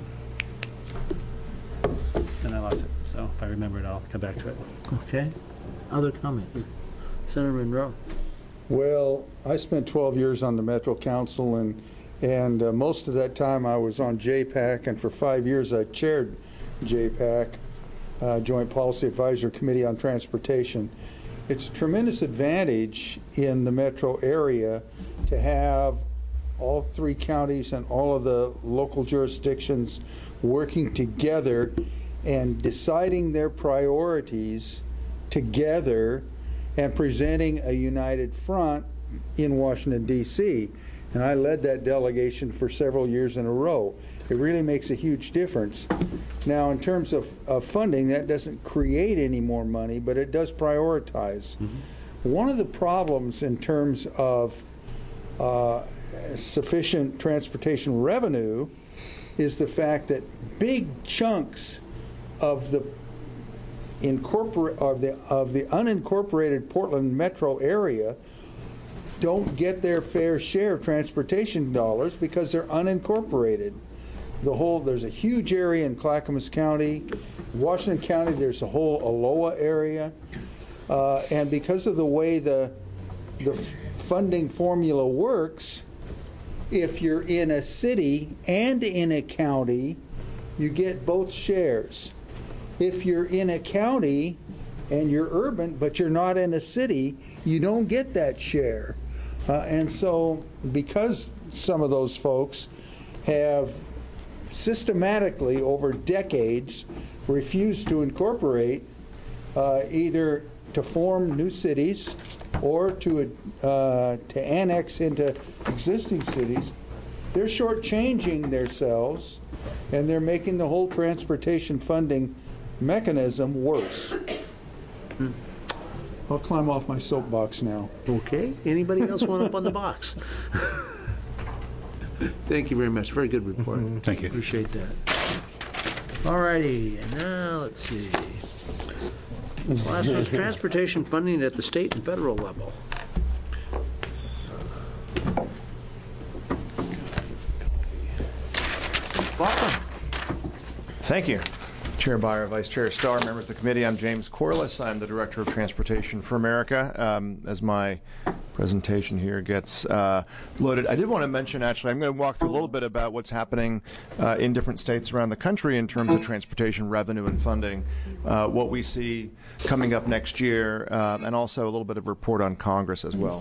and I lost it. So if I remember it, I'll come back to it. Okay. Other comments? Senator Monroe. Well, I spent twelve years on the Metro Council, and and uh, most of that time I was on J PAC, and for five years I chaired J PAC, uh, Joint Policy Advisory Committee on Transportation. It's a tremendous advantage in the metro area to have all three counties and all of the local jurisdictions working together and deciding their priorities together and presenting a united front in Washington, D C And I led that delegation for several years in a row. It really makes a huge difference. Now, in terms of, of funding, that doesn't create any more money, but it does prioritize. Mm-hmm. One of the problems in terms of uh, sufficient transportation revenue is the fact that big chunks of the incorporate of the of the unincorporated Portland metro area don't get their fair share of transportation dollars because they're unincorporated. The whole there's a huge area in Clackamas County, Washington County. There's a whole Aloha area, uh, and because of the way the the funding formula works, if you're in a city and in a county, you get both shares. If you're in a county and you're urban, but you're not in a city, you don't get that share. Uh, and so because some of those folks have systematically over decades refused to incorporate uh, either to form new cities or to uh, to annex into existing cities, they're shortchanging themselves, and they're making the whole transportation funding mechanism worse. Hmm. I'll climb off my soapbox now. Okay. Anybody else want up on the box? Thank you very much. Very good report. Thank you. Appreciate that. All righty. And now let's see. Last one's transportation funding at the state and federal level. Welcome. Thank you. Chair Beyer, Vice Chair Starr, members of the committee, I'm James Corliss. I'm the Director of Transportation for America. Um, as my presentation here gets uh, loaded. I did want to mention, actually, I'm going to walk through a little bit about what's happening uh, in different states around the country in terms of transportation revenue and funding, uh, what we see coming up next year, uh, and also a little bit of a report on Congress as well.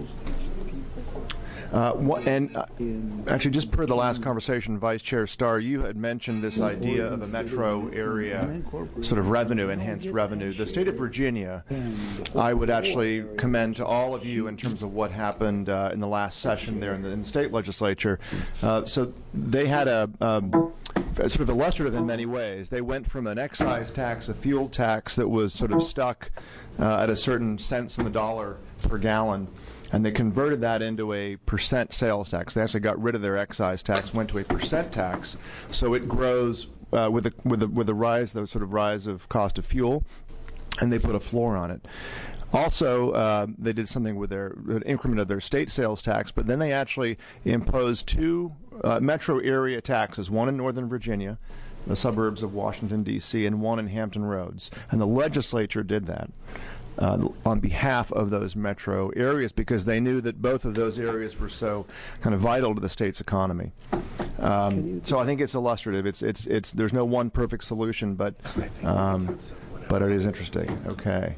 Uh, what, and uh, actually, just per the last conversation, Vice Chair Starr, you had mentioned this idea of a metro area sort of revenue, enhanced revenue. The state of Virginia, I would actually commend to all of you in terms of what happened uh, in the last session there in the, in the state legislature. Uh, so they had a, um, sort of illustrative in many ways. They went from an excise tax, a fuel tax that was sort of stuck uh, at a certain cents in the dollar per gallon, and they converted that into a percent sales tax. They actually got rid of their excise tax, went to a percent tax, so it grows uh, with the with the with the rise, the sort of rise of cost of fuel, and they put a floor on it. Also, uh, they did something with their an increment of their state sales tax, but then they actually imposed two uh, metro area taxes, one in Northern Virginia, the suburbs of Washington, D C, and one in Hampton Roads. And the legislature did that uh, on behalf of those metro areas because they knew that both of those areas were so kind of vital to the state's economy. Um, so I think it's illustrative. It's it's it's there's no one perfect solution, but um, but it is interesting. Okay.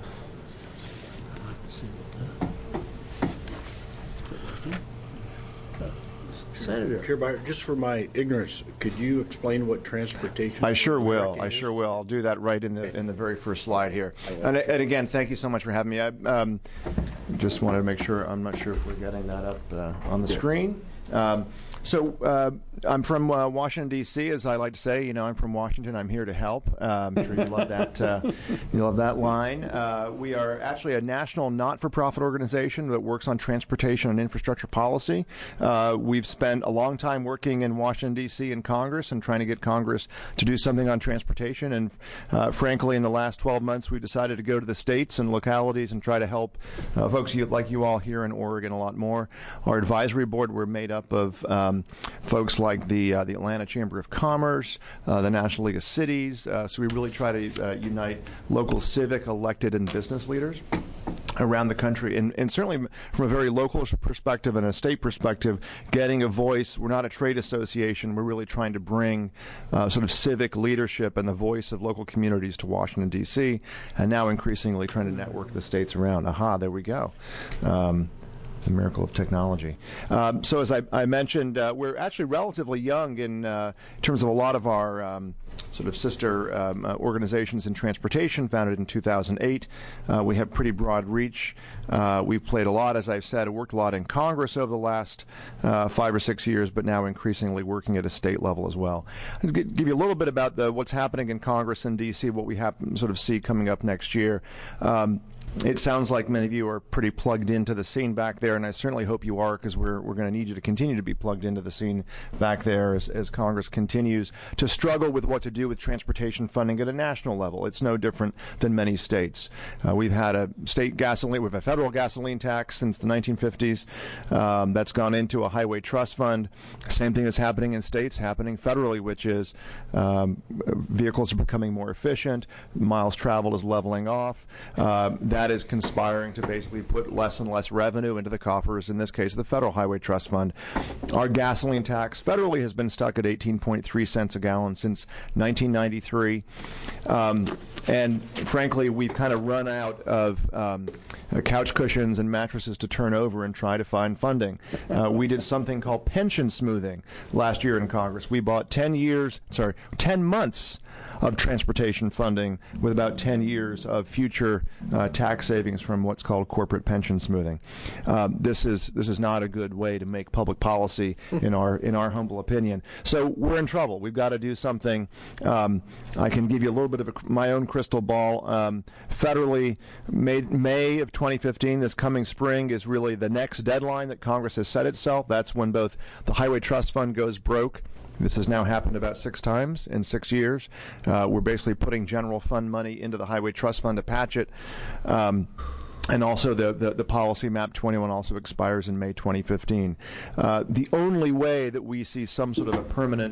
Senator. Chair Byer, just for my ignorance, could you explain what transportation? I sure will. I sure will. I'll do that right in the in the very first slide here. And, and again, thank you so much for having me. I um, just wanted to make sure. I'm not sure if we're getting that up uh, on the screen. Um, so uh, I'm from uh, Washington, D C, as I like to say. You know, I'm from Washington. I'm here to help. Uh, I'm sure you love that. Uh, you love that line. Uh, we are actually a national not-for-profit organization that works on transportation and infrastructure policy. Uh, we've spent a long time working in Washington, D C, in Congress and trying to get Congress to do something on transportation. And uh, frankly, in the last twelve months, we decided to go to the states and localities and try to help uh, folks you, like you all here in Oregon a lot more. Our advisory board, we're made up of um, folks like the uh, the Atlanta Chamber of Commerce, uh, the National League of Cities. Uh, so we really try to uh, unite local civic, elected, and business leaders around the country, and, and certainly from a very local perspective and a state perspective, getting a voice. We're not a trade association. We're really trying to bring uh, sort of civic leadership and the voice of local communities to Washington, D C, and now increasingly trying to network the states around. Aha, there we go. Um, The miracle of technology. Um, so as I, I mentioned, uh, we're actually relatively young in, uh, in terms of a lot of our um, sort of sister um, uh, organizations in transportation, founded in two thousand eight. Uh, we have pretty broad reach. Uh, we've played a lot, as I've said, worked a lot in Congress over the last uh, five or six years, but now increasingly working at a state level as well. I'll give you a little bit about the, what's happening in Congress and D C, what we have, sort of see coming up next year. Um, It sounds like many of you are pretty plugged into the scene back there, and I certainly hope you are, because we're we're going to need you to continue to be plugged into the scene back there as, as Congress continues to struggle with what to do with transportation funding at a national level. It's no different than many states. Uh, we've had a state gasoline, we've a federal gasoline tax since the nineteen fifties. Um, that's gone into a highway trust fund. Same thing is happening in states, happening federally, which is um, vehicles are becoming more efficient, miles traveled is leveling off. Uh, that That is conspiring to basically put less and less revenue into the coffers, in this case, the Federal Highway Trust Fund. Our gasoline tax federally has been stuck at eighteen point three cents a gallon since nineteen ninety-three. Um, and frankly, we've kind of run out of um, couch cushions and mattresses to turn over and try to find funding. Uh, we did something called pension smoothing last year in Congress. We bought ten years, sorry, ten months of transportation funding with about ten years of future uh, tax savings from what's called corporate pension smoothing. Um, this is this is not a good way to make public policy, in our in our humble opinion. So we're in trouble. We've got to do something. Um, I can give you a little bit of a, my own crystal ball. Um, federally, May, May of twenty fifteen, this coming spring, is really the next deadline that Congress has set itself. That's when both the Highway Trust Fund goes broke. This has now happened about six times in six years. Uh, we're basically putting general fund money into the Highway Trust Fund to patch it. Um, And also the, the, the policy map twenty-one also expires in May twenty fifteen. Uh, the only way that we see some sort of a permanent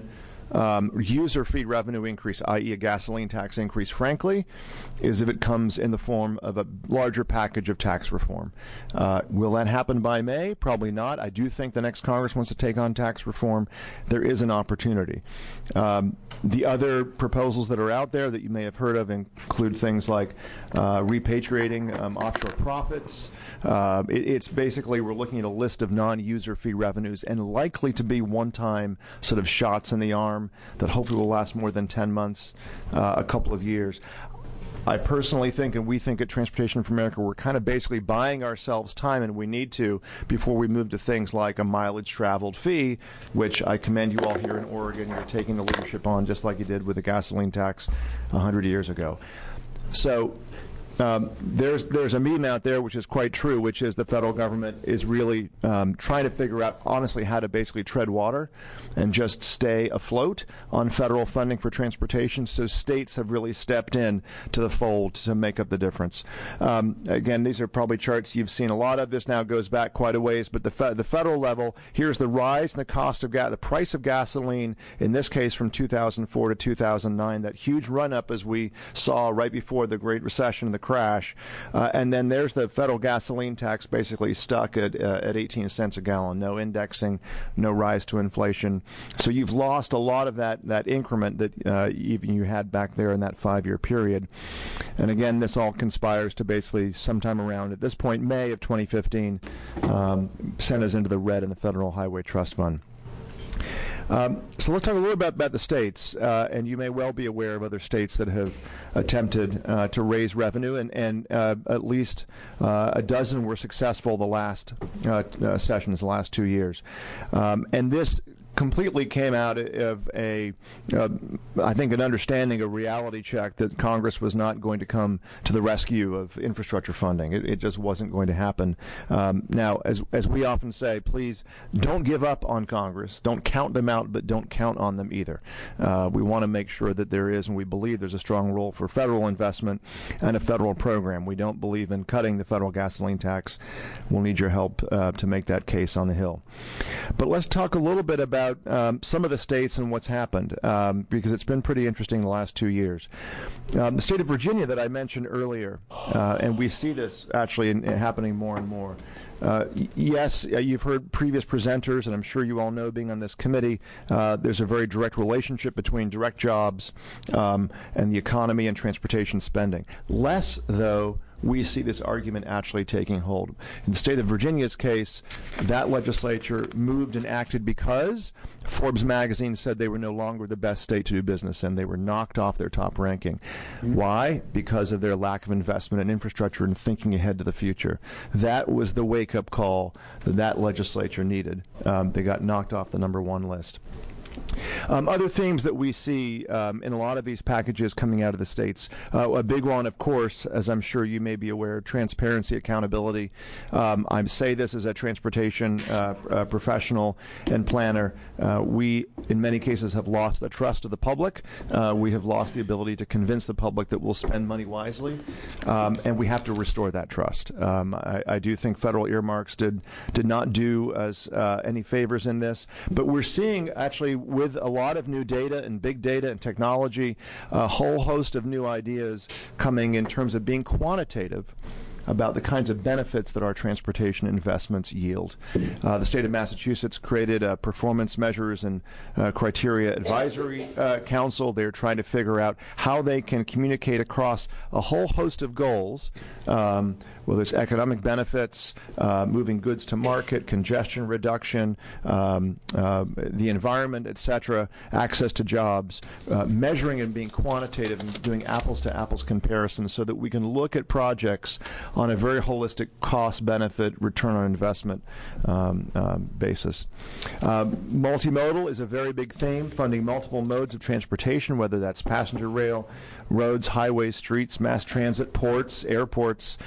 um, user fee revenue increase, that is a gasoline tax increase, frankly, is if it comes in the form of a larger package of tax reform. Uh, will that happen by May? Probably not. I do think the next Congress wants to take on tax reform. There is an opportunity. Um, the other proposals that are out there that you may have heard of include things like uh, repatriating um, offshore profits. Uh, it, it's basically we're looking at a list of non-user fee revenues and likely to be one-time sort of shots in the arm that hopefully will last more than ten months, uh, a couple of years. I personally think, and we think at Transportation for America, we're kind of basically buying ourselves time, and we need to, before we move to things like a mileage traveled fee, which I commend you all here in Oregon. You're taking the leadership on just like you did with the gasoline tax one hundred years ago. So um, there's there's a meme out there which is quite true, which is the federal government is really um, trying to figure out, honestly, how to basically tread water and just stay afloat on federal funding for transportation. So states have really stepped in to the fold to make up the difference. Um, again, these are probably charts you've seen a lot of. This now goes back quite a ways, but the fe- the federal level, here's the rise in the cost of gas, the price of gasoline, in this case from two thousand four to two thousand nine, that huge run-up as we saw right before the Great Recession and the crash. Uh, and then there's the federal gasoline tax basically stuck at, uh, at eighteen cents a gallon, no indexing, no rise to inflation. So you've lost a lot of that, that increment that uh, even you had back there in that five-year period. And again, this all conspires to basically sometime around, at this point, May of twenty fifteen, um, send us into the red in the Federal Highway Trust Fund. Um, so let's talk a little bit about the states, uh, and you may well be aware of other states that have attempted uh, to raise revenue, and, and uh, at least uh, a dozen were successful the last uh, uh, sessions, the last two years. Um, and this completely came out of a, uh, I think, an understanding, a reality check that Congress was not going to come to the rescue of infrastructure funding. It, it just wasn't going to happen. Um, now, as as we often say, please don't give up on Congress. Don't count them out, but don't count on them either. Uh, we want to make sure that there is, and we believe there's a strong role for federal investment and a federal program. We don't believe in cutting the federal gasoline tax. We'll need your help uh, to make that case on the Hill. But let's talk a little bit about Um, some of the states and what's happened, um, because it's been pretty interesting the last two years. Um, the state of Virginia that I mentioned earlier, uh, and we see this actually in, in happening more and more. Uh, y- yes, uh, you've heard previous presenters, and I'm sure you all know, being on this committee, uh, there's a very direct relationship between direct jobs um, and the economy and transportation spending. Less, though, we see this argument actually taking hold. In the state of Virginia's case, that legislature moved and acted because Forbes magazine said they were no longer the best state to do business in. They were knocked off their top ranking. Mm-hmm. Why? Because of their lack of investment in infrastructure and thinking ahead to the future. That was the wake-up call that that legislature needed. Um, they got knocked off the number one list. Um, other themes that we see um, in a lot of these packages coming out of the states, uh, a big one, of course, as I'm sure you may be aware, transparency, accountability. Um, I say this as a transportation uh, uh, professional and planner. Uh, we, in many cases, have lost the trust of the public. Uh, we have lost the ability to convince the public that we'll spend money wisely, um, and we have to restore that trust. Um, I, I do think federal earmarks did did not do us uh, any favors in this, but we're seeing actually, with a lot of new data and big data and technology, a whole host of new ideas coming in terms of being quantitative about the kinds of benefits that our transportation investments yield. Uh, the state of Massachusetts created a performance measures and uh, criteria advisory uh, council. They're trying to figure out how they can communicate across a whole host of goals, um, whether it's economic benefits, uh, moving goods to market, congestion reduction, um, uh, the environment, et cetera, access to jobs, uh, measuring and being quantitative and doing apples-to-apples comparisons so that we can look at projects on a very holistic cost-benefit, return on investment um, um, basis. Uh, multimodal is a very big theme, funding multiple modes of transportation, whether that's passenger rail, roads, highways, streets, mass transit, ports, airports, uh,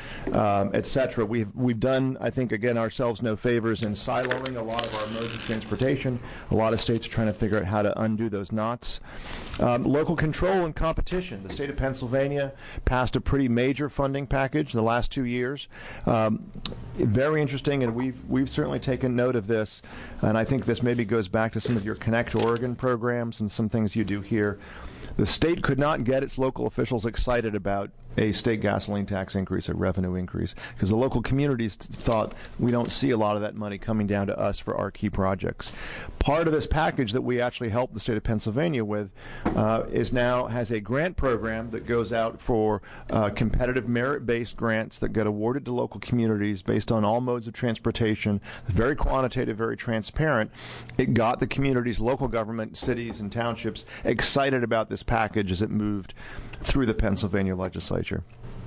um, et cetera. We've, we've done, I think, again, ourselves no favors in siloing a lot of our modes of transportation. A lot of states are trying to figure out how to undo those knots. Um, local control and competition. The state of Pennsylvania passed a pretty major funding package the last two years. Um, very interesting, and we've, we've certainly taken note of this, and I think this maybe goes back to some of your Connect Oregon programs and some things you do here. The state could not get its local officials excited about a state gasoline tax increase, a revenue increase, because the local communities thought we don't see a lot of that money coming down to us for our key projects. Part of this package that we actually helped the state of Pennsylvania with uh, is now has a grant program that goes out for uh, competitive merit-based grants that get awarded to local communities based on all modes of transportation, very quantitative, very transparent. It got the communities, local government, cities, and townships excited about this package as it moved through the Pennsylvania legislature.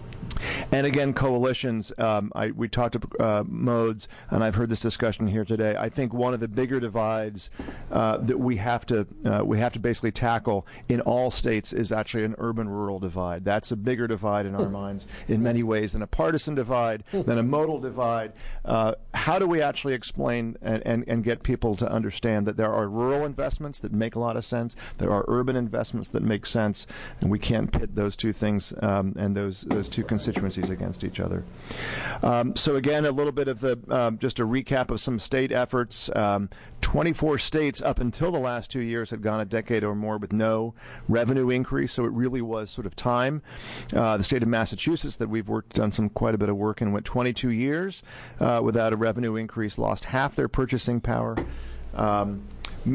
And again, coalitions, um, I, we talked about uh, modes, and I've heard this discussion here today. I think one of the bigger divides uh, that we have to uh, we have to basically tackle in all states is actually an urban-rural divide. That's a bigger divide in our minds in many ways than a partisan divide, than a modal divide. Uh, how do we actually explain and, and, and get people to understand that there are rural investments that make a lot of sense, there are urban investments that make sense, and we can't pit those two things um, and those, those two constituencies against each other. Um, so again, a little bit of the um, just a recap of some state efforts. Um, twenty-four states up until the last two years had gone a decade or more with no revenue increase, so it really was sort of time. Uh, the state of Massachusetts that we've worked done some quite a bit of work in went twenty-two years uh, without a revenue increase, lost half their purchasing power. Um,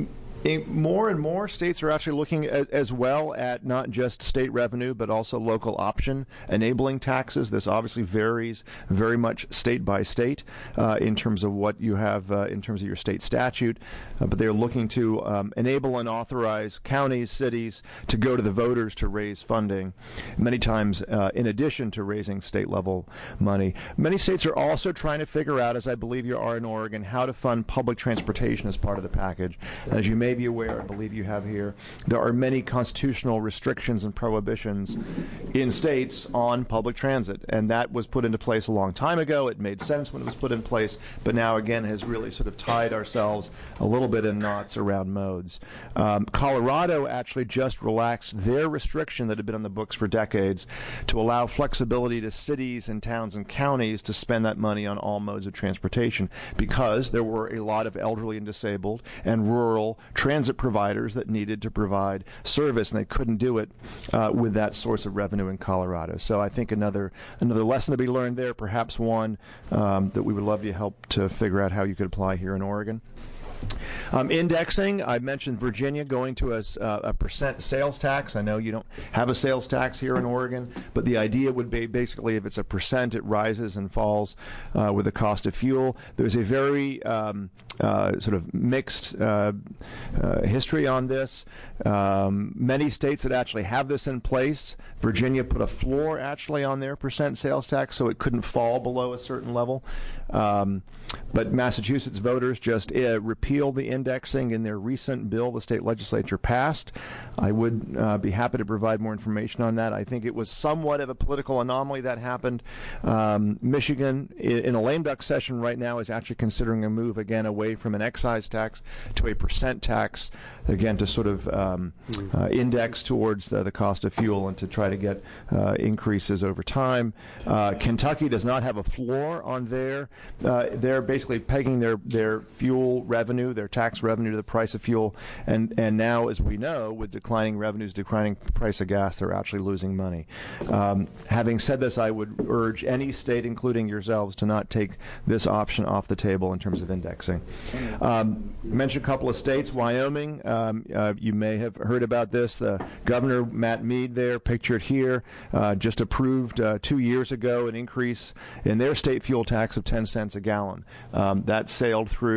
More and more states are actually looking at, as well at not just state revenue, but also local option enabling taxes. This obviously varies very much state by state uh, in terms of what you have uh, in terms of your state statute. Uh, but they're looking to um, enable and authorize counties, cities to go to the voters to raise funding, many times uh, in addition to raising state level money. Many states are also trying to figure out, as I believe you are in Oregon, how to fund public transportation as part of the package. As you may be aware, I believe you have here, there are many constitutional restrictions and prohibitions in states on public transit, and that was put into place a long time ago. It made sense when it was put in place, but now again has really sort of tied ourselves a little bit in knots around modes. Um, Colorado actually just relaxed their restriction that had been on the books for decades to allow flexibility to cities and towns and counties to spend that money on all modes of transportation, because there were a lot of elderly and disabled and rural transit providers that needed to provide service, and they couldn't do it uh, with that source of revenue in Colorado. So I think another another lesson to be learned there, perhaps one um, that we would love you help to figure out how you could apply here in Oregon. Um, indexing, I mentioned Virginia going to a, uh, a percent sales tax. I know you don't have a sales tax here in Oregon, but the idea would be basically if it's a percent, it rises and falls uh, with the cost of fuel. There's a very um, uh, sort of mixed uh, uh, history on this. Um, many states that actually have this in place, Virginia put a floor actually on their percent sales tax so it couldn't fall below a certain level. Um, but Massachusetts voters just uh, repealed the indexing in their recent bill the state legislature passed. I would uh, be happy to provide more information on that. I think it was somewhat of a political anomaly that happened. Um, Michigan, in a lame duck session right now, is actually considering a move again away from an excise tax to a percent tax, again to sort of um, uh, index towards the, the cost of fuel and to try to get uh, increases over time. Uh, Kentucky does not have a floor on their. Uh, they're basically pegging their, their fuel revenue, their tax revenue to the price of fuel, and, and now, as we know, with declining revenues, declining price of gas, they're actually losing money. Um, having said this, I would urge any state, including yourselves, to not take this option off the table in terms of indexing. Um, mentioned a couple of states, Wyoming, um, uh, you may have heard about this. Uh, Governor Matt Mead there, pictured here, uh, just approved uh, two years ago an increase in their state fuel tax of ten cents a gallon. Um, that sailed through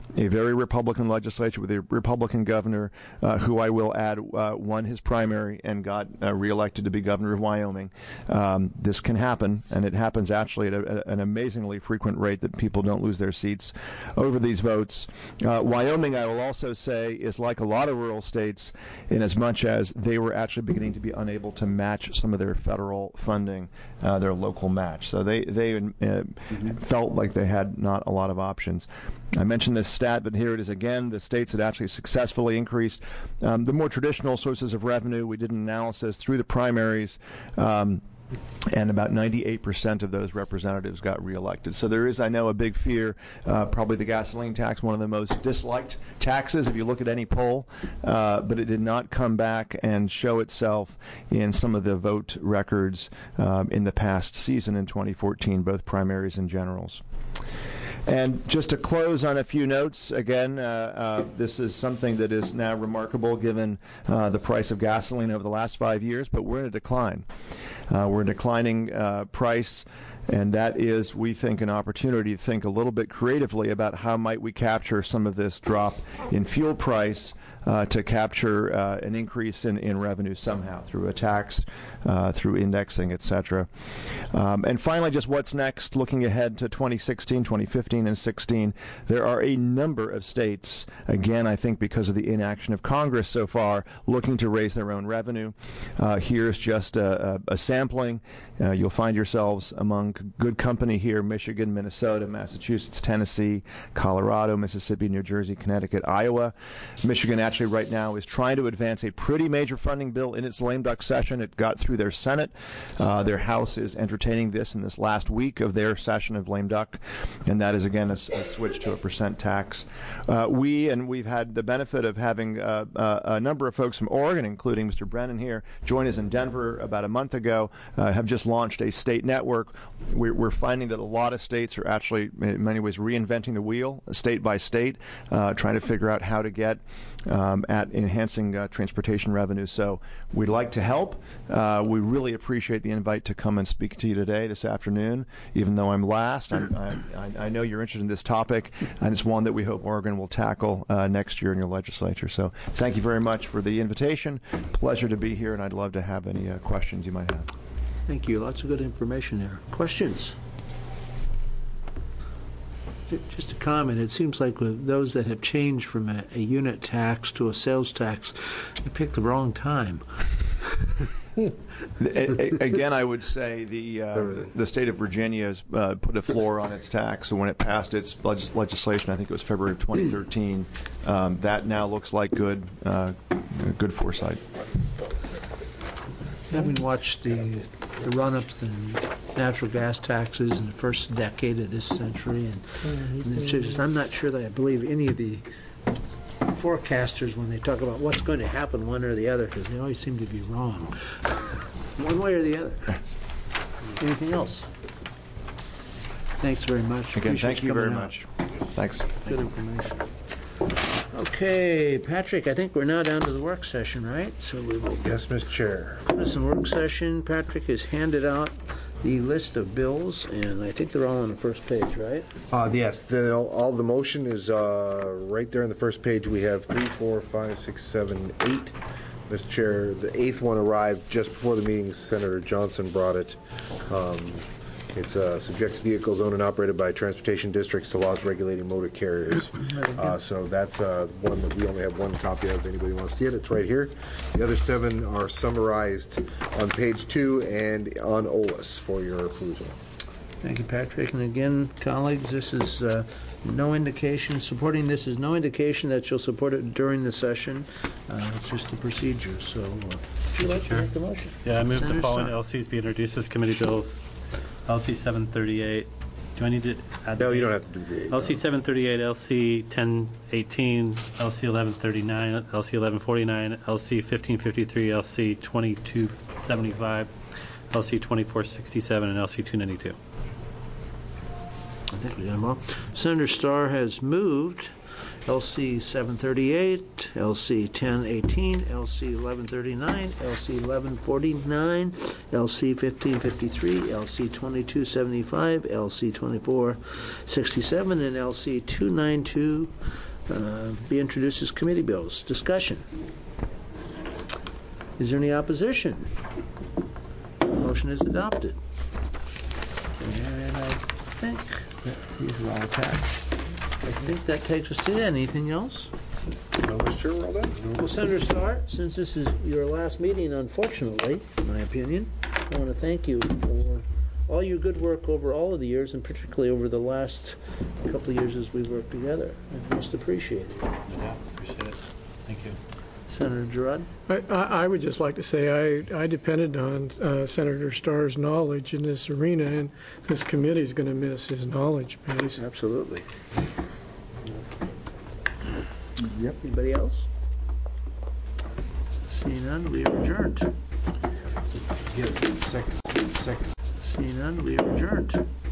a very Republican legislature with a Republican governor, uh, who I will add uh, won his primary and got uh, reelected to be governor of Wyoming. Um, this can happen, and it happens actually at a, an amazingly frequent rate that people don't lose their seats over these votes. Uh, Wyoming, I will also say, is like a lot of rural states in as much as they were actually beginning to be unable to match some of their federal funding, uh, their local match. So they, they uh, mm-hmm. felt like they had not a lot of options. I mentioned this stat, but here it is again. The states that actually successfully increased um, the more traditional sources of revenue. We did an analysis through the primaries, um, and about ninety-eight percent of those representatives got reelected. So there is, I know, a big fear, uh, probably the gasoline tax, one of the most disliked taxes if you look at any poll, uh, but it did not come back and show itself in some of the vote records um, in the past season in twenty fourteen, both primaries and generals. And just to close on a few notes, again, uh, uh, this is something that is now remarkable given uh, the price of gasoline over the last five years, but we're in a decline. Uh, we're in a declining uh, price, and that is, we think, an opportunity to think a little bit creatively about how might we capture some of this drop in fuel price Uh, to capture uh, an increase in, in revenue somehow through a tax, uh, through indexing, et cetera. Um, and finally, just what's next? Looking ahead to twenty sixteen, twenty fifteen, and sixteen, there are a number of states, again, I think because of the inaction of Congress so far, looking to raise their own revenue. Uh, here's just a, a, a sampling. Uh, you'll find yourselves among good company here: Michigan, Minnesota, Massachusetts, Tennessee, Colorado, Mississippi, New Jersey, Connecticut, Iowa. Michigan actually right now is trying to advance a pretty major funding bill in its lame duck session. It got through their Senate. Uh, their House is entertaining this in this last week of their session of lame duck, and that is, again, a, a switch to a percent tax. Uh, we, and we've had the benefit of having uh, uh, a number of folks from Oregon, including Mister Brennan here, join us in Denver about a month ago, uh, have just launched a state network. We're, we're finding that a lot of states are actually, in many ways, reinventing the wheel, state by state, uh, trying to figure out how to get Um, at enhancing uh, transportation revenue. So we'd like to help. Uh, we really appreciate the invite to come and speak to you today, this afternoon. Even though I'm last, I'm, I, I know you're interested in this topic, and it's one that we hope Oregon will tackle uh, next year in your legislature. So thank you very much for the invitation. Pleasure to be here, and I'd love to have any uh, questions you might have. Thank you. Lots of good information there. Questions? Just a comment. It seems like with those that have changed from a, a unit tax to a sales tax, they picked the wrong time. Again, I would say the uh, the state of Virginia has uh, put a floor on its tax, so when it passed its legis- legislation, I think it was February of twenty thirteen, um, that now looks like good, uh, good foresight. Having watched the, the run-ups in natural gas taxes in the first decade of this century, and, and it's just, I'm not sure that I believe any of the forecasters when they talk about what's going to happen one or the other, because they always seem to be wrong, one way or the other. Anything else? Thanks very much. Again, Appreciate thank you very out. much. Thanks. Good information. Okay, Patrick, I think we're now down to the work session, right? So we will. Yes, Mister Chair. This is the work session. Patrick has handed out the list of bills, and I think they're all on the first page, right? Uh, yes, the, all the motion is uh, right there on the first page. We have three, four, five, six, seven, eight. Mister Chair, the eighth one arrived just before the meeting. Senator Johnson brought it. Um, It's uh, subjects vehicles owned and operated by transportation districts to laws regulating motor carriers. Uh, so that's uh, one that we only have one copy of. If anybody wants to see it, it's right here. The other seven are summarized on page two and on O L A S for your approval. Thank you, Patrick. And again, colleagues, this is uh, no indication, supporting this is no indication that you'll support it during the session. Uh, it's just the procedure. So, uh, would you like to make the motion? Yeah, I move Senator the following Starr. L Cs be introduced as committee bills. L C seven thirty-eight. Do I need to add? No, you don't have to do the. L C seven thirty-eight, L C ten eighteen, L C eleven thirty-nine, L C eleven forty-nine, L C fifteen fifty-three, L C twenty-two seventy-five, L C twenty-four sixty-seven, and L C two ninety-two. I think we got them all. Senator Starr has moved L C seven thirty-eight, L C ten eighteen, L C eleven thirty-nine, L C eleven forty-nine, L C fifteen fifty-three, L C twenty-two seventy-five, L C twenty-four sixty-seven, and L C two ninety-two uh, be introduced as committee bills. Discussion. Is there any opposition? Motion is adopted. And I think that these are all attached. I think that takes us to that. Anything else? No, Mister Chair, we're all done. Well, Senator Starr, since this is your last meeting, unfortunately, in my opinion, I want to thank you for all your good work over all of the years, and particularly over the last couple of years as we worked together. I most appreciate it. Yeah, appreciate it. Thank you. Senator Girard? I, I, I would just like to say I, I depended on uh, Senator Starr's knowledge in this arena, and this committee is going to miss his knowledge base. Absolutely. Yep. Anybody else? Seeing none, we are adjourned. Second. Second. Seeing none, we are adjourned.